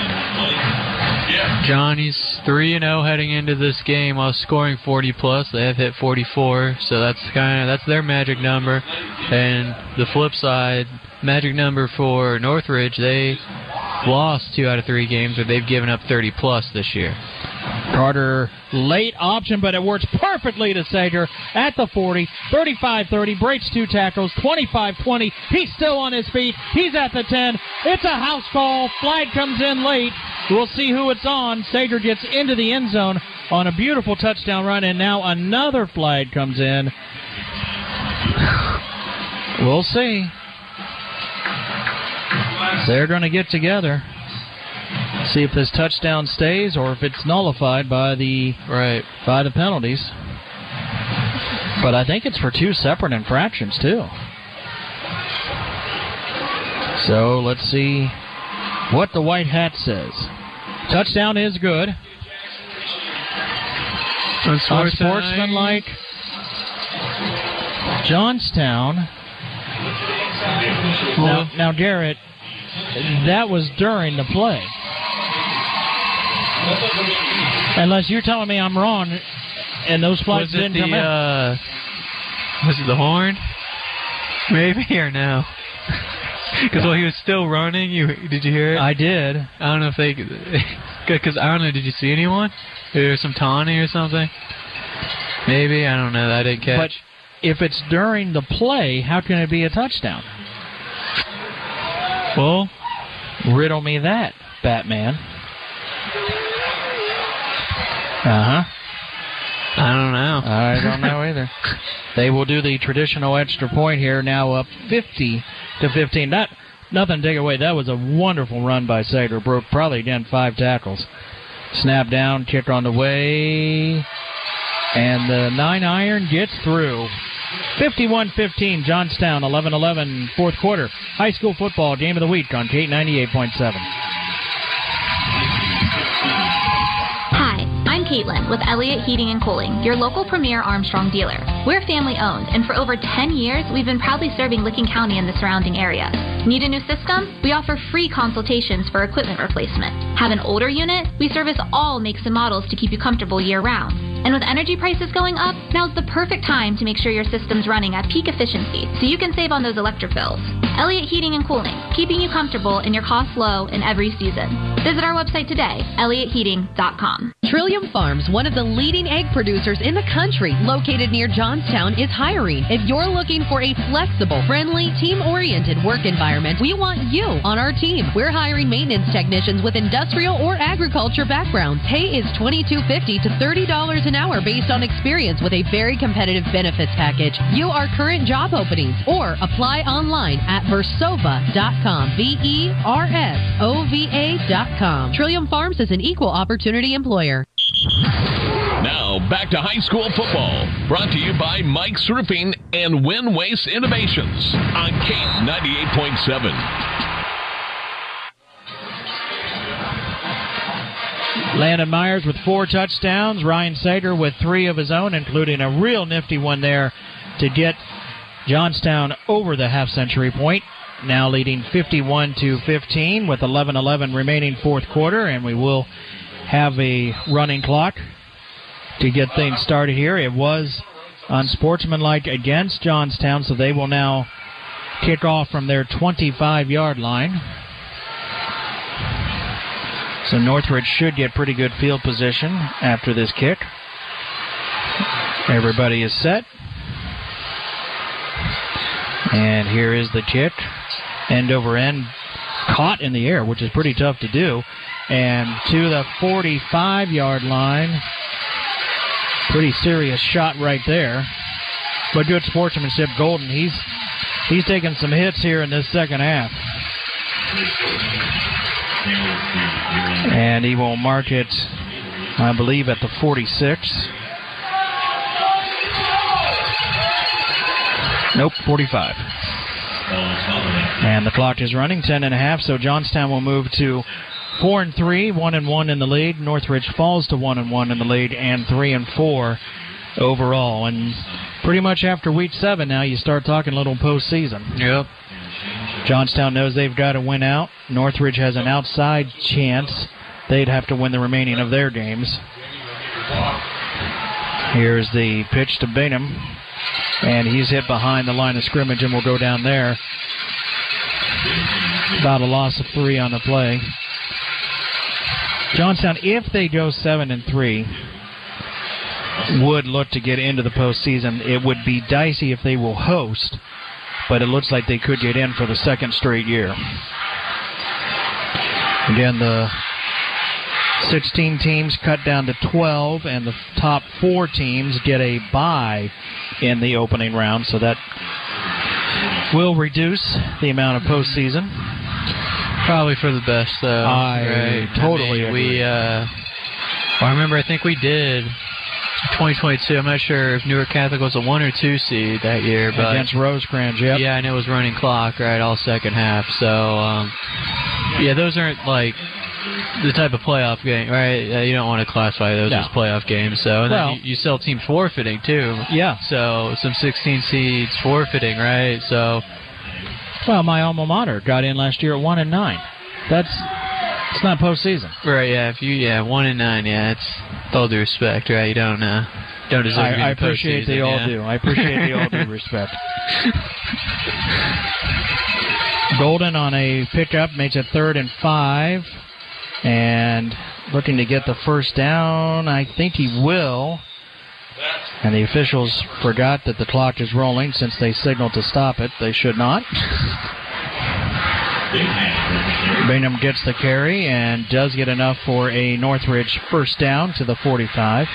Johnny's 3-0 heading into this game while scoring 40+. They have hit 44, so that's their magic number. And the flip side, magic number for Northridge, they lost 2 out of 3 games, but they've given up 30+ this year. Carter, late option, but it works perfectly to Sager at the 40, 35-30, breaks 2 tackles, 25-20. He's still on his feet. He's at the 10. It's a house call. Flag comes in late. We'll see who it's on. Sager gets into the end zone on a beautiful touchdown run, and now another flag comes in. We'll see. They're going to get together. See if this touchdown stays or if it's nullified by the penalties. But I think it's for 2 separate infractions too. So let's see what the white hat says. Touchdown is good. Unsportsmanlike. Johnstown. Now, Garrett, that was during the play. Unless you're telling me I'm wrong, and those flags didn't come out. Was it the horn? Maybe or no? Because while he was still running, did you hear it? I did. I don't know if they... Because, I don't know, did you see anyone? There was some taunting or something? Maybe, I don't know. I didn't catch. But if it's during the play, how can it be a touchdown? Well, riddle me that, Batman. I don't know either. They will do the traditional extra point here, now up 50-15. Nothing to take away. That was a wonderful run by Sager. Broke probably, again, 5 tackles. Snap down, kick on the way, and the 9-iron gets through. 51-15, Johnstown, 11-11, fourth quarter. High school football game of the week on Kate 98.7. Hi, I'm Caitlin with Elliott Heating and Cooling, your local premier Armstrong dealer. We're family-owned, and for over 10 years, we've been proudly serving Licking County and the surrounding area. Need a new system? We offer free consultations for equipment replacement. Have an older unit? We service all makes and models to keep you comfortable year-round. And with energy prices going up, now's the perfect time to make sure your system's running at peak efficiency so you can save on those electric bills. Elliott Heating and Cooling, keeping you comfortable and your costs low in every season. Visit our website today, elliotheating.com. Trillium Farms, one of the leading egg producers in the country, located near Johnstown, is hiring. If you're looking for a flexible, friendly, team-oriented work environment, we want you on our team. We're hiring maintenance technicians with industrial or agriculture backgrounds. Pay is $22.50 to $30 an hour based on experience with a very competitive benefits package. View our current job openings or apply online at versova.com. VERSOVA.com. Trillium Farms is an equal opportunity employer. Now, back to high school football. Brought to you by Mike's Roofing and Win Waste Innovations on Kate 98.7. Landon Myers with 4 touchdowns. Ryan Sager with 3 of his own, including a real nifty one there to get Johnstown over the half-century point. Now leading 51-15 with 11:11 remaining fourth quarter, and we will have a running clock to get things started here. It was unsportsmanlike against Johnstown, so they will now kick off from their 25-yard line. So Northridge should get pretty good field position after this kick. Everybody is set. And here is the kick. End over end, caught in the air, which is pretty tough to do. And to the 45-yard line. Pretty serious shot right there. But good sportsmanship. Golden, he's taking some hits here in this second half. And he will mark it, I believe, at the 46. Nope, 45. And the clock is running, 10.5, so Johnstown will move to 4-3, 1-1 in the lead. Northridge falls to 1-1 in the lead, and 3-4 overall. And pretty much after week 7 now, you start talking a little postseason. Yep. Johnstown knows they've got to win out. Northridge has an outside chance. They'd have to win the remaining of their games. Here's the pitch to Bainham, and he's hit behind the line of scrimmage and will go down there. About a loss of 3 on the play. Johnstown, if they go 7-3, would look to get into the postseason. It would be dicey if they will host, but it looks like they could get in for the second straight year. Again, the 16 teams cut down to 12, and the top 4 teams get a bye in the opening round, so that will reduce the amount of postseason. Probably for the best, though. I totally agree. I remember, I think we did 2022. I'm not sure if Newark Catholic was a 1 or 2 seed that year, but against Rosecrans, yep. Yeah, and it was running clock right all second half. So, yeah, those aren't like the type of playoff game, right? You don't want to classify those as playoff games. So, and then you sell teams forfeiting too. Yeah. So some 16 seeds forfeiting, right? So, well, my alma mater got in last year at 1-9. It's not postseason, right? Yeah. If you 1-9, yeah, it's with all due respect, right? You don't deserve. I appreciate they all do. I appreciate they all do respect. Golden on a pickup makes it 3rd and 5. And looking to get the first down. I think he will. And the officials forgot that the clock is rolling since they signaled to stop it. They should not. Bainham gets the carry and does get enough for a Northridge first down to the 45.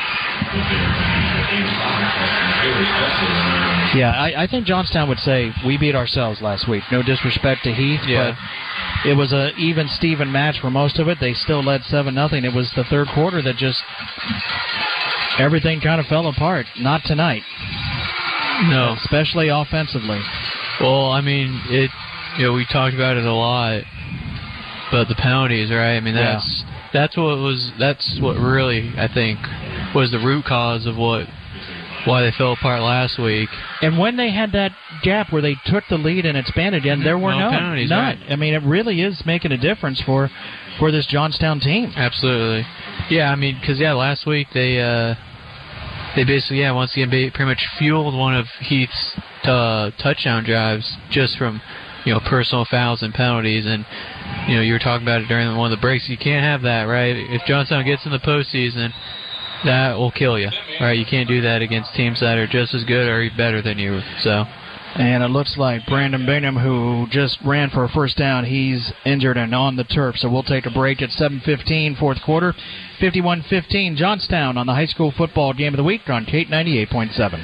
Yeah, I think Johnstown would say we beat ourselves last week. No disrespect to Heath, but it was an even-Steven match for most of it. They still led 7-0. It was the third quarter that just everything kind of fell apart. Not tonight. No. Especially offensively. Well, I mean, we talked about it a lot, but the penalties, right? I mean, that's what really, I think, was the root cause of why they fell apart last week. And when they had that gap where they took the lead and expanded again, there were no penalties. None. Right. I mean, it really is making a difference for this Johnstown team. Absolutely. Yeah, I mean, because last week they basically once again pretty much fueled one of Heath's touchdown drives just from personal fouls and penalties. And you were talking about it during one of the breaks. You can't have that, right? If Johnstown gets in the postseason, that will kill you, right? You can't do that against teams that are just as good or even better than you. So, and it looks like Brandon Bainham, who just ran for a first down, he's injured and on the turf. So we'll take a break at 7:15, fourth quarter, 51-15. Johnstown on the high school football game of the week on Kate 98.7.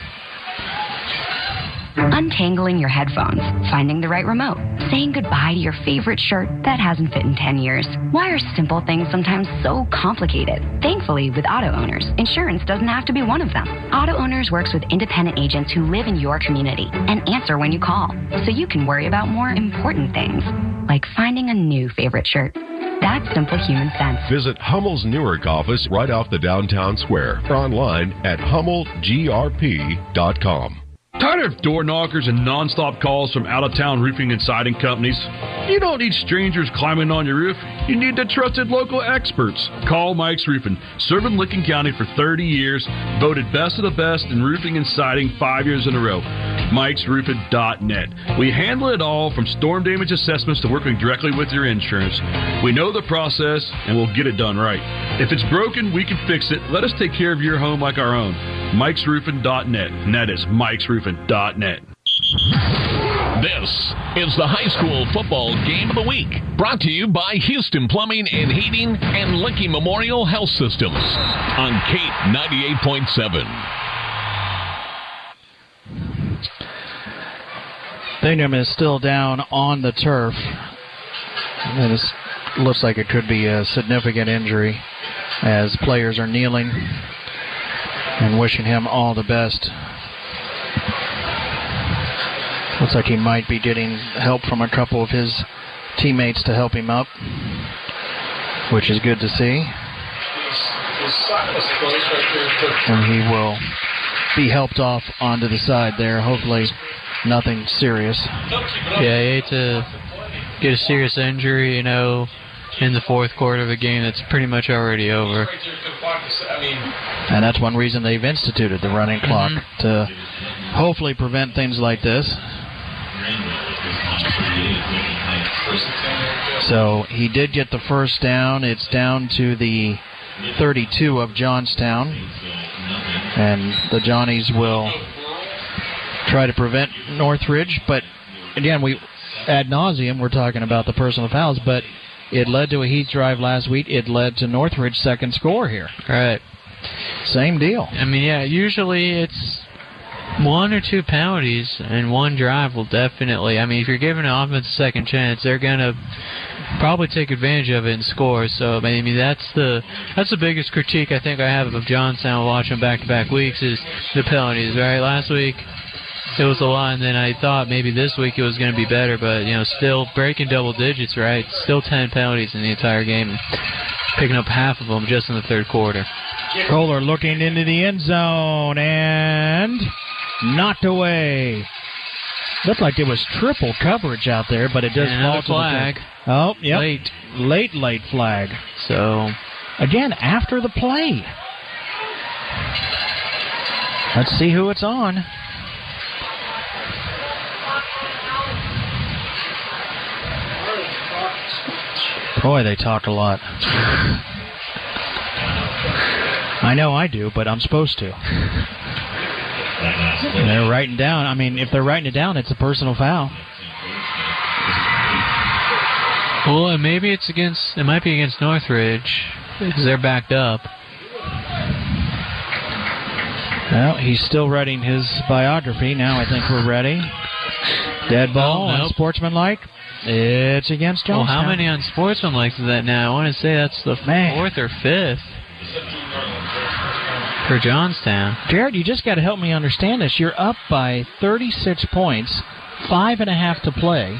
Untangling your headphones, finding the right remote, saying goodbye to your favorite shirt that hasn't fit in 10 years. Why are simple things sometimes so complicated? Thankfully, with Auto Owners, insurance doesn't have to be one of them. Auto Owners works with independent agents who live in your community and answer when you call, so you can worry about more important things, like finding a new favorite shirt. That's simple human sense. Visit Hummel's Newark office right off the downtown square or online at hummelgrp.com. Tired of door knockers and nonstop calls from out-of-town roofing and siding companies? You don't need strangers climbing on your roof. You need the trusted local experts. Call Mike's Roofing, serving Licking County for 30 years, voted best of the best in roofing and siding 5 years in a row. Mike'sRoofing.net. We handle it all from storm damage assessments to working directly with your insurance. We know the process and we'll get it done right. If it's broken, we can fix it. Let us take care of your home like our own. Mike'sRoofing.net. And that is Mike'sRoofing.net. This is the high school football game of the week, brought to you by Houston Plumbing and Heating and Licking Memorial Health Systems on Kate 98.7. Bainham is still down on the turf. And this looks like it could be a significant injury as players are kneeling and wishing him all the best. Looks like he might be getting help from a couple of his teammates to help him up, which is good to see. And he will be helped off onto the side there. Hopefully nothing serious. Yeah, you hate to get a serious injury, in the fourth quarter of a game that's pretty much already over. And that's one reason they've instituted the running clock, to hopefully prevent things like this. So he did get the first down. It's down to the 32 of Johnstown. And the Johnnies will try to prevent Northridge. But, again, we ad nauseum, we're talking about the personal fouls, but it led to a Heath drive last week. It led to Northridge's second score here. All right. Same deal. I mean, yeah, usually it's one or two penalties and one drive will definitely. I mean, if you're giving an offense a second chance, they're going to probably take advantage of it and score. So, I mean, that's the biggest critique I think I have of Johnstown watching back-to-back weeks is the penalties, right? Last week it was a lot, and then I thought maybe this week it was going to be better, but, still breaking double digits, right? Still 10 penalties in the entire game, picking up half of them just in the third quarter. Kohler looking into the end zone and knocked away. Looked like there was triple coverage out there, but it does fall to flag. Oh, yep. Late flag. So, again, after the play. Let's see who it's on. Boy, they talk a lot. I know I do, but I'm supposed to. They're writing down. I mean, if they're writing it down, it's a personal foul. Well, and maybe it might be against Northridge, because they're backed up. Well, he's still writing his biography. Now I think we're ready. Dead ball, unsportsmanlike. It's against Johnstown. Well, how many unsportsmanlike is that now? I want to say that's the fourth or fifth for Johnstown. Jared, you just got to help me understand this. You're up by 36 points, 5.5 to play.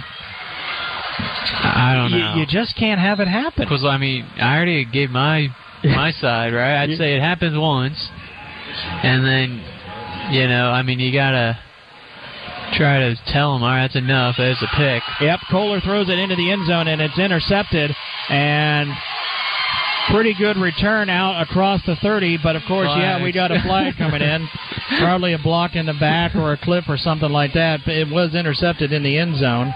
I don't know. You just can't have it happen. Because, I mean, I already gave my side, right? I'd say it happens once, and then, you got to try to tell them, all right, that's enough. There's a pick. Yep, Kohler throws it into the end zone, and it's intercepted. And pretty good return out across the 30. But, of course, we got a flag coming in. Probably a block in the back or a clip or something like that. But it was intercepted in the end zone.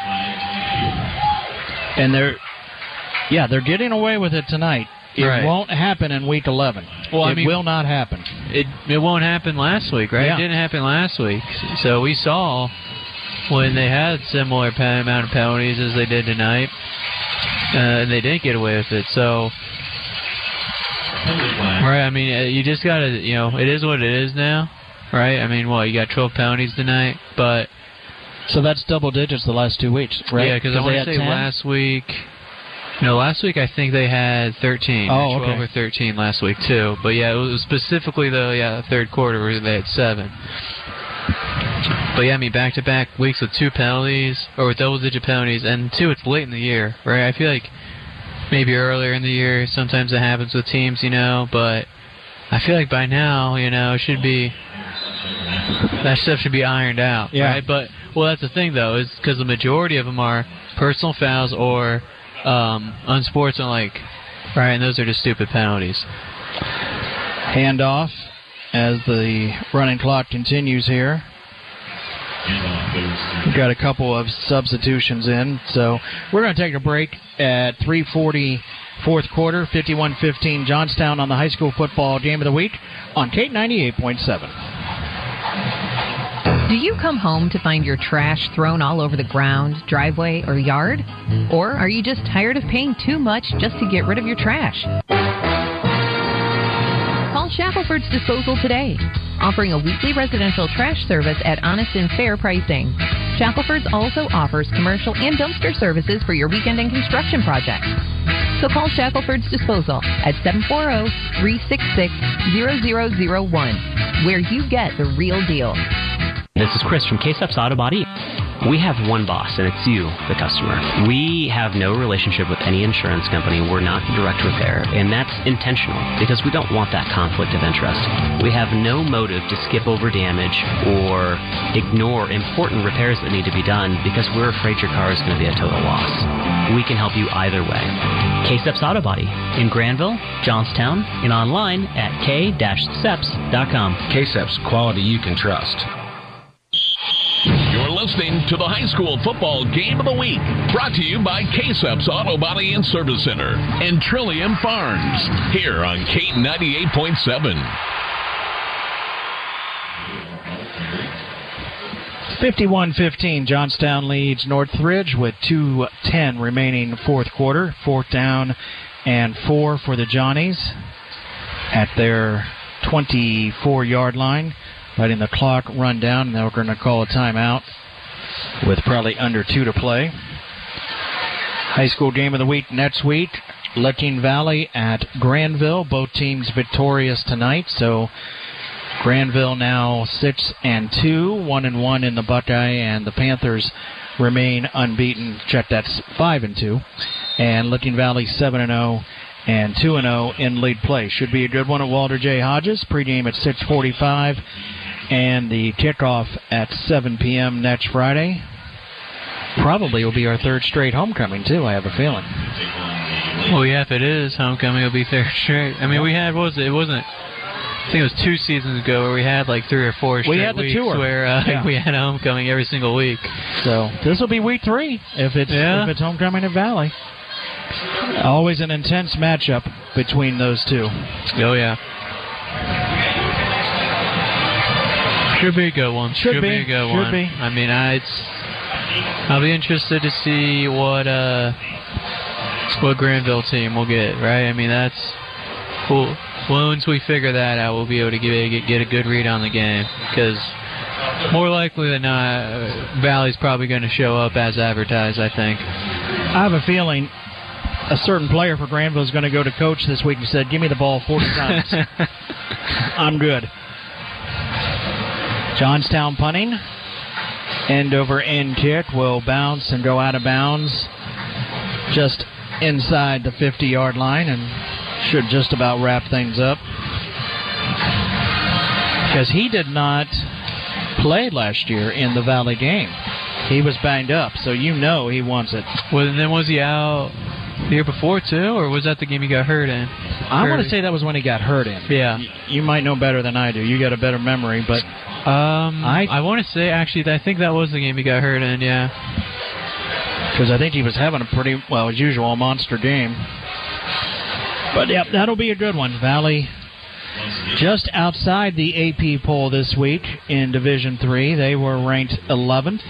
And they're getting away with it tonight. It won't happen in Week 11. Well, it will not happen. It won't happen last week, right? Yeah. It didn't happen last week. So we saw when they had similar amount of penalties as they did tonight, and they didn't get away with it. So, right, I mean, you just got to, it is what it is now, right? I mean, you got 12 penalties tonight, but... So that's double digits the last 2 weeks, right? Yeah, because I want to say 10? Last week I think they had 13. Oh, 12 or 13 last week, too. But, yeah, it was specifically the third quarter where they had 7. But, yeah, I mean, back-to-back weeks with 2 penalties, or with double-digit penalties, and 2, it's late in the year, right? I feel like maybe earlier in the year, sometimes it happens with teams, but I feel like by now, it should be... That stuff should be ironed out, right? But, that's the thing, though, is because the majority of them are personal fouls or unsportsmanlike, right? And those are just stupid penalties. Handoff as the running clock continues here. We've got a couple of substitutions in, so we're going to take a break at 3:40 fourth quarter, 51-15 Johnstown on the high school football game of the week on Kate 98.7. Do you come home to find your trash thrown all over the ground, driveway, or yard? Or are you just tired of paying too much just to get rid of your trash? Call Shackelford's Disposal today, offering a weekly residential trash service at honest and fair pricing. Shackelford's also offers commercial and dumpster services for your weekend and construction projects. So call Shackelford's Disposal at 740-366-0001, where you get the real deal. This is Chris from K-Steps Auto Body. We have one boss, and it's you, the customer. We have no relationship with any insurance company. We're not direct repair, and that's intentional because we don't want that conflict of interest. We have no motive to skip over damage or ignore important repairs that need to be done because we're afraid your car is going to be a total loss. We can help you either way. K-Seps Auto Body in Granville, Johnstown, and online at k-seps.com. K-Seps, quality you can trust. You're listening to the High School Football Game of the Week, brought to you by K-Seps Auto Body and Service Center and Trillium Farms, here on Kate 98.7. 51-15, Johnstown leads Northridge with 2:10 remaining fourth quarter. 4th down and 4 for the Johnnies at their 24-yard line. Letting the clock run down, and they're going to call a timeout with probably under 2 to play. High school game of the week next week. Licking Valley at Granville. Both teams victorious tonight, so Granville now 6-2, 1-1 in the Buckeye, and the Panthers remain unbeaten. Check, that's 5-2. And Licking Valley 7-0 and 2-0 in league play. Should be a good one at Walter J. Hodges. Pregame at 6:45. And the kickoff at 7 p.m. next Friday. Probably will be our third straight homecoming, too, I have a feeling. Well, yeah, if it is, homecoming will be third straight. I mean, we had, I think it was 2 seasons ago where we had like 3 or 4 straight we had the weeks tour where we had a homecoming every single week. So this will be week 3 if it's homecoming at Valley. Always an intense matchup between those two. Oh, yeah. Should be a good one. Should be a good one. Be. I mean, I'll be interested to see what Granville team we'll get, right? I mean, that's cool. Once we figure that out, we'll be able to get a good read on the game because more likely than not, Valley's probably going to show up as advertised, I think. I have a feeling a certain player for Granville is going to go to coach this week and said, give me the ball 40 times. I'm good. Johnstown punting. End over end kick will bounce and go out of bounds just inside the 50-yard line and should just about wrap things up. Because he did not play last year in the Valley game. He was banged up, so you know he wants it. Well, and then was he out the year before, too, or was that the game he got hurt in? I want to say that was when he got hurt in. Yeah. You might know better than I do. You got a better memory, but... I want to say, actually, I think that was the game he got hurt in, yeah. Because I think he was having a pretty, as usual, monster game. But, yeah, that'll be a good one. Valley just outside the AP poll this week in Division III. They were ranked 11th.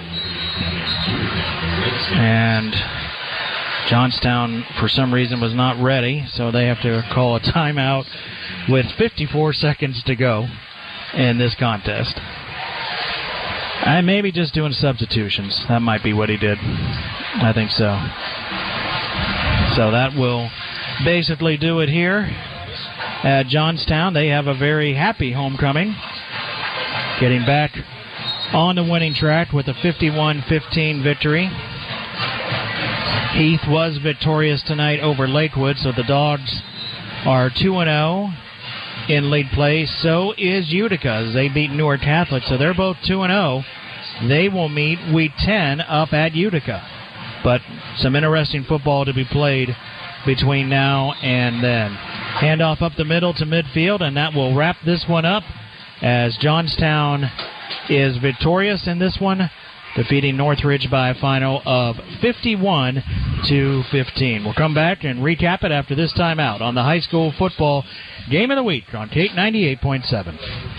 And Johnstown, for some reason, was not ready, so they have to call a timeout with 54 seconds to go in this contest. And maybe just doing substitutions. That might be what he did. I think so. So that will basically do it here at Johnstown. They have a very happy homecoming. Getting back on the winning track with a 51-15 victory. Heath was victorious tonight over Lakewood, so the Dogs are 2-0 in league play. So is Utica, as they beat Newark Catholic, so they're both 2-0. They will meet Week 10 up at Utica. But some interesting football to be played between now and then. Handoff up the middle to midfield, and that will wrap this one up as Johnstown is victorious in this one, defeating Northridge by a final of 51-15. We'll come back and recap it after this timeout on the high school football game of the week on Kate 98.7.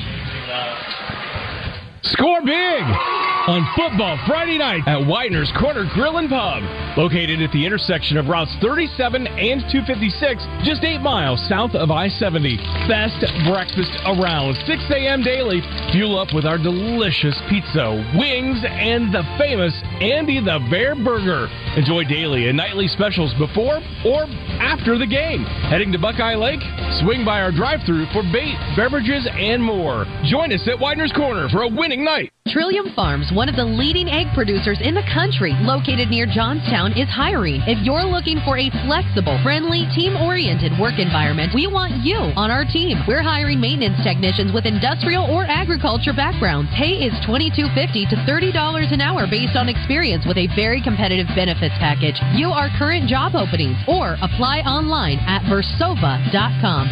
Score big on Football Friday night at Widener's Corner Grill and Pub. Located at the intersection of routes 37 and 256, just 8 miles south of I-70. Best breakfast around, 6 a.m. daily. Fuel up with our delicious pizza, wings, and the famous Andy the Bear Burger. Enjoy daily and nightly specials before or after the game. Heading to Buckeye Lake? Swing by our drive-thru for bait, beverages, and more. Join us at Widener's Corner for a winning night. Trillium Farms, one of the leading egg producers in the country, located near Johnstown, is hiring. If you're looking for a flexible, friendly, team-oriented work environment, we want you on our team. We're hiring maintenance technicians with industrial or agriculture backgrounds. Pay is $22.50 to $30 an hour based on experience with a very competitive benefits package. You are current job openings or apply online at Versova.com.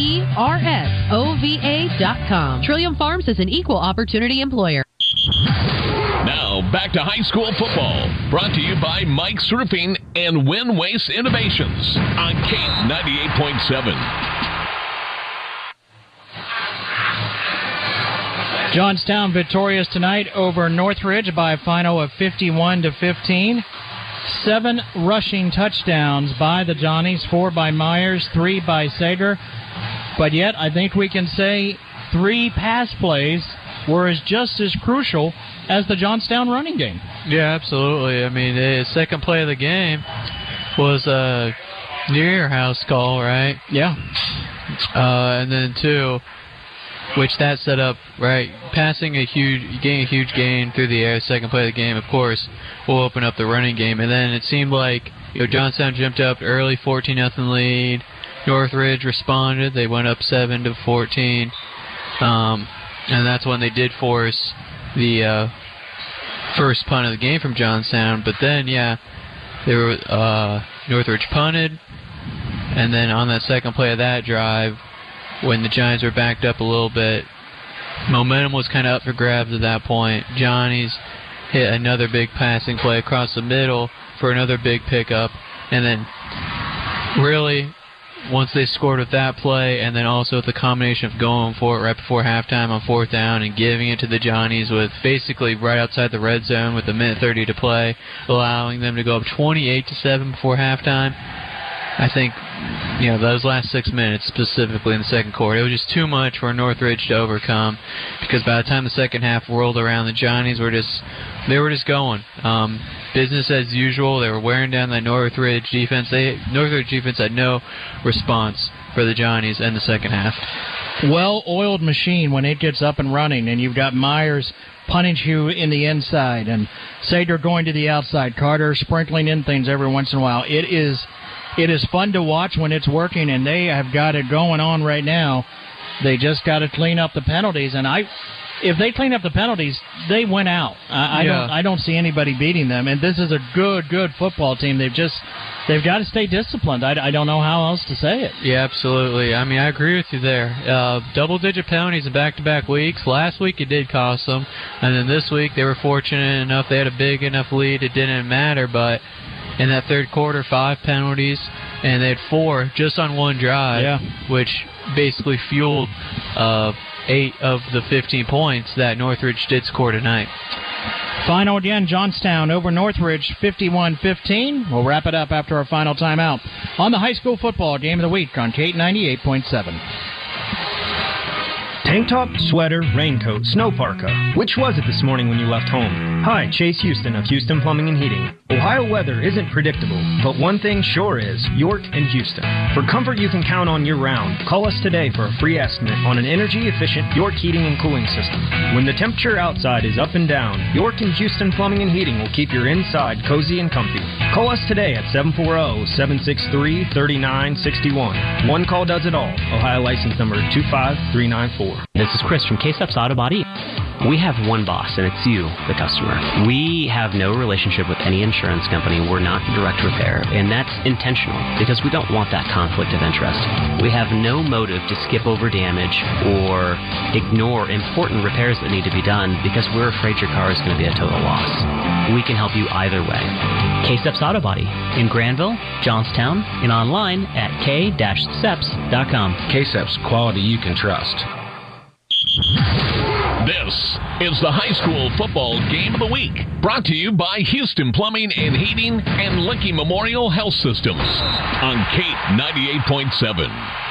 VERSOVA.com. Trillium Farms is an equal opportunity employer. Now, back to high school football. Brought to you by Mike's Roofing and Win Waste Innovations on Kate 98.7. Johnstown victorious tonight over Northridge by a final of 51-15. 7 rushing touchdowns by the Johnnies, 4 by Myers, 3 by Sager. But yet, I think we can say 3 pass plays were just as crucial as the Johnstown running game. Yeah, absolutely. I mean, the second play of the game was a near your house call, right? Yeah. And then 2, which that set up, right, getting a huge gain through the air, second play of the game, of course, will open up the running game. And then it seemed like Johnstown jumped up early, 14-0 lead. Northridge responded. They went up 7-14. And that's when they did force the first punt of the game from Johnstown. But then, Northridge punted. And then on that second play of that drive, when the Giants were backed up a little bit, momentum was kind of up for grabs at that point. Johnnies hit another big passing play across the middle for another big pickup. And then really, once they scored with that play, and then also with the combination of going for it right before halftime on 4th down and giving it to the Johnnies with basically right outside the red zone with a minute 30 to play, allowing them to go up 28-7 before halftime. I think, those last 6 minutes, specifically in the second quarter, it was just too much for Northridge to overcome, because by the time the second half rolled around, the Johnnies were just going. Business as usual. They were wearing down that Northridge defense. Northridge defense had no response for the Johnnies in the second half. Well-oiled machine when it gets up and running, and you've got Myers punting you in the inside, and Sager going to the outside, Carter sprinkling in things every once in a while. It is fun to watch when it's working, and they have got it going on right now. They just got to clean up the penalties, and if they clean up the penalties, they win out. I don't see anybody beating them, and this is a good football team. They've got to stay disciplined. I don't know how else to say it. Yeah, absolutely. I mean, I agree with you there. Double-digit penalties in back-to-back weeks. Last week it did cost them, and then this week they were fortunate enough. They had a big enough lead. It didn't matter, but in that third quarter, 5 penalties, and they had 4 just on one drive, which basically fueled 8 of the 15 points that Northridge did score tonight. Final again, Johnstown over Northridge, 51-15. We'll wrap it up after our final timeout on the high school football game of the week on Kate 98.7. Tank top, sweater, raincoat, snow parka. Which was it this morning when you left home? Hi, Chase Houston of Houston Plumbing and Heating. Ohio weather isn't predictable, but one thing sure is, York and Houston. For comfort you can count on year-round, call us today for a free estimate on an energy-efficient York heating and cooling system. When the temperature outside is up and down, York and Houston Plumbing and Heating will keep your inside cozy and comfy. Call us today at 740-763-3961. One call does it all. Ohio license number 25394. This is Chris from K-Steps Auto Body. We have one boss, and it's you, the customer. We have no relationship with any insurance company. We're not direct repair, and that's intentional because we don't want that conflict of interest. We have no motive to skip over damage or ignore important repairs that need to be done because we're afraid your car is going to be a total loss. We can help you either way. K-Steps Auto Body in Granville, Johnstown, and online at k-steps.com. K-Steps, quality you can trust. This is the high school football game of the week, brought to you by Houston Plumbing and Heating and Lincoln Memorial Health Systems on Kate 98.7.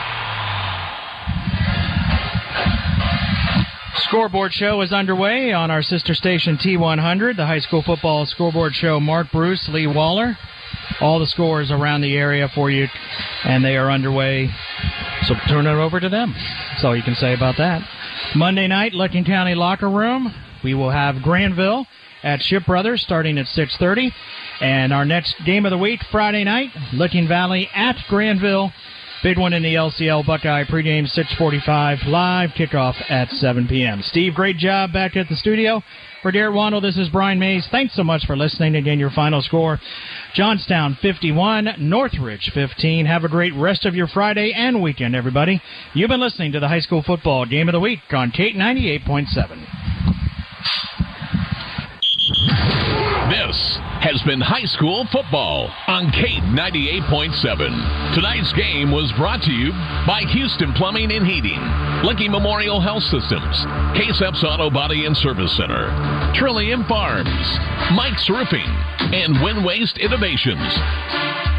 Scoreboard show is underway on our sister station T100, the high school football scoreboard show. Mark Bruce, Lee Waller, all the scores around the area for you, and they are underway. So turn it over to them. That's all you can say about that. Monday night, Licking County Locker Room. we will have Granville at Ship Brothers starting at 6:30. And our next game of the week, Friday night, Licking Valley at Granville. Big one in the LCL Buckeye pregame, 6:45. Live kickoff at 7 p.m. Steve, great job back at the studio. For Garrett Wandle, this is Brian Mays. Thanks so much for listening. Again, your final score, Johnstown 51, Northridge 15. Have a great rest of your Friday and weekend, everybody. You've been listening to the High School Football Game of the Week on Kate 98.7. This has been High School Football on Kate 98.7. Tonight's game was brought to you by Houston Plumbing and Heating, Licking Memorial Health Systems, K-Seps Auto Body and Service Center, Trillium Farms, Mike's Roofing, and Wind Waste Innovations.